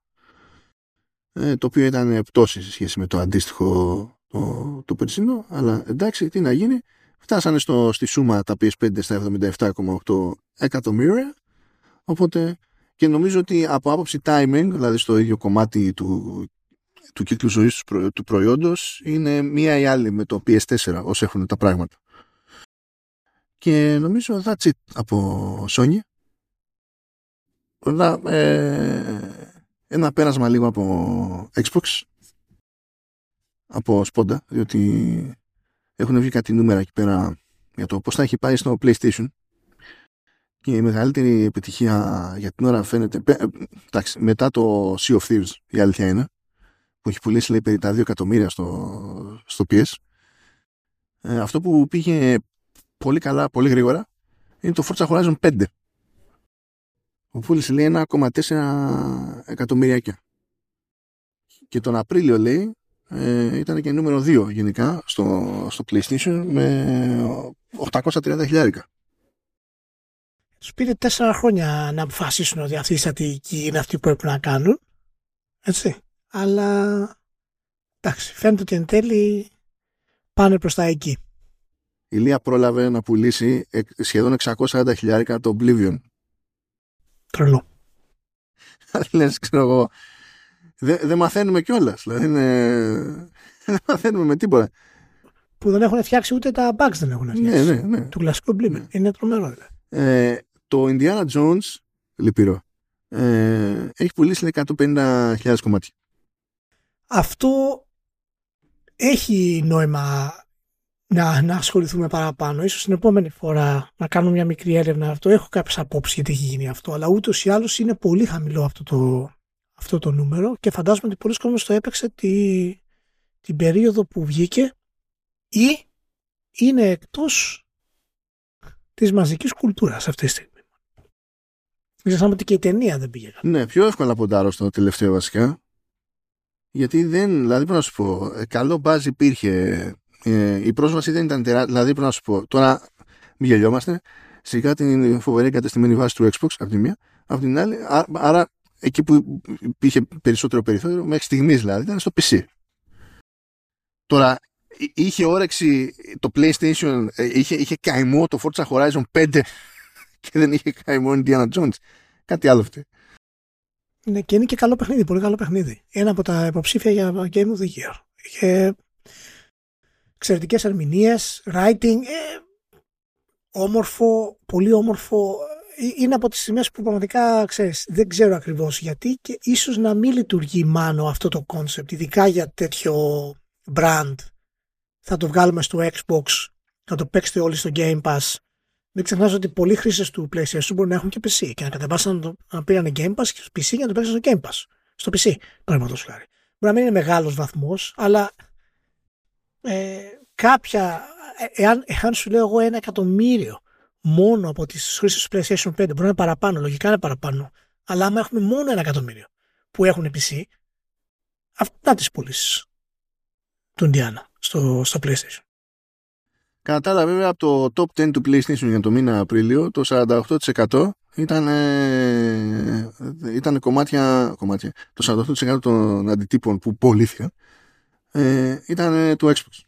ε, το οποίο ήταν πτώση σε σχέση με το αντίστοιχο το, το περσινό, αλλά εντάξει, τι να γίνει, φτάσανε στο, στη σούμα τα πι ες φάιβ στα εβδομήντα επτά κόμμα οκτώ εκατομμύρια, οπότε και νομίζω ότι από άποψη timing, δηλαδή στο ίδιο κομμάτι του, του κύκλου ζωής του, προ, του προϊόντος, είναι μία ή άλλη με το πι ες φορ όσο έχουν τα πράγματα. Και νομίζω that's it από Sony. Να, ε, ένα πέρασμα λίγο από Xbox, από Sponda, διότι έχουν βγει κάτι νούμερα εκεί πέρα για το πώς θα έχει πάει στο PlayStation, και η μεγαλύτερη επιτυχία για την ώρα φαίνεται, εντάξει, μετά το Sea of Thieves, η αλήθεια είναι, που έχει πουλήσει, λέει, περί τα δύο εκατομμύρια στο, στο πι ες. Ε, αυτό που πήγε πολύ καλά, πολύ γρήγορα, είναι το Forza Horizon πέντε, που πούλησε, λέει, ένα κόμμα τέσσερα εκατομμυριάκια. Και τον Απρίλιο, λέει, ε, ήταν και νούμερο δύο γενικά στο, στο PlayStation με οκτακόσια τριάντα χιλιάρικα. Τους πήρε τέσσερα χρόνια να αποφασίσουν ότι αυτή η στρατηγική είναι αυτή που πρέπει να κάνουν. Έτσι. Αλλά εντάξει, φαίνεται ότι εν τέλει πάνε προς τα εκεί. Η Λία πρόλαβε να πουλήσει σχεδόν εξακόσια σαράντα χιλιάρικα το Oblivion. Τρελό. Λες, ξέρω εγώ, δεν δε μαθαίνουμε κιόλας. Δηλαδή δεν μαθαίνουμε με τίποτα. Που δεν έχουν φτιάξει ούτε τα bugs δεν έχουν φτιάξει. Ναι, ναι, ναι. Του κλασικού Oblivion. Ναι. Είναι τρομερό. Δηλαδή. Ε, το Indiana Jones, λυπηρό, ε, έχει πουλήσει εκατόν πενήντα χιλιάδες κομμάτια. Αυτό έχει νόημα να, να ασχοληθούμε παραπάνω. Ίσως την επόμενη φορά να κάνουμε μια μικρή έρευνα αυτό. Έχω κάποιες απόψεις γιατί έχει γίνει αυτό. Αλλά ούτως ή άλλως είναι πολύ χαμηλό αυτό το, αυτό το νούμερο και φαντάζομαι ότι πολλοί κόσμος το έπαιξε τη, την περίοδο που βγήκε ή είναι εκτός της μαζικής κουλτούρας αυτή τη στιγμή. Δεν ξέραμε ότι και η ταινία δεν πήγε. Ναι, πιο εύκολα ποντάρω στο τελευταίο βασικά. Γιατί δεν, δηλαδή πρέπει να σου πω, καλό μπάζ υπήρχε, ε, η πρόσβαση δεν ήταν τεράστια, δηλαδή πρέπει να σου πω, τώρα μην γελιόμαστε, σιγά την φοβερή εγκατεστημένη βάση του Xbox από τη μία, από την άλλη, α, άρα εκεί που υπήρχε περισσότερο περιθώριο, μέχρι στιγμής δηλαδή, ήταν στο πι σι. Τώρα, είχε όρεξη το PlayStation, είχε, είχε καημό το Forza Horizon πέντε και δεν είχε καημό Indiana Jones. Κάτι άλλο αυτό. Ναι, και είναι και καλό παιχνίδι, πολύ καλό παιχνίδι. Ένα από τα υποψήφια για Game of the Year. Είχε εξαιρετικές ερμηνείες, writing, ε, όμορφο, πολύ όμορφο. Είναι από τις στιγμές που πραγματικά, ξέρεις, δεν ξέρω ακριβώς γιατί και ίσως να μην λειτουργεί μάνο αυτό το concept, ειδικά για τέτοιο brand. Θα το βγάλουμε στο Xbox, θα το παίξετε όλοι στο Game Pass. Μην ξεχνάς ότι πολλοί χρήστες του PlayStation μπορούν να έχουν και πι σι και να κατεβάσουν να, να πήραν Game Pass και στο πι σι για να το παίξουν στο Game Pass. Στο πι σι, παραδείγματος χάρη. Μπορεί να μην είναι μεγάλος βαθμός, αλλά ε, κάποια, ε, εάν, εάν σου λέω εγώ ένα εκατομμύριο μόνο από τις χρήστες του PlayStation πέντε, μπορεί να είναι παραπάνω, λογικά είναι παραπάνω, αλλά άμα έχουμε μόνο ένα εκατομμύριο που έχουν πι σι, αυτά τις πωλήσεις του Indiana στο, στο PlayStation. Κατά τα άλλα, βέβαια, από το top δέκα του PlayStation για το μήνα Απρίλιο, το σαράντα οκτώ τοις εκατό ήταν, ε, ήταν κομμάτια, κομμάτια. Το σαράντα οκτώ τοις εκατό των αντιτύπων που πωλήθηκαν ε, ήταν ε, του Xbox.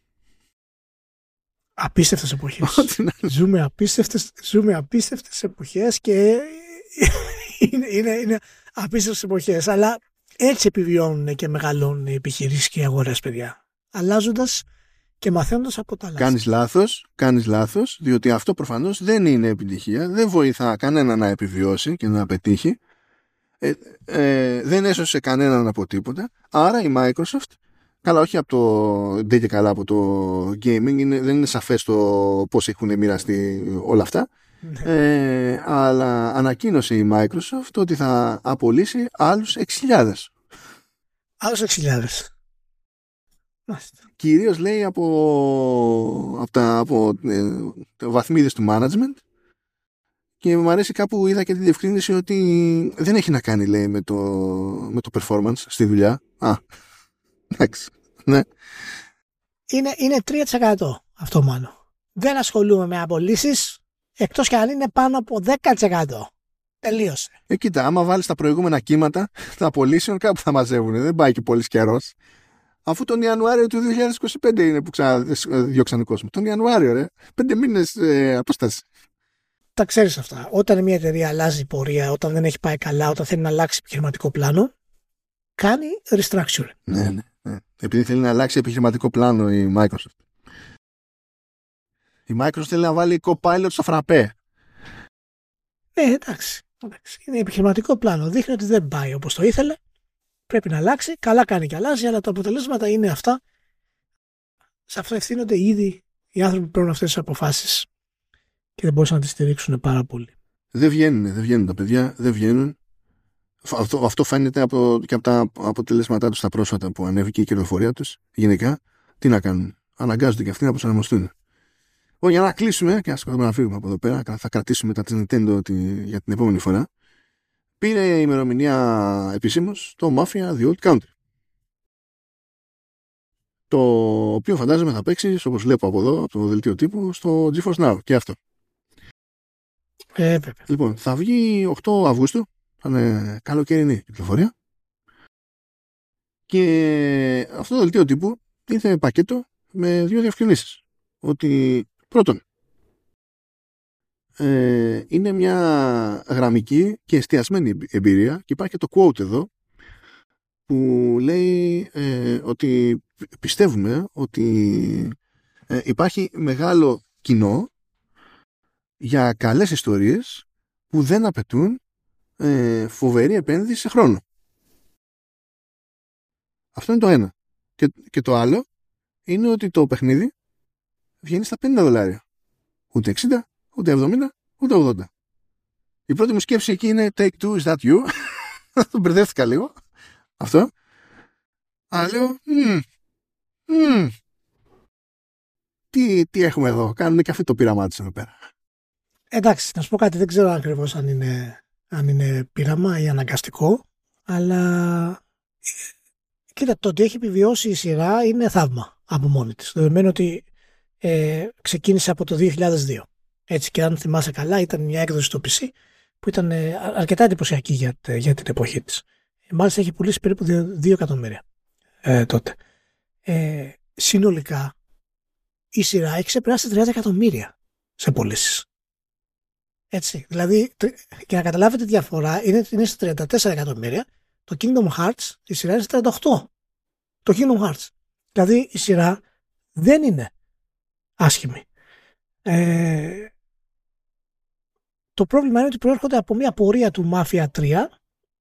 Απίστευτες εποχές. ζούμε, απίστευτες, ζούμε απίστευτες εποχές και είναι, είναι, είναι απίστευτες εποχές. Αλλά έτσι επιβιώνουν και μεγαλώνουν οι επιχειρήσεις και οι αγορές, παιδιά. Αλλάζοντας και μαθαίνοντας από τα λάθη. Κάνεις λάθος, κάνεις λάθος, διότι αυτό προφανώς δεν είναι επιτυχία, δεν βοηθά κανένα να επιβιώσει και να πετύχει, ε, ε, δεν έσωσε κανέναν από τίποτα, άρα η Microsoft, καλά όχι από το, δεν και καλά από το gaming, είναι, δεν είναι σαφές το πώς έχουν μοιραστεί όλα αυτά, ε, αλλά ανακοίνωσε η Microsoft ότι θα απολύσει άλλους έξι χιλιάδες. Άλλους έξι χιλιάδες. Κυρίως λέει από, από, τα, από ε, βαθμίδες του management και μου αρέσει κάπου είδα και τη διευκρίνηση ότι δεν έχει να κάνει, λέει, με το, με το performance στη δουλειά. Α, εντάξει, ναι. Είναι, είναι τρία τοις εκατό αυτό μόνο. Δεν ασχολούμαι με απολύσεις εκτός και αν είναι πάνω από δέκα τοις εκατό. Τελείωσε. Ε, κοίτα, άμα βάλεις τα προηγούμενα κύματα τα απολύσεων κάπου θα μαζεύουν. Δεν πάει και πολύς καιρός. Αφού τον Ιανουάριο του δύο χιλιάδες είκοσι πέντε είναι που ξαναδιώξαν κόσμο. Τον Ιανουάριο, ρε. Πέντε μήνες ε, απόσταση. Τα ξέρεις αυτά. Όταν μια εταιρεία αλλάζει πορεία, όταν δεν έχει πάει καλά, όταν θέλει να αλλάξει επιχειρηματικό πλάνο, κάνει restructure. Ναι, ναι, ναι. Επειδή θέλει να αλλάξει επιχειρηματικό πλάνο η Microsoft. Η Microsoft θέλει να βάλει Copilot στο φραπέ. Ναι, εντάξει. εντάξει. Είναι επιχειρηματικό πλάνο. Δείχνει ότι δεν πάει όπως το ήθελε. Πρέπει να αλλάξει. Καλά κάνει και αλλάζει, αλλά τα αποτελέσματα είναι αυτά. Σε αυτό ευθύνονται ήδη οι άνθρωποι που παίρνουν αυτές τις αποφάσεις και δεν μπορούσαν να τις στηρίξουν πάρα πολύ. Δεν βγαίνουν, δεν βγαίνουν τα παιδιά, δεν βγαίνουν. Αυτό, αυτό φαίνεται από, και από τα αποτελέσματά τους τα πρόσφατα που ανέβηκε η κερδοφορία τους. Γενικά, τι να κάνουν. Αναγκάζονται και αυτοί να προσαρμοστούν. Ω, για να κλείσουμε και να να φύγουμε από εδώ πέρα, θα κρατήσουμε τα της Nintendo για την επόμενη φορά. Πήρε η ημερομηνία επισήμως το Mafia The Old Country. το οποίο φαντάζομαι θα παίξεις, όπως βλέπω από εδώ, από το δελτίο τύπου, στο GeForce Now και αυτό. Ε, λοιπόν, θα βγει οκτώ Αυγούστου, θα είναι καλοκαιρινή κυκλοφορία. Και αυτό το δελτίο τύπου ήρθε πακέτο με δύο διευκρινήσεις. Ότι πρώτον, ε, είναι μια γραμμική και εστιασμένη εμπειρία και υπάρχει και το quote εδώ που λέει ε, ότι πιστεύουμε ότι ε, υπάρχει μεγάλο κοινό για καλές ιστορίες που δεν απαιτούν ε, φοβερή επένδυση σε χρόνο. Αυτό είναι το ένα. Και, και το άλλο είναι ότι το παιχνίδι βγαίνει στα πενήντα δολάρια. Ούτε εξήντα, ούτε εβδομήντα, ούτε ογδόντα. Η πρώτη μου σκέψη εκεί είναι Take two, is that you? Το μπερδεύτηκα λίγο. Αυτό. Αλλά λέω, mm, mm, τι, τι έχουμε εδώ. Κάνουν και αυτό το πείραμά τους εδώ πέρα. Εντάξει, να σου πω κάτι. Δεν ξέρω ακριβώς αν είναι, αν είναι πείραμα ή αναγκαστικό. Αλλά κοίτα, το ότι έχει επιβιώσει η σειρά είναι θαύμα από μόνη της. Δεδομένου ότι ε, ξεκίνησε από το δύο χιλιάδες δύο. Έτσι, και αν θυμάσαι καλά, ήταν μια έκδοση στο πι σι που ήταν ε, αρκετά εντυπωσιακή για, για την εποχή της. Μάλιστα έχει πουλήσει περίπου δύο εκατομμύρια ε, τότε. Ε, συνολικά η σειρά έχει ξεπεράσει τριάντα εκατομμύρια σε πωλήσεις. Έτσι, δηλαδή, και να καταλάβετε τη διαφορά, είναι, είναι στα τριάντα τέσσερα εκατομμύρια. Το Kingdom Hearts, η σειρά είναι στα τριάντα οκτώ. Το Kingdom Hearts. Δηλαδή η σειρά δεν είναι άσχημη. Ε, το πρόβλημα είναι ότι προέρχονται από μια πορεία του Mafia τρία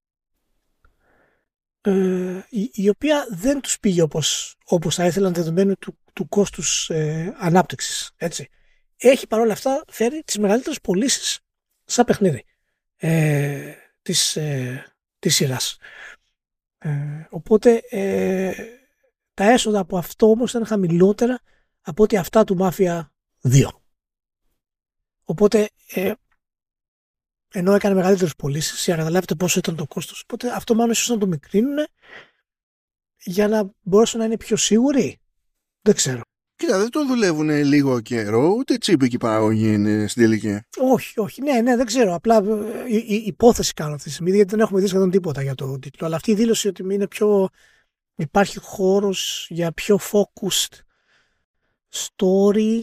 ε, η, η οποία δεν τους πήγε όπως, όπως θα ήθελαν δεδομένου του, του κόστους ε, ανάπτυξης. Έτσι. Έχει παρόλα αυτά φέρει τις μεγαλύτερες πωλήσεις σαν παιχνίδι ε, της, ε, της σειράς. Ε, οπότε ε, τα έσοδα από αυτό όμως ήταν χαμηλότερα από ότι αυτά του Mafia δύο. Οπότε ε, ενώ έκανε μεγαλύτερες πωλήσεις, για να καταλάβετε πόσο ήταν το κόστος, οπότε αυτό μάλλον ίσως να το μικρύνουν για να μπορέσουν να είναι πιο σίγουροι. Δεν ξέρω. Κοίτα, δεν το δουλεύουν λίγο καιρό, ούτε τσίπικη παραγωγή είναι στην τελική. Όχι, όχι, ναι, ναι, δεν ξέρω. Απλά η, η, η υπόθεση κάνω αυτή τη στιγμή, γιατί δεν έχουμε δει σχεδόν τίποτα για το τίτλο. Αλλά αυτή η δήλωση ότι είναι πιο, υπάρχει χώρος για πιο focused story,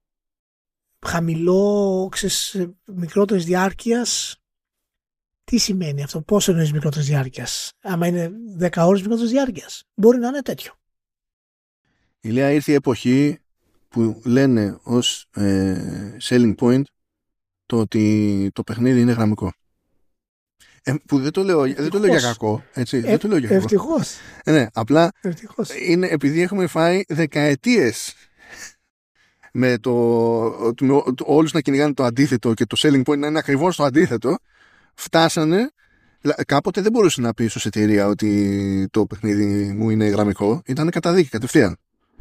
χαμηλό, ξέρεις, μικρότερης διάρκειας. Τι σημαίνει αυτό, πόσο εννοείς μικρότερης διάρκειας? Άμα είναι δέκα ώρες μικρότερης διάρκειας, μπορεί να είναι τέτοιο. Η Λέα, ήρθε η εποχή που λένε ως ε, selling point το ότι το παιχνίδι είναι γραμμικό. Ε, που δεν το λέω, δεν το λέω για κακό. Έτσι, ε, δεν το λέω για κακό. Ευτυχώς. Ε, ναι, απλά ευτυχώς. Είναι επειδή έχουμε φάει δεκαετίες με το, το, το όλους να κυνηγάνε το αντίθετο και το selling point να είναι ακριβώς το αντίθετο, φτάσανε. Κάποτε δεν μπορούσε να πει ως εταιρεία ότι το παιχνίδι μου είναι γραμμικό. Ήταν καταδίκη κατευθείαν.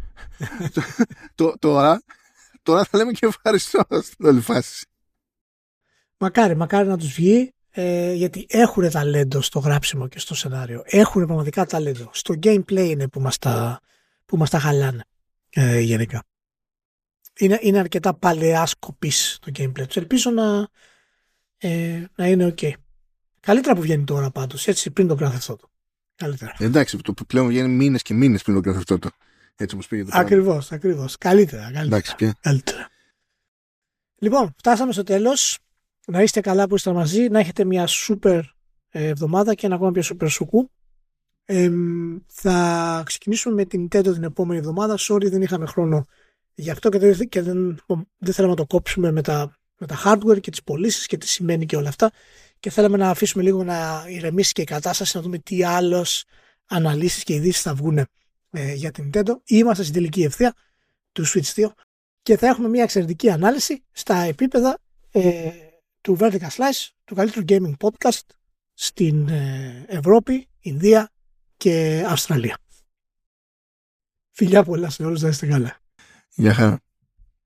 τώρα, τώρα θα λέμε και ευχαριστώ στην όλη φάση. Μακάρι, μακάρι να τους βγει, ε, γιατί έχουν ταλέντο στο γράψιμο και στο σενάριο. Έχουν πραγματικά ταλέντο. Στο gameplay είναι που μας τα, που μας τα χαλάνε ε, γενικά. Είναι, είναι αρκετά παλαιά σκοπής το gameplay τους. Ελπίζω να, ε, να είναι ok. Καλύτερα που βγαίνει τώρα πάντως, έτσι, πριν το Grand Theft Auto. Καλύτερα. Εντάξει, το πλέον βγαίνει μήνες και μήνες πριν το Grand Theft Auto. Έτσι όπως πήγε το πράγμα. Ακριβώς, ακριβώς. Καλύτερα, καλύτερα. Εντάξει, και. καλύτερα. Λοιπόν, φτάσαμε στο τέλος. Να είστε καλά που είστε μαζί, να έχετε μια σούπερ εβδομάδα και ένα ακόμα πιο σούπερ σουκού. Ε, θα ξεκινήσουμε με την Nintendo την επόμενη εβδομάδα. Sorry, δεν είχαμε χρόνο γι' αυτό και δεν, και δεν, δεν θέλαμε να το κόψουμε με τα, με τα hardware και τις πωλήσεις και τι σημαίνει και όλα αυτά. Και θέλαμε να αφήσουμε λίγο να ηρεμήσει και η κατάσταση, να δούμε τι άλλες αναλύσεις και ειδήσεις θα βγουν ε, για την Nintendo. Είμαστε στην τελική ευθεία του Switch δύο και θα έχουμε μια εξαιρετική ανάλυση στα επίπεδα ε, του Vertical Slice, του καλύτερου gaming podcast στην ε, Ευρώπη, Ινδία και Αυστραλία. Φιλιά πολλά σε όλους, να είστε καλά. Γεια χαρά.